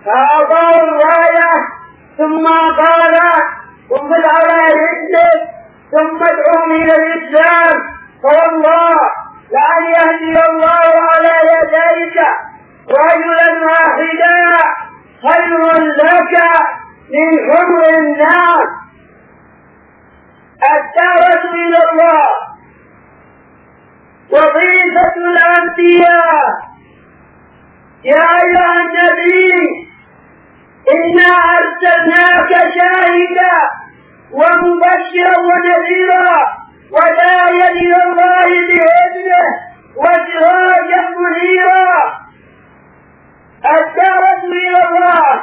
فأضاء الراية ثم قال: انفذ على رجلك ثم ادعوهم إلى الإسلام، فوالله لأن يهدي الله على يديك رجلا واحدا خير لك من حمر الناس. الدعوة إلى الله وظيفة الأنبياء. يا أيها النبي إنا أرسلناك شاهدا ومبشرا ونذيرا وداعيا إلى الله بإذنه وسراجا منيرا. الدعوة إلى الله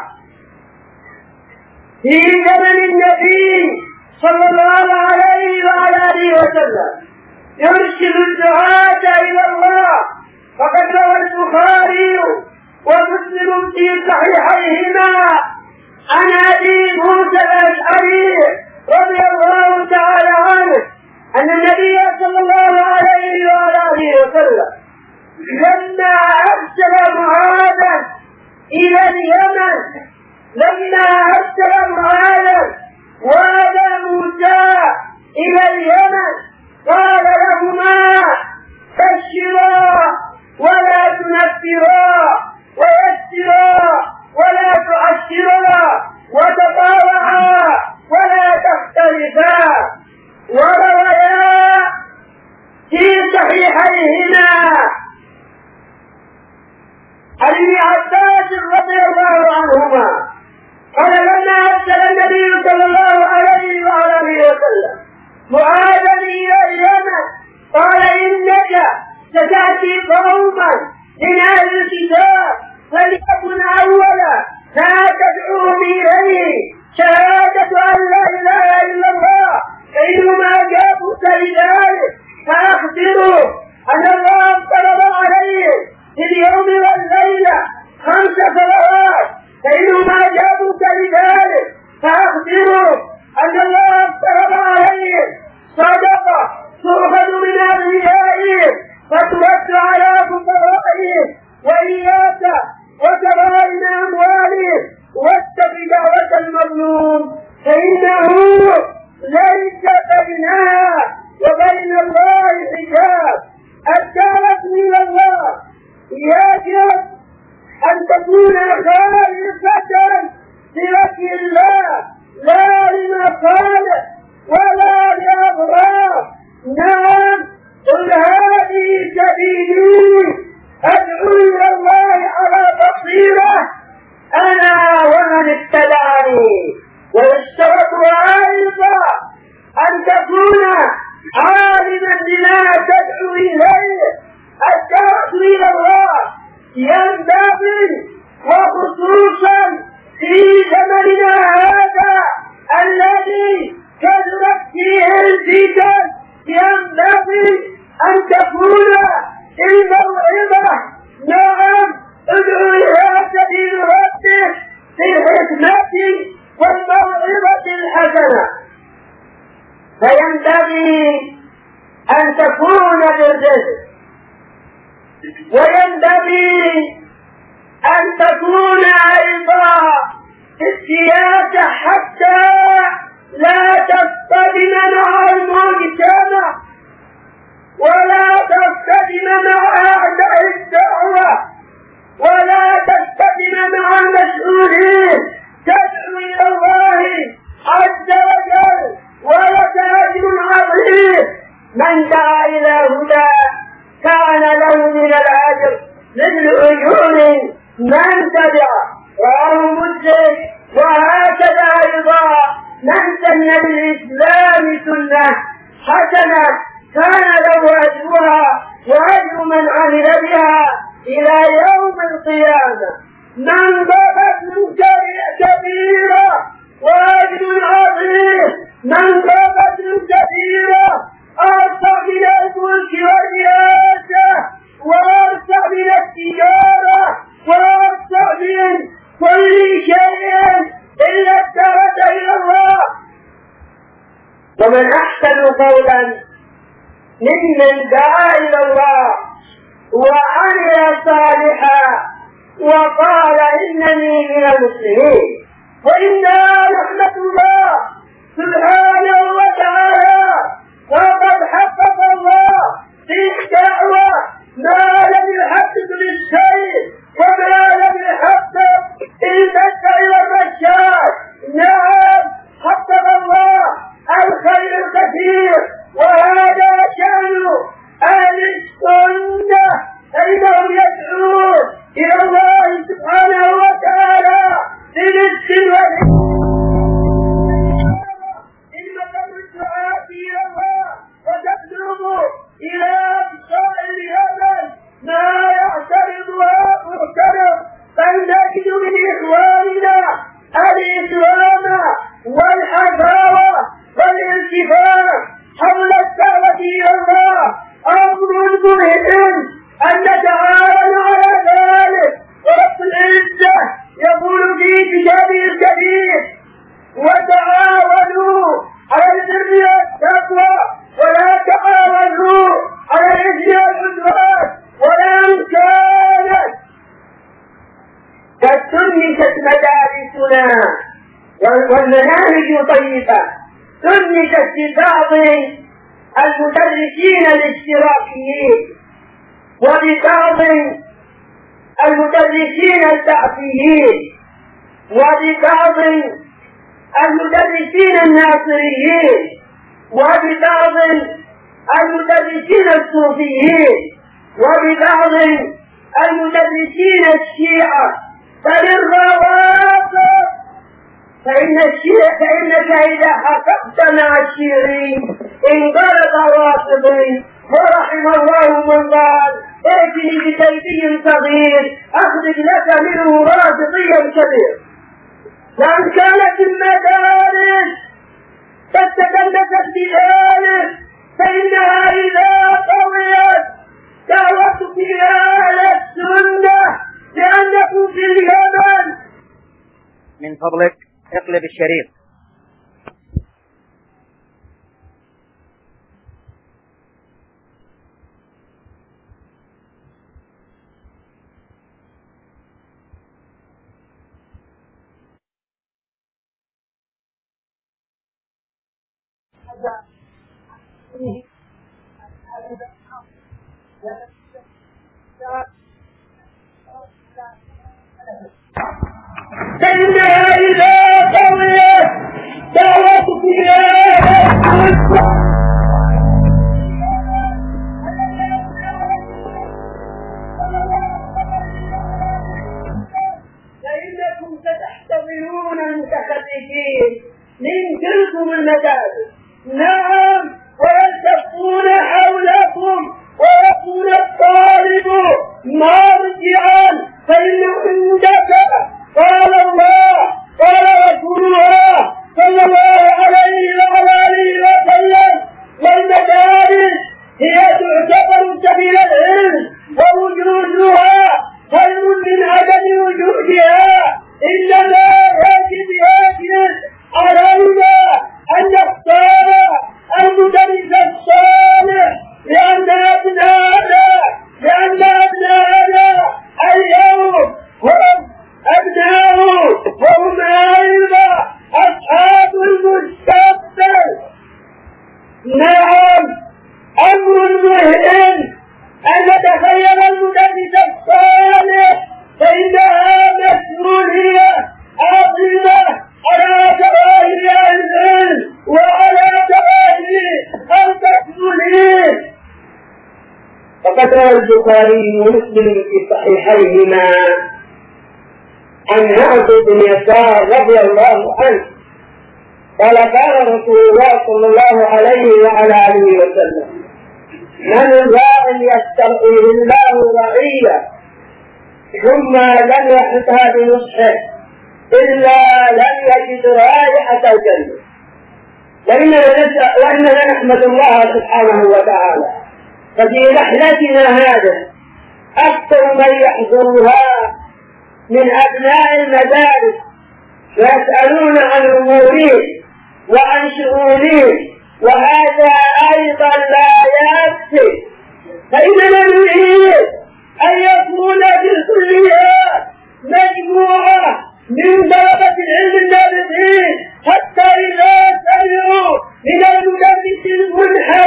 في زمن النبي صلى الله عليه وعلى آله وسلم يرشد الدعاة إلى الله. فقد روى البخاري ومسلم في صحيحيهما عن أبي موسى الأشعري رضي الله تعالى عنه أن النبي صلى الله عليه وعلى آله وسلم لما أرسل معاذا إلى اليمن لما أرسل معاذا وأبا موسى إلى اليمن قال لهما بشرا ولا تنفرا ويسرا ولا تعسرا وتطاوعا ولا تختلفا. ورويا في صحيحيهما عن ابن عباس رضي الله عنهما قال لما أرسل النبي صلى الله عليه وعلى آله وسلم معاذا إلى اليمن قال إنك ستأتي قوما من أهل الكتاب فليكن أولا ما تدعوهم إليه شهادة أن لا إله إلا الله، فإنما جابوك لذلك فأخبروا أن الله افترض عليهم في اليوم والليلة خمس صلوات، فإنما جابوك لذلك فأخبروا أن الله افترض عليهم صدقة تؤخذ من أغنيائهم فترد على فقرائهم، وإياك وكرائم أموالهم واتق دعوة المظلوم فإنه ليس بينها وبين الله حجاب. الدعوة إلى الله يجب أن تكون خالصة لوجه الله لا لمصالح ولا لأغراض. نعم قل هذه سبيلي أدعو إلى الله على بصيرة أنا ومن اتبعني. ويشترط أيضا أن تكون عالما بما تدعو إليه. الدعوة إلى الله ينبغي وخصوصا في زمننا هذا الذي كثرت فيه الفتن ينبغي أن تكون الموعظة نعم ادعو إلى سبيل ربك بالحكمة والموعظة الحسنة. فينبغي أن تكون بالرزق، وينبغي أن تكون أيضا في السياسة حتى لا تصطدم مع المجتمع ولا تصطدم مع أعداء الدعوة ولا تصطدم مع المسؤولين. تدعو إلى الله عز وجل ولك أجر عظيم. من دعا إلى هدى كان له من الأجر مثل أجور من تبع. رواه مسلم. وهكذا أيضا من سن بالإسلام سنة حسنة كان له أجرها وأجر من عمل بها إلى يوم القيامة. من بغت كبيرة وأجر عظيم. من بغت كبيرة أرفع من الملك والرئاسة وأرفع من التجارة وأرفع من كل شيء إلا الدعوة إلى الله. ومن أحسن قولا ممن دعا إلى الله وعمل صالحا وقال إنني من المسلمين. وإنا رحمة الله سبحانه وتعالى وقد حقق الله في الدعوة ما لم يحقق للشيء وما لم يحقق البشر والبشار. نعم حقق الله الخير الكثير، وهذا شأن أهل السنة، فإنهم يدعون إلى الله سبحانه وتعالى برزق المثل الدعاة إلى الله وتبلغ إلى أقصى اليمن ما يعترضها معترض، فنجد من إخواننا الإسلام والحفاوة والالتفاف حول الدعوة إلى الله أمر مهم أن نتعاون على ذلك. ورب العزة يقول في كتابه الكريم: وتعاونوا على البر والتقوى ولا تعاونوا على الإثم والعدوان. ولو كانت قد سنست مدارسنا والمناهج طيبة سنست ببعض المدرسين الاشتراكيين وببعض المدرسين البعثيين وببعض المدرسين الناصريين وببعض المدرسين الصوفيين وببعض المدرسين الشيعة، بل الروافض. فإن الشيعة فإنك إذا حققت مع الشيعين انقلب رافضي، ورحم الله من قال: ائتني بكيدي صغير أخرج لك منه رافضيا كبير. وإن كانت المدارس قد تكلفت بذلك فإنها إذا قويت دعوت إلى أهل السنة لأنكم في اليمن. من فضلك اقلب الشريط. فإنها إذا قويت دعوت إلى فإنكم ستحتضنون المتخرجين من تلكم المدارس. نعم، ويلتفون حولكم ويكون الطالب مرجعا، فإن عندك قال الله قال رسول الله صلى الله عليه وعلى آله وسلم. والمدارس هي تعتبر سبيل العلم، ووجودها خير من عدم وجودها. إنما يجب يجب علينا أن نختار المدرس الصالح، لأن أبناءنا لأن أبناءنا اليوم هم أبناء وهم أيضا أصحاب المستقبل. نعم، أمر مهم أن نتخيل المدرس الصالح، فإنها مسؤولية عظيمة على كبائر العلم وعلى كبائر المسؤولين. فقد روى البخاري ومسلم في صحيحيهما عن معبد بن يسار رضي الله عنه قال: قال رسول الله صلى الله عليه وعلى آله وسلم: من راع يسترعيه الله رعية ثم لم يحطها بنصحه إلا لم يجد رائحة الجنة. وإننا نحمد الله سبحانه وتعالى، ففي رحلتنا هذا أكثر من يحضرها من أبناء المدارس ويسألون عن أمورهم وعن شؤونهم، وهذا أيضا لا يكفي. فإننا نريد أن يكون في الكليات مجموعة من طلبة العلم النابغين، حتى إذا سمعوا من المدرس المنحرف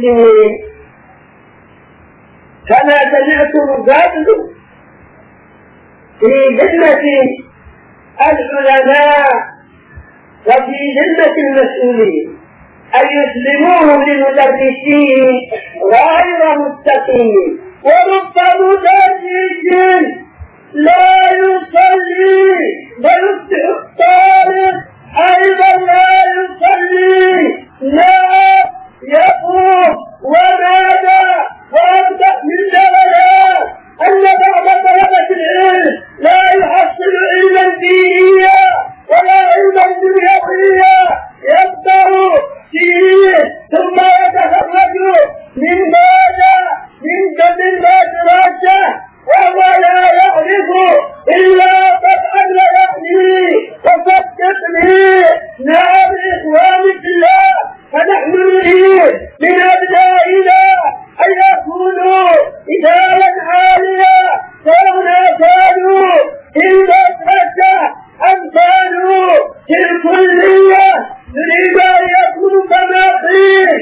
المسلمين كما سمعتم قبل في ذمة العلماء وفي ذمة المسؤولين أن يسلموه للمدرسين غير مستقيم. ورب مدرس لا يصلي ويصبح الطالب أيضا لا يصلي لا يقوم. وماذا وأبدأ من دولات أن بعض طلبة العلم لا يحصل علما دينيا ولا علما دنيويا، يبدأ فيه ثم يتخرج من ماذا من من مدرسة وهو لا يعرف إلا طبعا ويعني. وصدقني نعم إخواني في الله، فنحن نريد من أبنائنا أن يكونوا إدارا عالية كما كانوا في المدرسة أم كانوا في الكلية، نريد أن يكونوا كما قيل.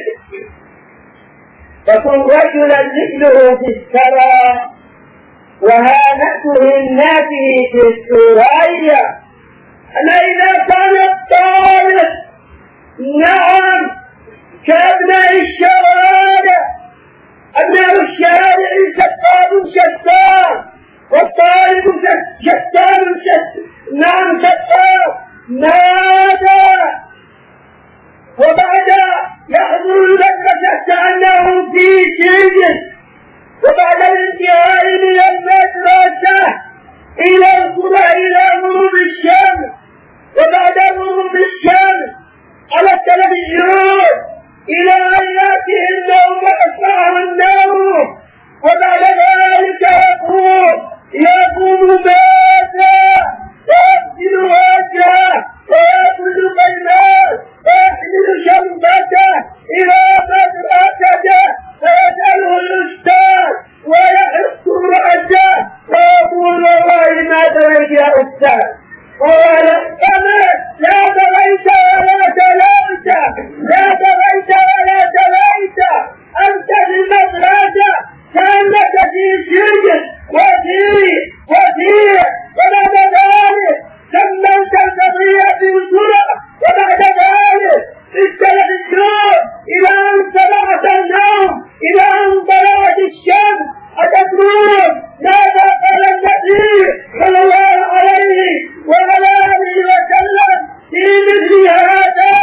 فكن رجلا مثله في الثرى وهانته النافه في السرايا. أنا إذا كان الطالب نعم كابناء الشوارع، أبناء الشارع شتان شتان والطالب شتان شتان نعم شتان، ماذا وبعد يحضر المدرسة كأنه في سجن، وبعد الانتهاء من المدرسة إلى القرى إلى غروب الشمس، وبعد غروب الشمس على التلفزيون إلى أن يأتي النوم وأسرعه النوم، وبعد ذلك يقوم يقوم ماذا؟ يغسل وجهه ويأكل بينات ويحمل شنطته إلى مدرسته فيسأله الأستاذ ويحط رأسه ويقول والله ما دريت يا أستاذ، وقال أمت لا دريت ولا تليت لا دريت ولا تليت، أنت في المدرسة كأنك في سجن وفي وفي وبعد ذلك كملت القضية بسرعة، وبعد ذلك التلفزيون إلى أن سمعت النوم إلى أن طلعت الشمس. أتدرون ماذا قال النبي صلى الله عليه وعلى آله وسلم في مثل هذا؟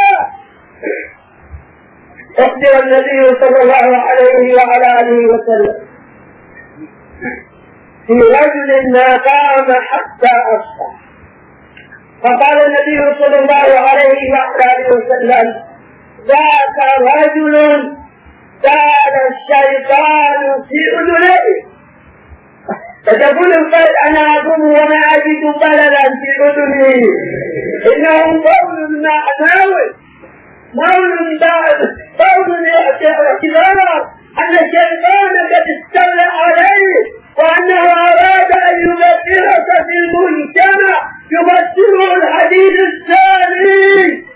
أخبر النبي صلى الله عليه وعلى آله وسلم في رجل ما قام حتى أصبح، فقال النبي صلى الله عليه وعلى آله وسلم ذاك رجل سال الشيطان في أذنيه. فتقول القلب أنا أقوم وما أجد بلدا في أذني، إنه قول معنوي قول قول اعتبار أن الشيطان قد استولى عليه وأنه أراد أن يبكرك في المجتمع، يبشره الحديث الثاني.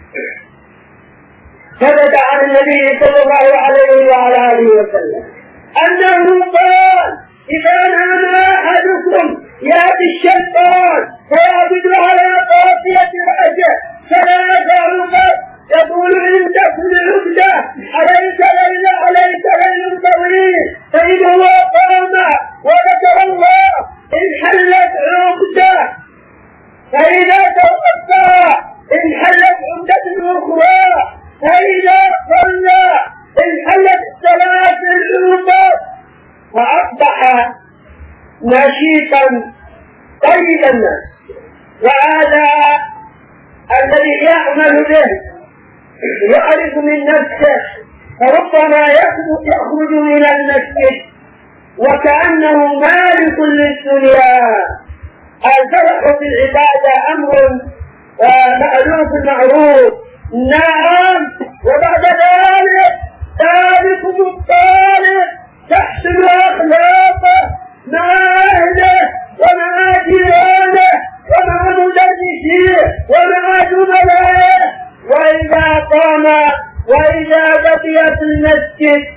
ثبت عن النبي صلى الله عليه وعلى آله وسلم أنه قال إذا نام أحدكم يأتي الشيطان فيعبد على قافية رأسه ثلاث عقد يقول إن تكن العقدة عليك ليل عليك ليل طويل، فإذا هو قام وذكر الله انحلت عقدة، فإذا توقف انحلت عقدة أخرى، فإذا صلى انحلت ثلاث العقد، فأصبح نشيطا طيب الناس. وهذا الذي يعمل به يعرف من نفسه، فربما يخرج من المسجد وكأنه مالك للدنيا. الفرح في العبادة أمر مألوف معروف، نعم، وبعد ذلك ذلكم الطالب تحسن أخلاقه مع أهله ومع جيرانه ومع مدرسيه ومع زملائه، وإذا قام وإذا بقي في المسجد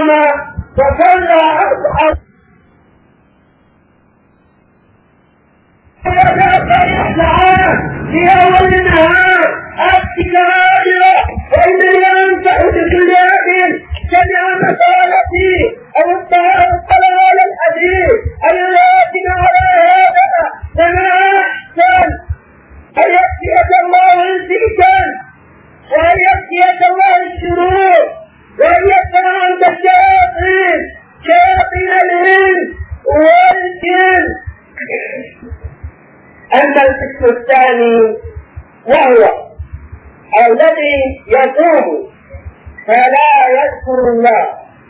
القيامة وصلى أربع ساعات في أول النهار التكالية وإنني أنصح بكل أحد سمع مقالتي أو اطلع على الحديث أن يراجع على هذا فما أحسن أن يكفيك الله الفتن وأن يكفيك الله الشرور وأن يدفع عنك الشياطين شياطين الإنس والجن. أما القسم الثاني وهو الذي يصوم فلا يذكر الله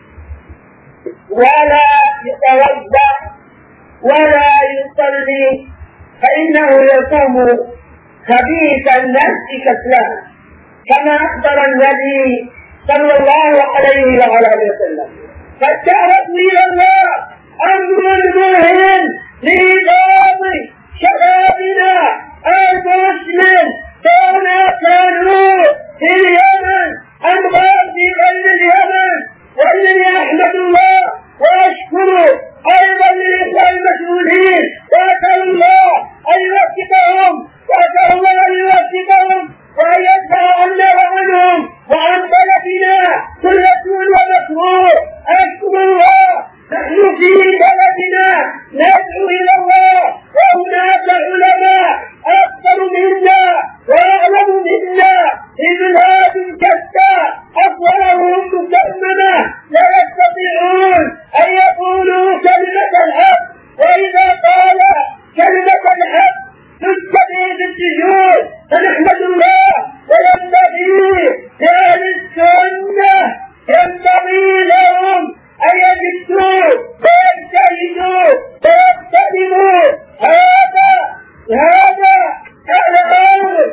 ولا يتوضأ ولا يصلي فإنه يصوم خبيث النفس كسلان كما أخبر النبي صلى الله عليه وعلى وسلم. فالدعوة إلى الله أمر مهم لإيجاد شبابنا المسلم كون كانوا في اليمن أم في غير اليمن. وإنني أحمد الله وأشكره أيضا للإخوة المسؤولين وأسأل الله أن يوفقهم وأسأل الله أن يوفقهم وأن يدفع عنا وعنهم وعن بلدنا كل سوء ومكروه. أشكر الله نحن في بلدنا ندعو إلى الله وهناك علماء أكثر منا وأعلم منا في بلاد شتى أصواتهم مسممة لا يستطيعون أن يقولوا كلمة الحق. وإذا قال كلمة الحق تجتمع بالسجود فنحمد الله. وينبغي لأهل السنة ينبغي لهم أن يجدوا ويجتهدوا ويغتنموا هذا هذا الأمر.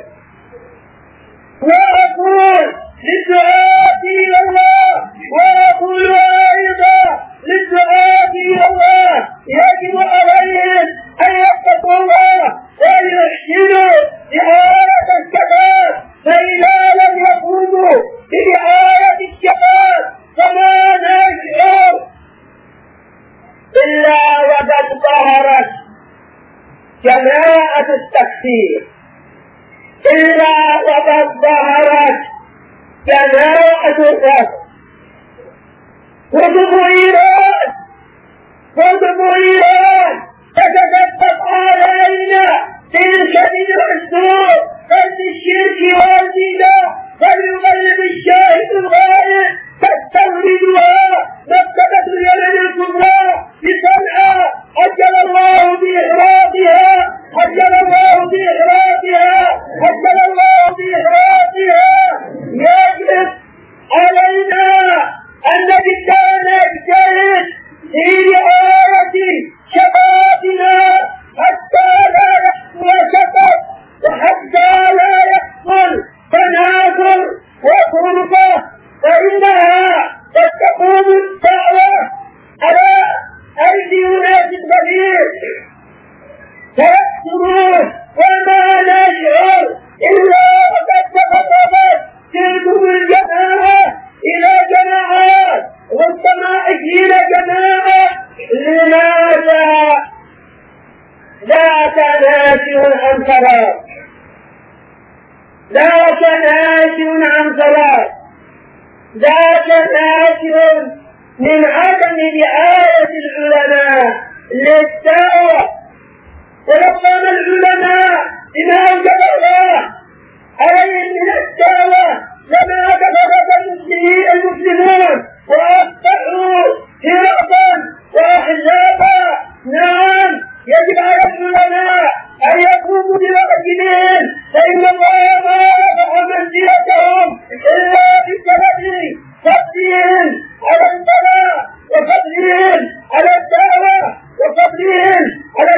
وأقول للدعاة إلى الله وأقول أيضا للدعاة إلى الله يجب عليهم أن يتقوا الله وأن يحسنوا رعاية الشباب فإذا لم يقوموا برعاية الشباب فما نشعر إلا وقد ظهرت جماعة التكفير إلا وقد ظهرت جماعة الرفض. كتب إيران كتب إيران تتدفق علينا بالكذب والسوء فرد الشرك والبدع فليغلب الشاهد الغائب تستوردها مكتبة اليمن الكبرى بصنعاء أجل الله بإحراقها أجل الله بإحراقها أجل الله بإحراقها. يجب علينا أن نجتهد في رعاية شبابنا حتى لا يحصل شطط وحتى لا يحصل تناثر وفرقة فإنها قد تقوم الدعوة على أيدي أناس كثير فيكثرون وما نشعر إلا وقد تفضلت تلكم الجماعة إلى جماعات ربما عشرين جماعة. لماذا لا تناشئ عن صلاة لا تناشئ عن صلاة لا تناشئ من عدم رعاية العلماء للدعوة. وربما العلماء بما أوجب الله عليهم من الدعوة لما كفرت المسلمون وأصبحوا فرقا وأحزابا. نعم يجب على العلماء أن يقوموا بواجبهم فإن الله ما رفع منزلتهم إلا بسبب فضلهم على البلاء وفضلهم على الدعوة وفضلهم على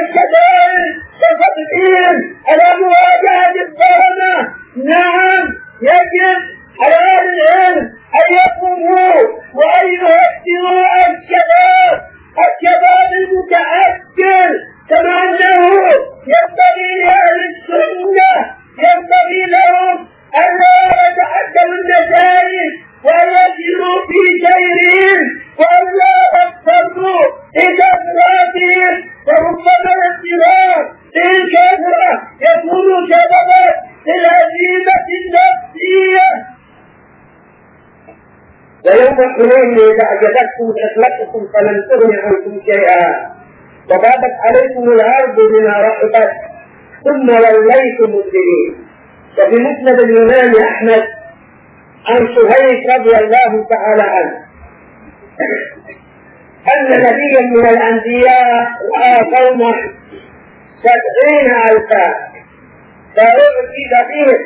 إذا أعجبتكم حكمتكم فلن تغن عنكم شيئا وضاقت عليكم الأرض بما رحبت ثم وليتم مدبرين. وفي مسند الإمام أحمد عن شهيد رضي الله تعالى عنه أن نبيا من الأنبياء رأى قومه سبعين ألفا فأعجب بهم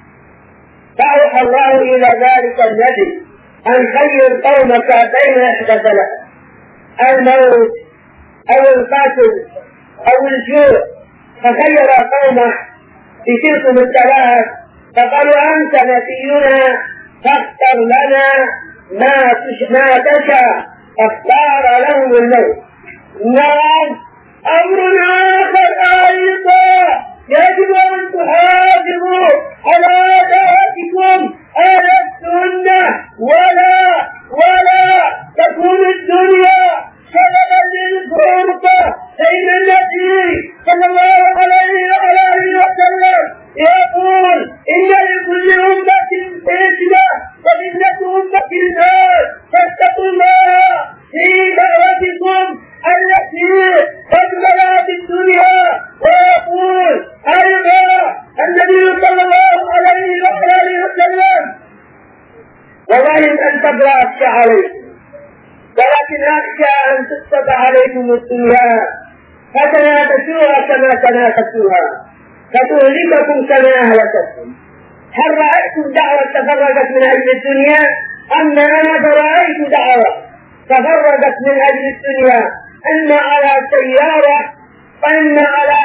فأوحى الله إلى ذلك النبي أن خير قومك بين إحدى ثلاث: الموت أو القتل أو الجوع. فخير قومه بتلكم الثلاث فقالوا أنت نبينا فاختر لنا ما ما تشاء فاختار لهم الموت. نعم أمر آخر أيضا يجب أن تحافظوا على عاداتكم أهل السنة ولا ولا تكون الدنيا سببا للفرقة بين النبي صلى الله عليه وآله وسلم يقول إن لكل أمة فتنة وفتنة أمة الناس فاتقوا الله في دعوتكم التي قد بلغت الدنيا. ويقول أيضا النبي صلى الله عليه وآله وسلم وظالم أن تبرأ أخشى عليكم ولكن أخشى أن تكتب عليكم الدنيا فتنافسوها كما تنافسوها فتهلككم كما أهلكتكم. هل رأيتم دعوة تفرقت من أجل الدنيا؟ أما أنا فرأيت دعوة تفرقت من أجل الدنيا، إما على سيارة وإما على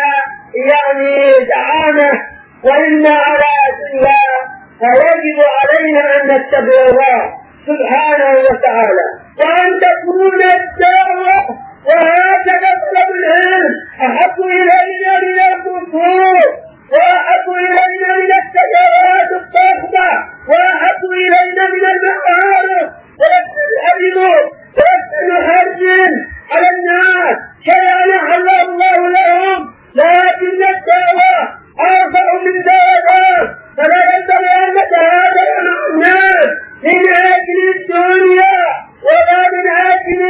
يعني دعامة وإما على دنيا. فيجب علينا أن نتبع الله سبحانه وتعالى وأن تكون الدعوة وهكذا طلب العلم أحب إلينا من الكفور وأحب إلينا من التجارات الضخمة وأحب إلينا من المعارف. ولكن الحبيب ولكن نحرم على الناس شيئا أحل الله لهم، لكن الدعوة أرفع من ذلك. فلا ينبغي أن نتهادى مع الناس من أجل الدنيا ولا من أجل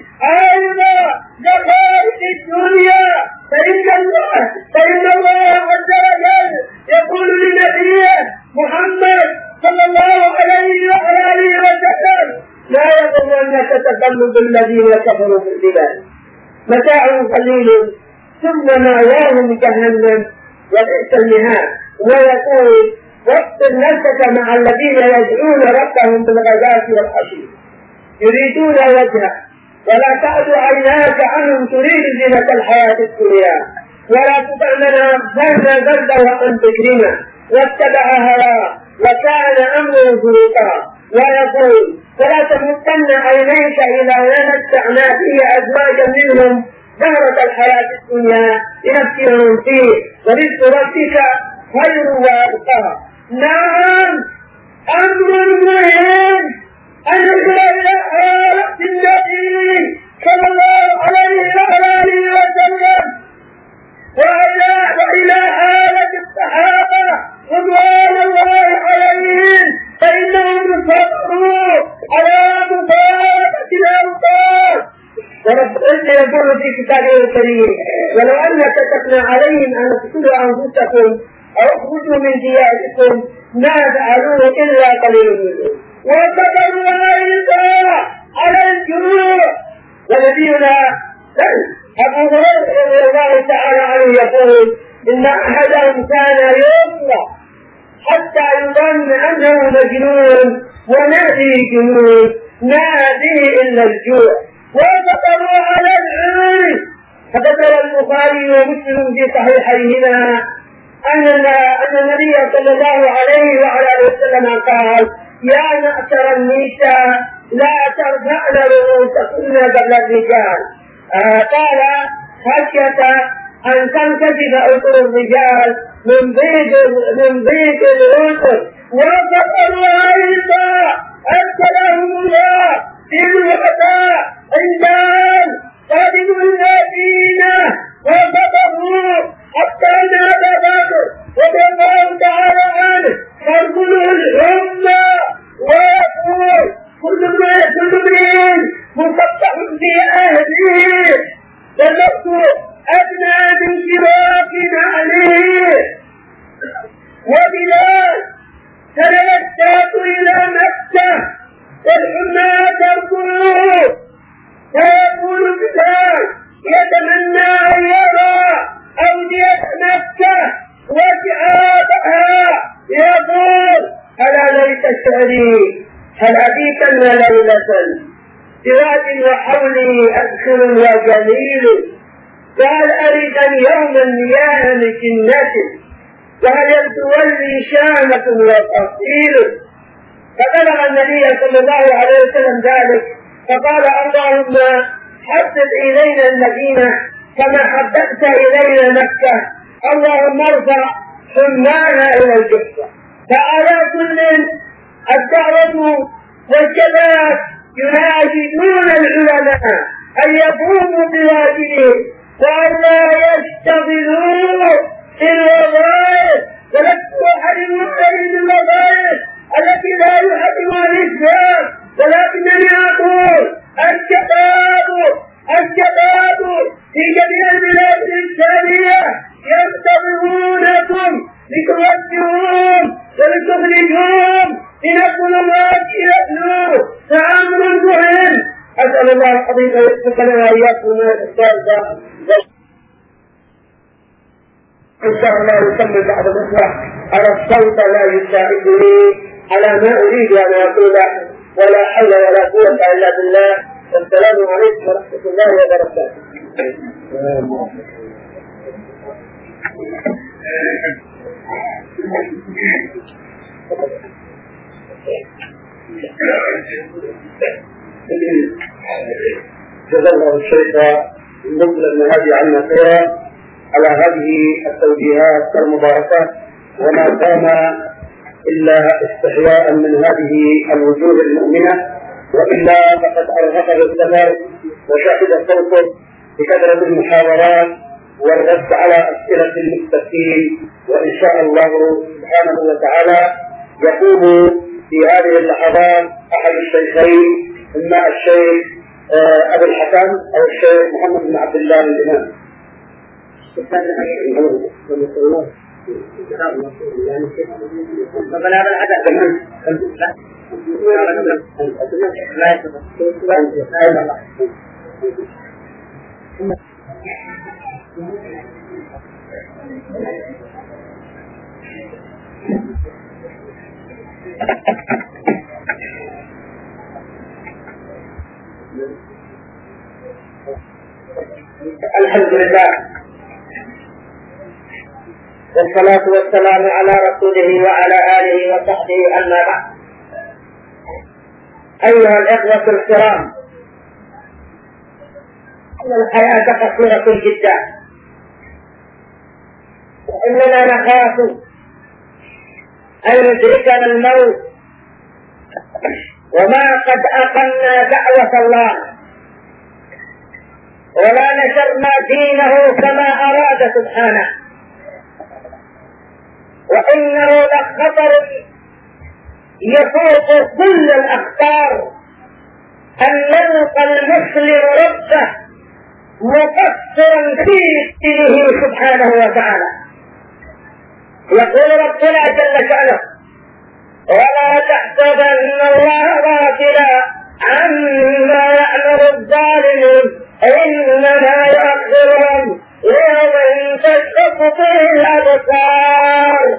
أيضا زخارف الدنيا. فإن الله فإن الله عز وجل يقول لنبيه محمد صلى الله عليه وآله وسلم: لا يغرنك تقلب الذين كفروا في البلاد متاع قليل ثم مأواهم جهنم وبئس المهاد. ويقول: واصبر نفسك مع الذين يدعون ربهم بالغداة والعشي يريدون وجهه ولا تعد عيناك عنهم تريد زينة الحياة الدنيا ولا تطع من أغفلنا ذنبه عن ذكرنا واتبع هواه وكان أمره فرطا. ويقول: فلا تمدن عينيك إلى ما متعنا فيه أزواجا منهم زهرة الحياة الدنيا لنفتنهم فيه ورزق ربك خير وأبقى. نعم أمر مهم أن ننظر إلى حالة النبي صلى الله عليه وآله وسلم وإلى وإلى حالة الصحابة رضوان الله عليهم، فإنهم صبروا على مفارقة الأوطان. ورب العزة يقول في كتابه الكريم: ولو أن كتبنا عليهم أن اقتلوا أنفسكم أو اخرجوا من دياركم ما فعلوه إلا قليل منهم وصبروا أيضا على الجوع. ونبينا أبو هريرة رضي الله تعالى عنه يقول: إن أحدهم كان يمرض حتى يظن أنه مجنون وما به جنون ما به إلا الجوع وصبروا على العلم. فذكر البخاري ومسلم في صحيحيهما أن أن النبي صلى الله عليه وعلى آله وسلم قال: يا معشر النساء لا ترفعن رؤوسكن قبل الرجال. آه قال: خشية أن تنكشف عقول الرجال من ضيق من ضيق العقول. وصبروا أيضا أرسلهم الله بالوفاء عندهم قدموا المدينة وصبروا حتى نادى بكر رضي الله تعالى عنه تركله الأمة ويقول: كل امرئ في عهده سبقت أدنى من شراك عليه. وبلال تلوثت إلى مكة والحمى تركض، فيقول بلال يتمنى أن يرى أودية مكة وشعابها، يقول ألا ليت شعري هل أبيتن ليلة سواد وحولي أدخل وجميل، فهل أريد يوما مياه لجنة، وهل تولي شامة وتفصيل. فبلغ النبي صلى الله عليه وسلم ذلك فقال اللهم حبب إلينا المدينة كما حببت إلينا مكة، اللهم ارفع حمانا إلى الجحفة. فعلى كل الدعوة والشباب يناشدون العلماء أن يقوموا بواجبهم وأن لا يشتغلوا في الوظائف، ولست أحرم من الوظائف التي لا يحرمها الإسلام، ولكنني أقول الشباب الشباب في جميع البلاد الإسلامية ينتظرونكم لتوجهوهم ولتخرجوهم من الظلمات إلى النور، فأمر مهم. أسأل الله العظيم أن يوفقنا وإياكم من الإسلام. إن شاء الله نكمل بعد الأسبوع. على الصوت لا يساعدني على ما أريد أن أقوله، ولا حول ولا قوة إلا بالله. السلام عليكم ورحمة الله وبركاته. جزا الله الشيخ المبلغ المهدي عنا خيرا على هذه التوجيهات المباركة، وما قام إلا استحياء من هذه الوجوه المؤمنة، وإلا فقد أرهقه السفر وشهد صوته بكثرة المحاورات والرد على أسئلة المستفتين. وإن شاء الله سبحانه وتعالى يقوم في هذه اللحظات أحد الشيخين، إما الشيخ أبو الحسن أو الشيخ محمد بن عبد الله الإمام. الحمد لله والصلاة والسلام على رسوله وعلى آله وصحبه، أما بعد. أيها الإخوة الكرام، إن الحياة قصيرة جدا، وإننا نخاف أن يدركنا الموت وما قد أقمنا دعوة الله ولا نشرنا دينه كما أراد سبحانه، وإنه لخطر يفوق كل الأخطار أن يلقى المسلم ربه مقصرا في دينه سبحانه وتعالى. يقول ربنا جل شأنه: ولا تحسبن الله غافلا عما يعمل الظالمون إنما يؤخرهم يوم تشخص فيه الأبصار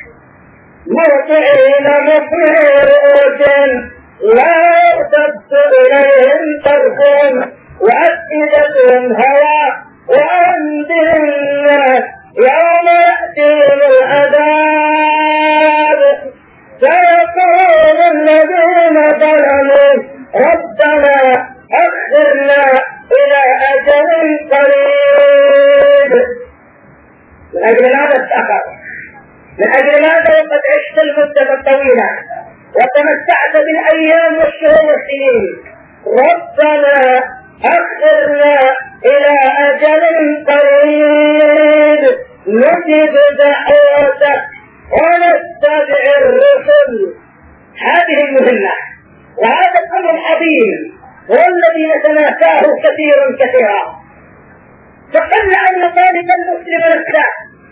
مهطعين مقنعي رؤوسهم لا يرتد إليهم طرفهم وأفئدتهم هواء وأنذر الناس يوم يأتيهم العذاب سيقول الذين ظلموا ربنا أخرنا إلى أجل قريب. من أجل هذا التأخر، من أجل هذا وقد عشت المدة الطويلة وتمتعت بالأيام والشهور والسنين، ربنا أخرنا إلى أجل قريب نجب دعوتك ونتبع الرسل. هذه المهمة وهذا الأمر العظيم هو الذي نتناساه كثيرا كثيرا. فقل أن يطالب المسلم نفسه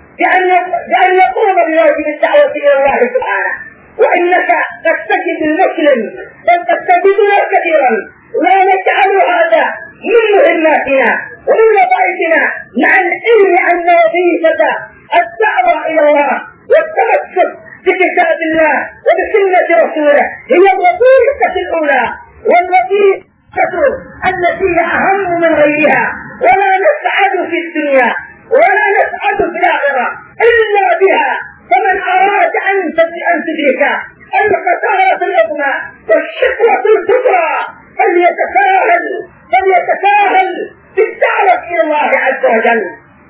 بأن يقوم بواجب الدعوة إلى الله سبحانه، وإنك قد تجد المسلم بل قد تجدنا كثيرا لا نجعل هذا من مهماتنا ومن وظائفنا، مع العلم أن وظيفة الدعوة إلى الله والتمسك بكتاب الله وبسنة رسوله هي الوظيفة الأولى والوظيفة التي هي أهم من غيرها، ولا نسعد في الدنيا ولا نسعد في الآخرة إلا بها. فمن أراد أن تدرك الخسارة العظمى والشقوة الكبرى فليتساهل فليتساهل بالدعوة إلى الله عز وجل.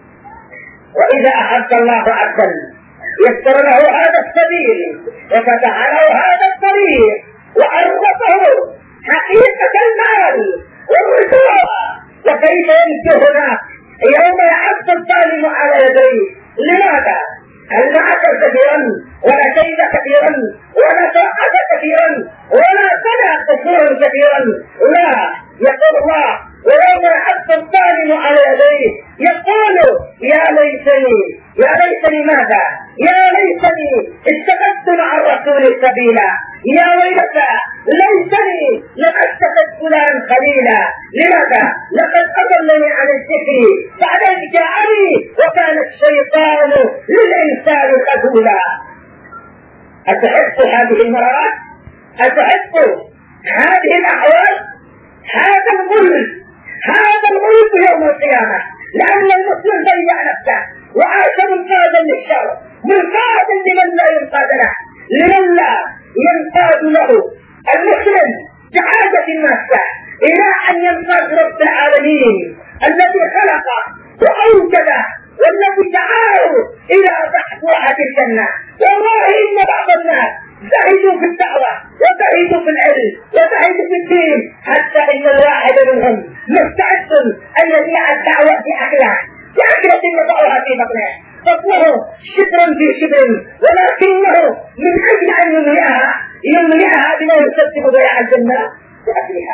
وإذا أحب الله عبدا يسر له هذا السبيل وفتح له هذا الطريق وعرفه حقيقة المال والرجوع. وكيف يمشي هناك يوم يعض الظالم على يديه؟ لماذا؟ هل معك كثيرا ولا شيء كثيرا ولا طاقة كثيرا ولا سنة قصور كثيرا؟ لا، يقول الله ويوم يعض الظالم على يديه يقول يا ليتني يا ليتني ماذا؟ يا ليتني اتخذت مع الرسول سبيلا، يا ويلتى ليتني لم اتخذ فلانا خليلا. لماذا؟ لقد اضلني عن الذكر بعد اذ جاءني وكان الشيطان للانسان خذولا. اتحب هذه المرات؟ اتحب هذه الاحوال؟ هذا الغلب هذا الغلب يوم القيامه، لان المسلم ضيع نفسه وعاش منقادا للشر، منقادا لمن لا ينقاد له، لمن لا ينقاد له. المسلم بحاجة ماسة إلى أن ينقاد رب العالمين الذي خلقه وأوجده والذي دعاه إلى بحث الجنة. والله إن بعض الناس زهدوا في الدعوة وزهدوا في العلم وزهدوا في الدين، حتى إن الواحد منهم مستعد أن يبيع الدعوة بأكلها بأكلة يضعها في بطنه، بطنه شبرا في شبر، ولكنه من أجل أن يملئها يملئها بما يسبب ضياع الجنة بأكلها.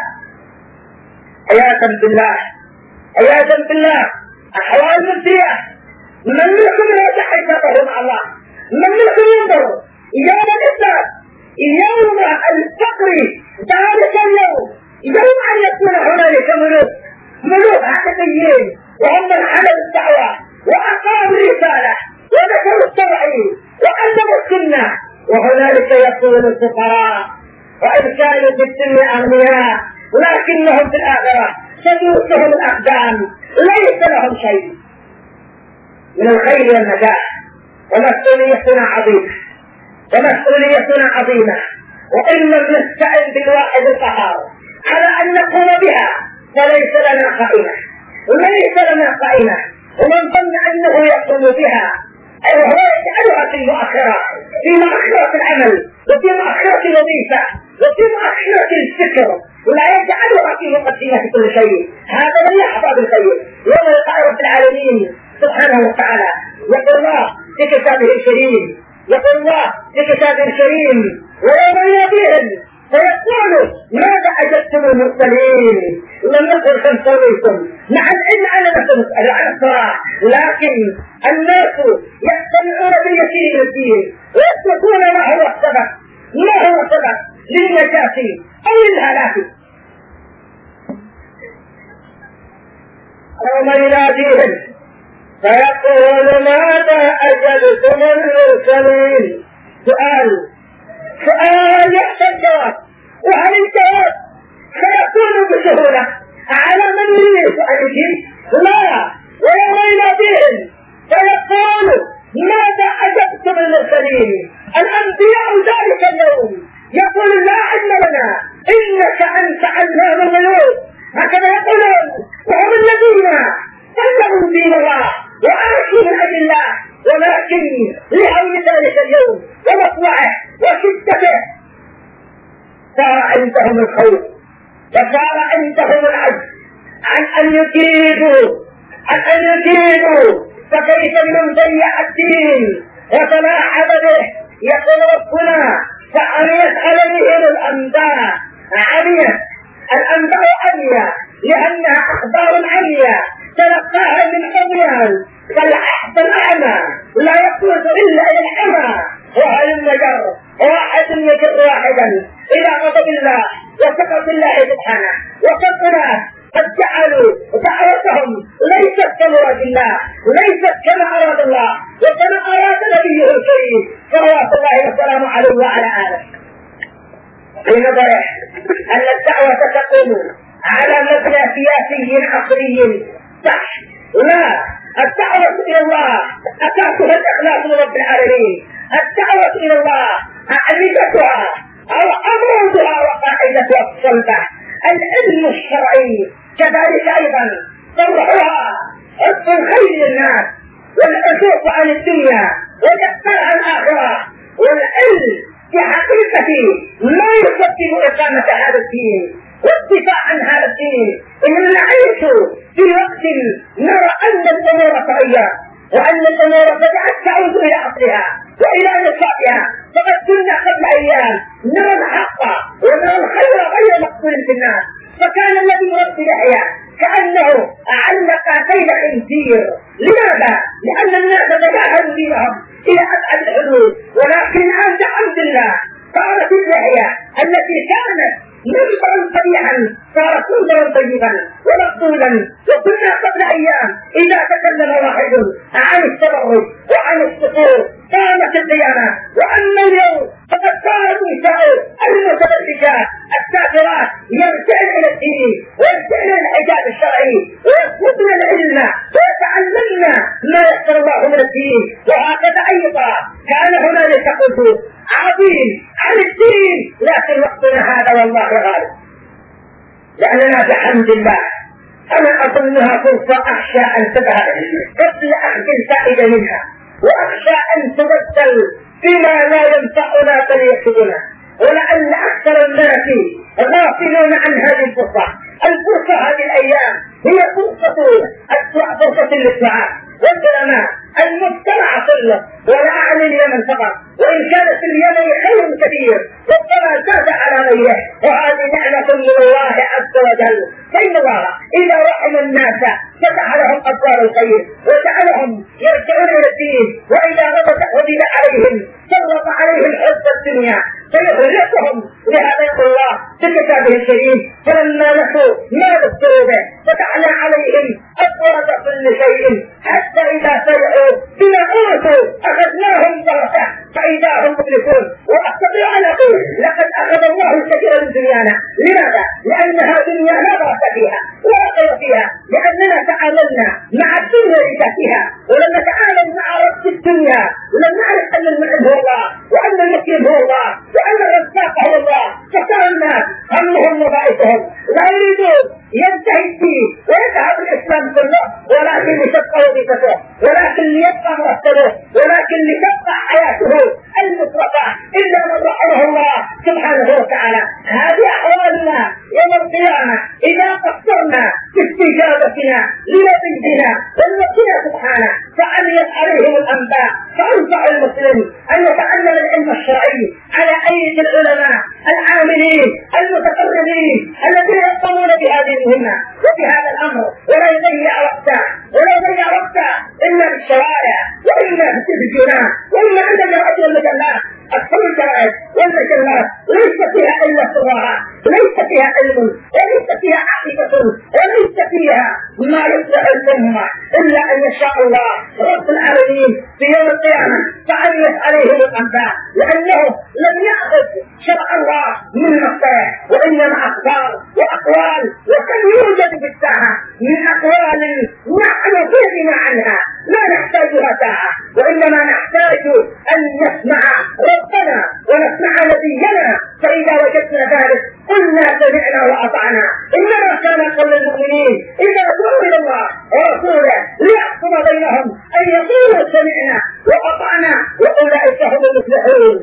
عياذا بالله عياذا بالله أحوال مزرية. من منكم يفتح حسابه مع الله؟ من منكم ينظر يوم الحساب، يوم الفقر، ذلك اليوم يوم أن يكون هنالك ملوك ملوك حقيقيين وهم من حملوا الدعوة وأقاموا الرسالة وذكروا التوحيد وعلموا السنة، وهنالك يقول الفقراء وإن كانوا في الدنيا أغنياء لكنهم في الآخرة تدوسهم الأقدام، ليس لهم شيء من الخير والنجاح. ومسؤوليتنا عظيمة ومسؤوليتنا عظيمة وإن لم نستعن بالواحد القهار على أن نقوم بها فليس لنا قائمة ليس لنا قائمة. ومن ظن أنه يقوم بها أو هو يجعلها في مؤخرة في مؤخرة العمل وفي مؤخرة الوظيفة وفي مؤخرة الفكر ولا يجعلها في مقدمة كل شيء، هذا من يحظى بالخير. يوم يلقى رب العالمين سبحانه وتعالى يقول الله في كتابه الكريم يقول الله في كتابه الكريم ويوم يناديهم فيقول ماذا أجبتم المرسلين؟ لم يقل كم سويتم، مع العلم أننا سنسأل عن الصراع، لكن الناس يستمعون باليسير من الدين ويتركون ما هو السبب ما هو السبب للنجاة أو للهلاك. يوم يناديهم فيقول ماذا أجبتم المرسلين؟ سؤال سؤال يحتاج جواب، وهل الجواب سيكون بسهولة على من يريد أن يجيب؟ لا. ويوم يناديهم فيقول ماذا أجبتم المرسلين؟ الأنبياء ذلك اليوم يقول لا علم لنا إنك أنت علام الغيوب، هكذا يقولون، وهم الذين بلغوا دين الله وعاشوا من أجل الله، ولكن لهول ذلك اليوم ومطلعه وشدته صار عندهم الخوف وصار عندهم العجز عن أن يجيبوا عن أن يجيبوا فكيف من ضيع الدين وتلاعب به؟ يقول ربنا فعميت عليهم الأنباء عميت الأنباء عليا لأنها أخبار عليا تلقاها من عميان فالأعمى لا يقول إلا إلى الحمى. وهل مجر واحد يجر واحدا إلى غضب الله وسخط الله سبحانه. وقد قد جعلوا دعوتهم ليست كمراد الله، ليست كما أراد الله وكما أراد نبيه الكريم صلوات الله وسلامه عليه وعلى آله. في نظره أن الدعوة تقوم على مبنى سياسي عصري صح. لا، الدعوة إلى الله أساسها الإخلاص لرب العالمين. الدعوة إلى الله أعمدتها أو أمودها وقاعدتها الصلبة العلم الشرعي، كذلك أيضا طرحها حب الخير للناس والعزوف عن الدنيا والإقبال عن الآخرة. والعلم في حقيقته لا يقدم إقامة هذا الدين والدفاع عن هذا الدين. إننا نعيش في وقت نرى أن الأمور تغير وأن الأمور بدأت تعود إلى أصلها وإلى نشاطها. فقد كنا قبل أيام نرى الحق ونرى الخير غير مقبول في الناس، فكان الذي يرد لحية كأنه علق كيد خنزير. لماذا؟ لأن الناس تجاهلوا دينهم إلى أبعد الحدود. ولكن الآن بحمد الله صارت اللحية التي كانت منبرا قبيحا صارت منبرا طيبا ومقبولا. وكنا قبل أيام إذا تكلم واحد عن التبرج وعن السطور قامت القيامة. وأما اليوم فقد صارت نساء المتبرجات السافرات يرجعن إلى الدين ويرجعن إلى الحجاب الشرعي ويطلبن العلم ويتعلمن ما يسر الله من الدين. وهكذا أيضا كان هنالك قدوس عظيم عن الدين، لكن وقتنا هذا والله غالب. لأننا بحمد الله أنا أظنها فرصة أخشى أن تذهب قبل أخذ الفائدة منها، وأخشى أن تبدل فيما لا ينفعنا فليكتبنا. ولأن أكثر الناس غافلون عن هذه الفرصة. الفرصة هذه الأيام هي فرصة فرصة للدعاء والعلماء. المجتمع كله ولا أعني اليمن فقط، وإن كانت اليمن خير كبير ربما زاد على غيره، وهذه نعمة من الله عز وجل. فإن الله إذا رحم الناس فتح لهم أبواب الخير وجعلهم يرجعون إلى الدين، وإذا غضب غضب عليهم سلط عليهم حب الدنيا فيخرجهم. لهذا يقول الله في كتابه الكريم فلما نسوا ما ذكروا به فتحنا عليهم أبواب كل شيء حتى إذا سمعوا بما أوتوا أخذناهم بغتة فإذا هم مبلسون. وأستطيع أن أقول لقد أخذ الله الكثير من دنيانا. لماذا؟ لأنها دنيا لا بركة فيها ولا خير فيها، لأننا تعاملنا مع الدنيا لذاتها ولم نتعامل مع رب الدنيا، ولم نعرف أن المنعم هو الله وأن المكرم هو الله وأن الرزاق هو الله. فصار الناس همهم وبائسهم لا يريدون ينتهي الدين ويذهب الإسلام كله، ولكن لتبقى وظيفته، ولكن ليبقى مرتبه، ولكن لتبقى حياته المطلقة إلا من رحمه الله سبحانه وتعالى. هذه أحوالنا يوم القيامة إذا قصرنا في استجابتنا لنبينا ونبينا سبحانه فعليت عليهم الأنباء. فأنفع المسلم أن يتعلم العلم الشرعي على أيدي العلماء العاملين المتقربين الذين يقومون بهذه المهمة وبهذا الأمر، ولا يضيع وقته ولا يضيع وقته إلا بالشوارع وإلا في التلفزيونات وإلا عند جرائد المجلات. أكثر الجرائد والمجلات ليس فيها إلا سرها، ليس فيها علم وليس فيها عقيدة وليس فيها ما يصلح الأمة إلا أن يشاء الله رب العالمين في يوم القيامة فعليت عليهم الأنباء، لأنه لم يأخذ شرع الله من نفسه وإنما أخبار وأقوال. وكم يوجد في الساعة من أقوال نحن في غنى عنها لا نحتاجها ساعة، وإنما نحتاج أن نسمع ربنا ونسمع نبينا. فإذا وجدنا ذلك قلنا سمعنا وأطعنا. إنما كان قول المؤمنين إذا دعوا إلى الله ورسوله ليحكم بينهم أن يقولوا سمعنا وأطعنا وأولئك هم المفلحون.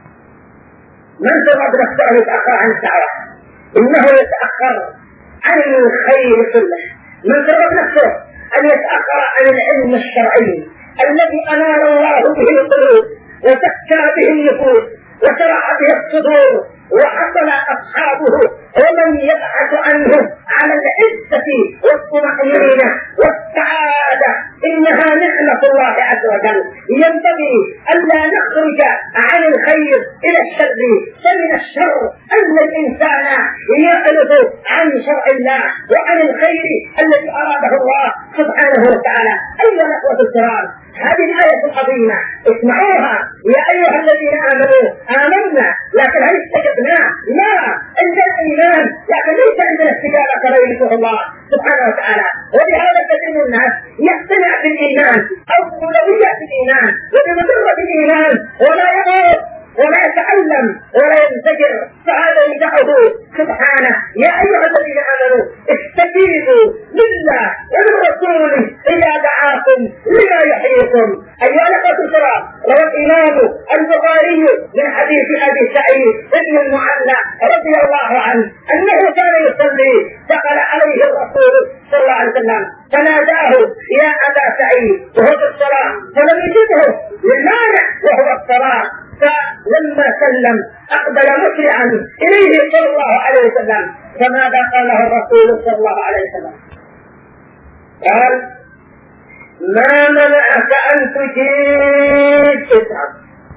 من سبب نفسه يتأخر عن الدعوة إنه يتأخر عن الخير كله. من سبب نفسه أن يتأخر عن العلم الشرعي الذي أنار الله به القلوب وزكى به النفوس وشرع به الصدور وحصل أصحابه ومن يبحث عنه على العزة والطمأنينة والسعادة. إنها نعمة الله عز وجل، ينبغي ألا نخرج عن الخير إلى الشر، فمن الشر أن الإنسان يخلف عن شرع الله وعن الخير الذي أراده الله سبحانه وتعالى. أيها الأخوة الكرام، هذه الآية العظيمة اسمعوها يا أيها الذين آمنوا. آمنا لكن هل استجبنا؟ لا، عندنا إيمان لكن ليس عندنا استجابة كما يريده الله سبحانه وتعالى. ولهذا كثير من الناس يقتنع بالإيمان أو بأولويات الإيمان وبمضرة الإيمان ولا يموت ولا يتعلم ولا ينزجر، فهذا يدعه سبحانه. يا أيها الذين آمنوا استجيبوا لله وللرسول إذا دعاكم لما يحييكم. أيها الأخوة الكرام، روى الإمام البخاري من حديث أبي سعيد بن المعلى رضي الله عنه أنه كان يصلي، دخل عليه الرسول صلى الله عليه وسلم فناداه يا أبا سعيد وهو في الصلاة، فلم يجبه للمانع وهو الصلاة. فلما سلم أقبل مسرعا إليه صلى الله عليه وسلم، فماذا قال له الرسول صلى الله عليه وسلم؟ قال ما منعك أن تجيب؟ اسعد.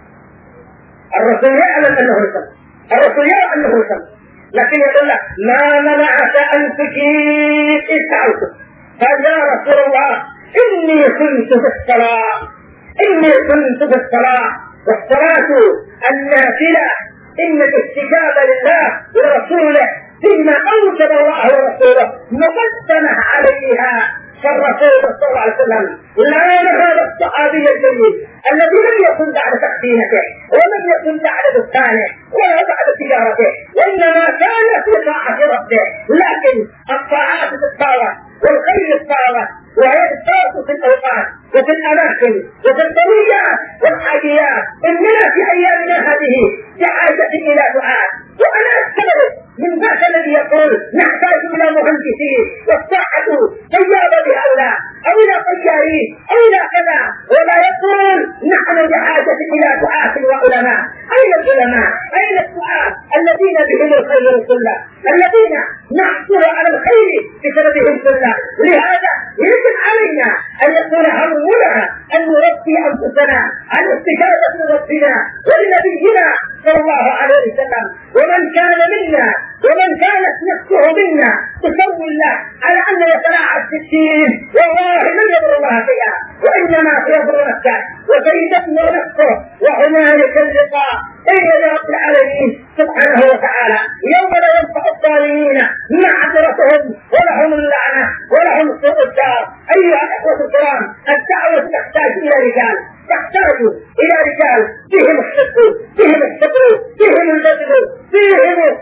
الرسول يعلم أنه يسلم، الرسول يرى أنه يسلم، لكن يقول له ما منعك أن تجيب؟ اسعد. قال يا رسول الله إني كنت في الصلاة، إني كنت في الصلاة. والصلاة النافلة إن الاستجابة لله ورسوله فيما أوجب الله ورسوله مقدمة عليها. فالرسول صلى الله عليه وسلم لا هذا الصحابي الجليل الذي لم يكن بعد تقديمته ولم يكن بعد دكانه ولا بعد تجارته، وإنما كان في طاعة ربه. لكن الطاعات تتطاوع والخير يتطاوع، وهي تتطاوع في الأوقات وفي الأماكن وفي الضروريات والحاجيات. إننا في أيامنا هذه بحاجة إلى دعاء، وأنا أستغرب من ذاك الذي يقول نحتاج إلى مهندسين والصحة سيارة بهؤلاء أو إلى طيارين أو إلى كذا، ولا يقول نحن بحاجة إلى دعاة وعلماء. أين العلماء؟ أين الدعاة الذين بهم الخير كله، الذين نحصل على الخير بسببهم كله؟ لهذا يجب علينا أن يكون همنا أن نربي أنفسنا عن استجابة ربنا ولنبينا صلى الله عليه وسلم. ومن كان منا ومن كانت نفسه منا تسوي الله على أن يتلاعب في الدين، والله لن يضر الله شيئا، وإنما سيضر نفسه وسيدمر نفسه. وهنالك اللقاء بين رب العالمين سبحانه وتعالى يوم لا ينفع الظالمين معذرتهم ولهم اللعنة ولهم سوء الدار. أيها الأخوة الكرام، الدعوة تحتاج إلى رجال، تحتاج إلى رجال فيهم الصدق، فيهم الصبر، فيهم البذل، فيهم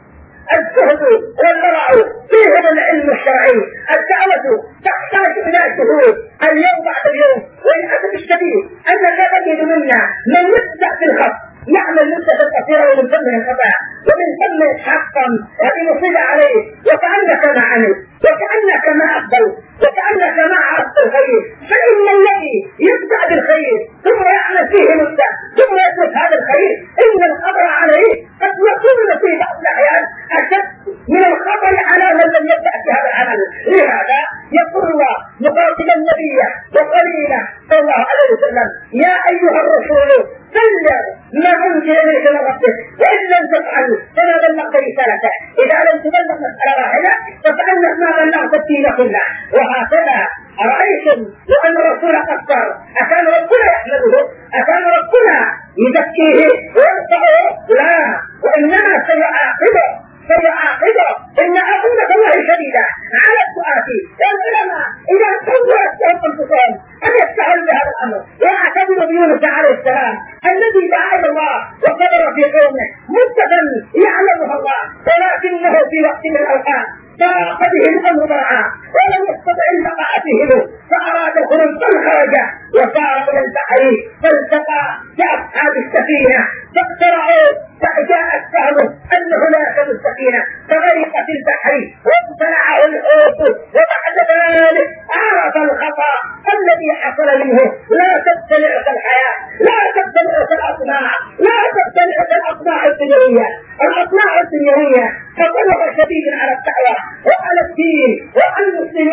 الزهد والورع، فيهم العلم الشرعي. الدعوة تحتاج إلى شهود اليوم بعد اليوم. وللأسف الشديد أن لا تجد منا من يبدأ في الخط يعمل مدة قصيرة ومن ثم ينقطع ومن ثم يتحطم هذه مصيبة عليه، وكأنك ما عمل وكأنك ما أقبل وكأنك ما عرفت الخير. فإن الذي يبدأ بالخير ثم يعمل فيه مدة ثم يترك هذا الخير إن الخطر عليه قد يكون في بعض الأحيان أشد من الخطر على من لم يبدأ في هذا العمل. لهذا يقول الله مقاتلا النبي وقليلا صلى الله عليه وسلم يا أيها الرسول بلغ ما أنزل إليك من ربك، وإن لم تفعل فما بلغت رسالته. إذا لم تبلغ مسألة واحدة فكأنك ما بلغت الدين كله. وهكذا أرأيتم وأن الرسول قصر، أكان ربنا يحمده؟ أكان ربنا يزكيه ويرفعه؟ لا، وإنما سيعاقبه سيعاقبه إن عقوبة الله شديدة على الدعاة والعلماء إذا صورت لهم أنفسهم أن يستعلوا بهذا الأمر. واعتبروا بيونس عليه السلام الذي دعا إلى الله وصبر في قومه مدة يعلمها الله، ولكنه في وقت من الأوقات ضاق به الأمر ضاعا ولم يستطع البقاء فيه، فأراد الخروج فانخرج وصار من البحر فالتقى بأصحاب السفينة فاقترعوا فجاء السهم أن هناك السفينة فغرقت البحر وابتلعه الحوت. وبعد ذلك عرف الخطأ الذي حصل منه. لا تبتلعك الحياة، لا تبتلعك الأطماع، لا تبتلعك الأطماع الدنيوية.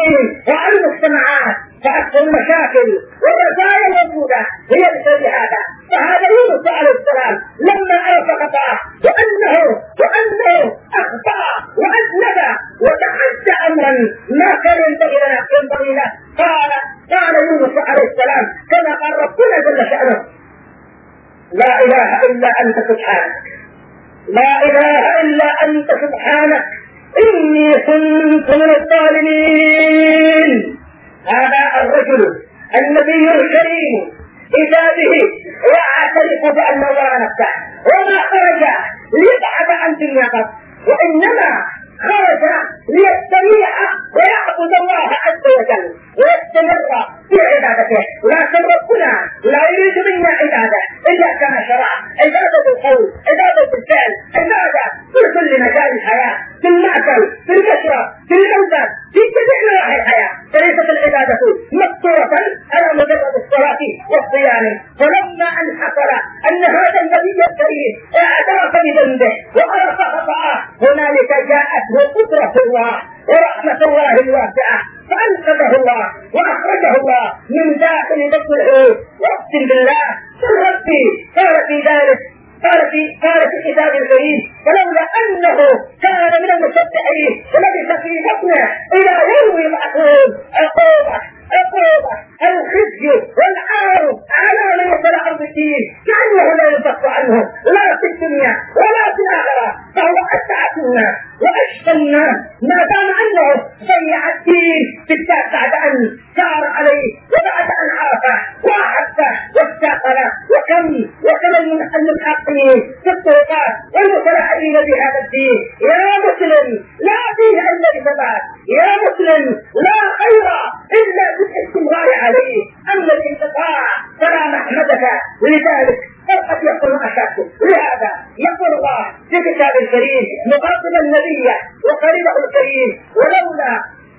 المسلمين وعلى المجتمعات، فأكثر المشاكل والرزايا الموجودة هي بسبب هذا. فهذا يونس عليه السلام لما عرف خطأه وأنه وأنه أخطأ وأذنب وتعدى أمرا ما كان ينبغي لنا ينبغي له، قال قال يونس عليه السلام كما قال ربنا جل شأنه: لا إله إلا أنت سبحانك، لا إله إلا أنت سبحانك إني كنت من الظالمين. هذا الرجل النبي الكريم إذا به يعترف بأن الله نفسه، وما خرج ليبحث عن دنيا قط، وإنما خرج ليستريح ويعبد الله عز وجل ويستمر في عبادته. لكن ربنا لا يريد منا عبادة إلا كما شرع: عبادة القول، عبادة الفعل، عبادة في كل مجال الحياة، في المأكل، في المشرب، في الملبس، في جميع نواحي الحياة. فليست العبادة مقصورة على مجرد الصلاة والصيام. فلما أن حصل أن هذا النبي الكريم اعترف بذنبه وعرف خطأه، هنالك جاءته قدرة الله ورحمة الله الواسعة، فأنقذه الله وأخرجه الله من داخل بطن الحوت. وأقسم بالله ربي قال في ذلك قال في قال في كتاب الكريم: فلولا أنه كان من المسبحين لبث في بطنه إلى يوم يبعثون. عقوبة عقوبة الخزي والعار على من يصل أرض الدين كأنه لا ينفك عنه لا في الدنيا ولا في الآخرة، فهو أسعد الناس وأشقى الناس ما دام أنه ضيع الدين بالذات بعد أن سار عليه وبعد أن عرفه وأحبه واستاقله. وكم وكم المتحققين في الطرقات والمتلاعبين بهذا الدين. يا مسلم لا فيه إلا الثبات، يا مسلم لا خير إلا بالاستمرار عليه. أما الانقطاع فلا محمدك لذلك قد يكون أشد. لهذا يقول الله في كتاب الكريم مقابل النبي وقريبه الكريم: ولولا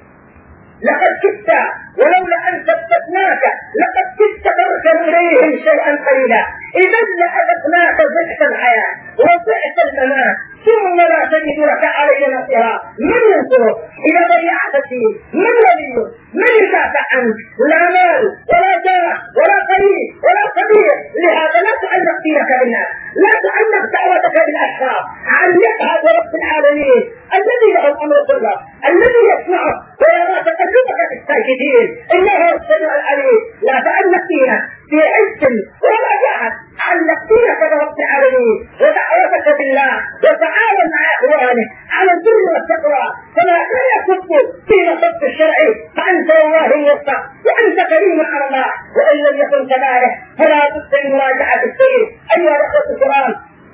لقد كدت ولولا أن ثبتناك لقد كدت تركن إليهم شيئا قليلا إذا لأذقناك ضعف الحياة وضعف الممات ثم لا تجد لك علينا نصيرا. من ينصرك إذا ضيعت الدين؟ من ولي؟ من يدافع عنك؟ لا مال ولا جاه ولا قريب ولا صديق. لهذا لا تعلق دينك بالناس، لا تعلق دعوتك بالأشخاص، علقها برب العالمين الذي له الأمر كله، الذي يسمعه ويرى تقلبك في الساجدين، إنه هو السميع العليم. لا تعلق دينك في عز ولا جهل، علق دينك برب العالمين ودعوتك بالله، وتعاون مع إخوانك على البر والتقوى. فلا يكف في نصب الشرعي فأنت والله يوفق وأنت كريم على الله. وإن لم يكن كذلك فلا بد من مراجعة السير. أيها الأخوة الكرام،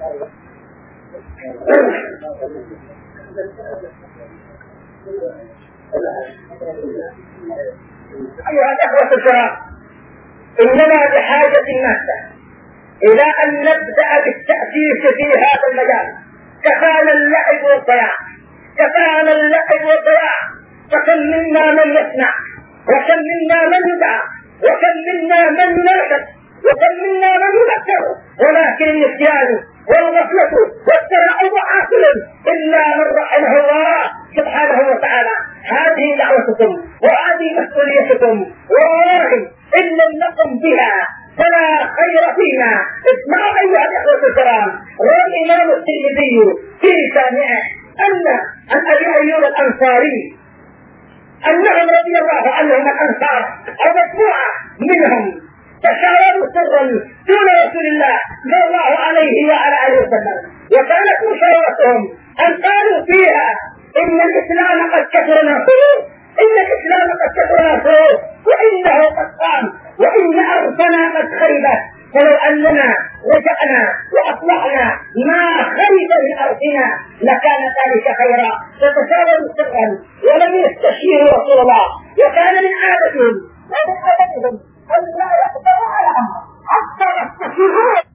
أيها الأخوة الكرام، إننا بحاجة ماسة إلى أن نبدأ بالتأسيس في هذا المجال. كفانا اللعب والضياع، كفانا اللعب والضياع. فكم منا من يسمع، وكم منا من يدعى، وكم منا من يناشد، وكم منا من يذكر، ولكن النسيان والغفلة والتلاعب عاقل إلا من رحمه الله سبحانه وتعالى. هذه دعوتكم وهذه مسؤوليتكم، والله إن لم نقم بها فلا خير فينا. اسمعوا أيها الأخوة الكرام، روى الإمام الترمذي في جامعه أن عن أبي أيوب الأنصاري أنهم رضي الله عنهم الأنصار أو مجموعة منهم تشاوروا سرا دون رسول الله صلى الله عليه وعلى آله وسلم، وكانت مشاورتهم أن قالوا فيها: إن الإسلام قد كثر ناصره، إن الإسلام قد كثر ناصره، وإنه قد قام، وإن أرضنا قد خربت، فلو أننا رجعنا وأصلحنا ما خرب من أرضنا لكان ذلك خيرا. فتشاوروا سرا ولم يستشيروا رسول الله، وكان من عادتهم ومن عادتهم أن لا يقدروا على أمر حتى يستشيروا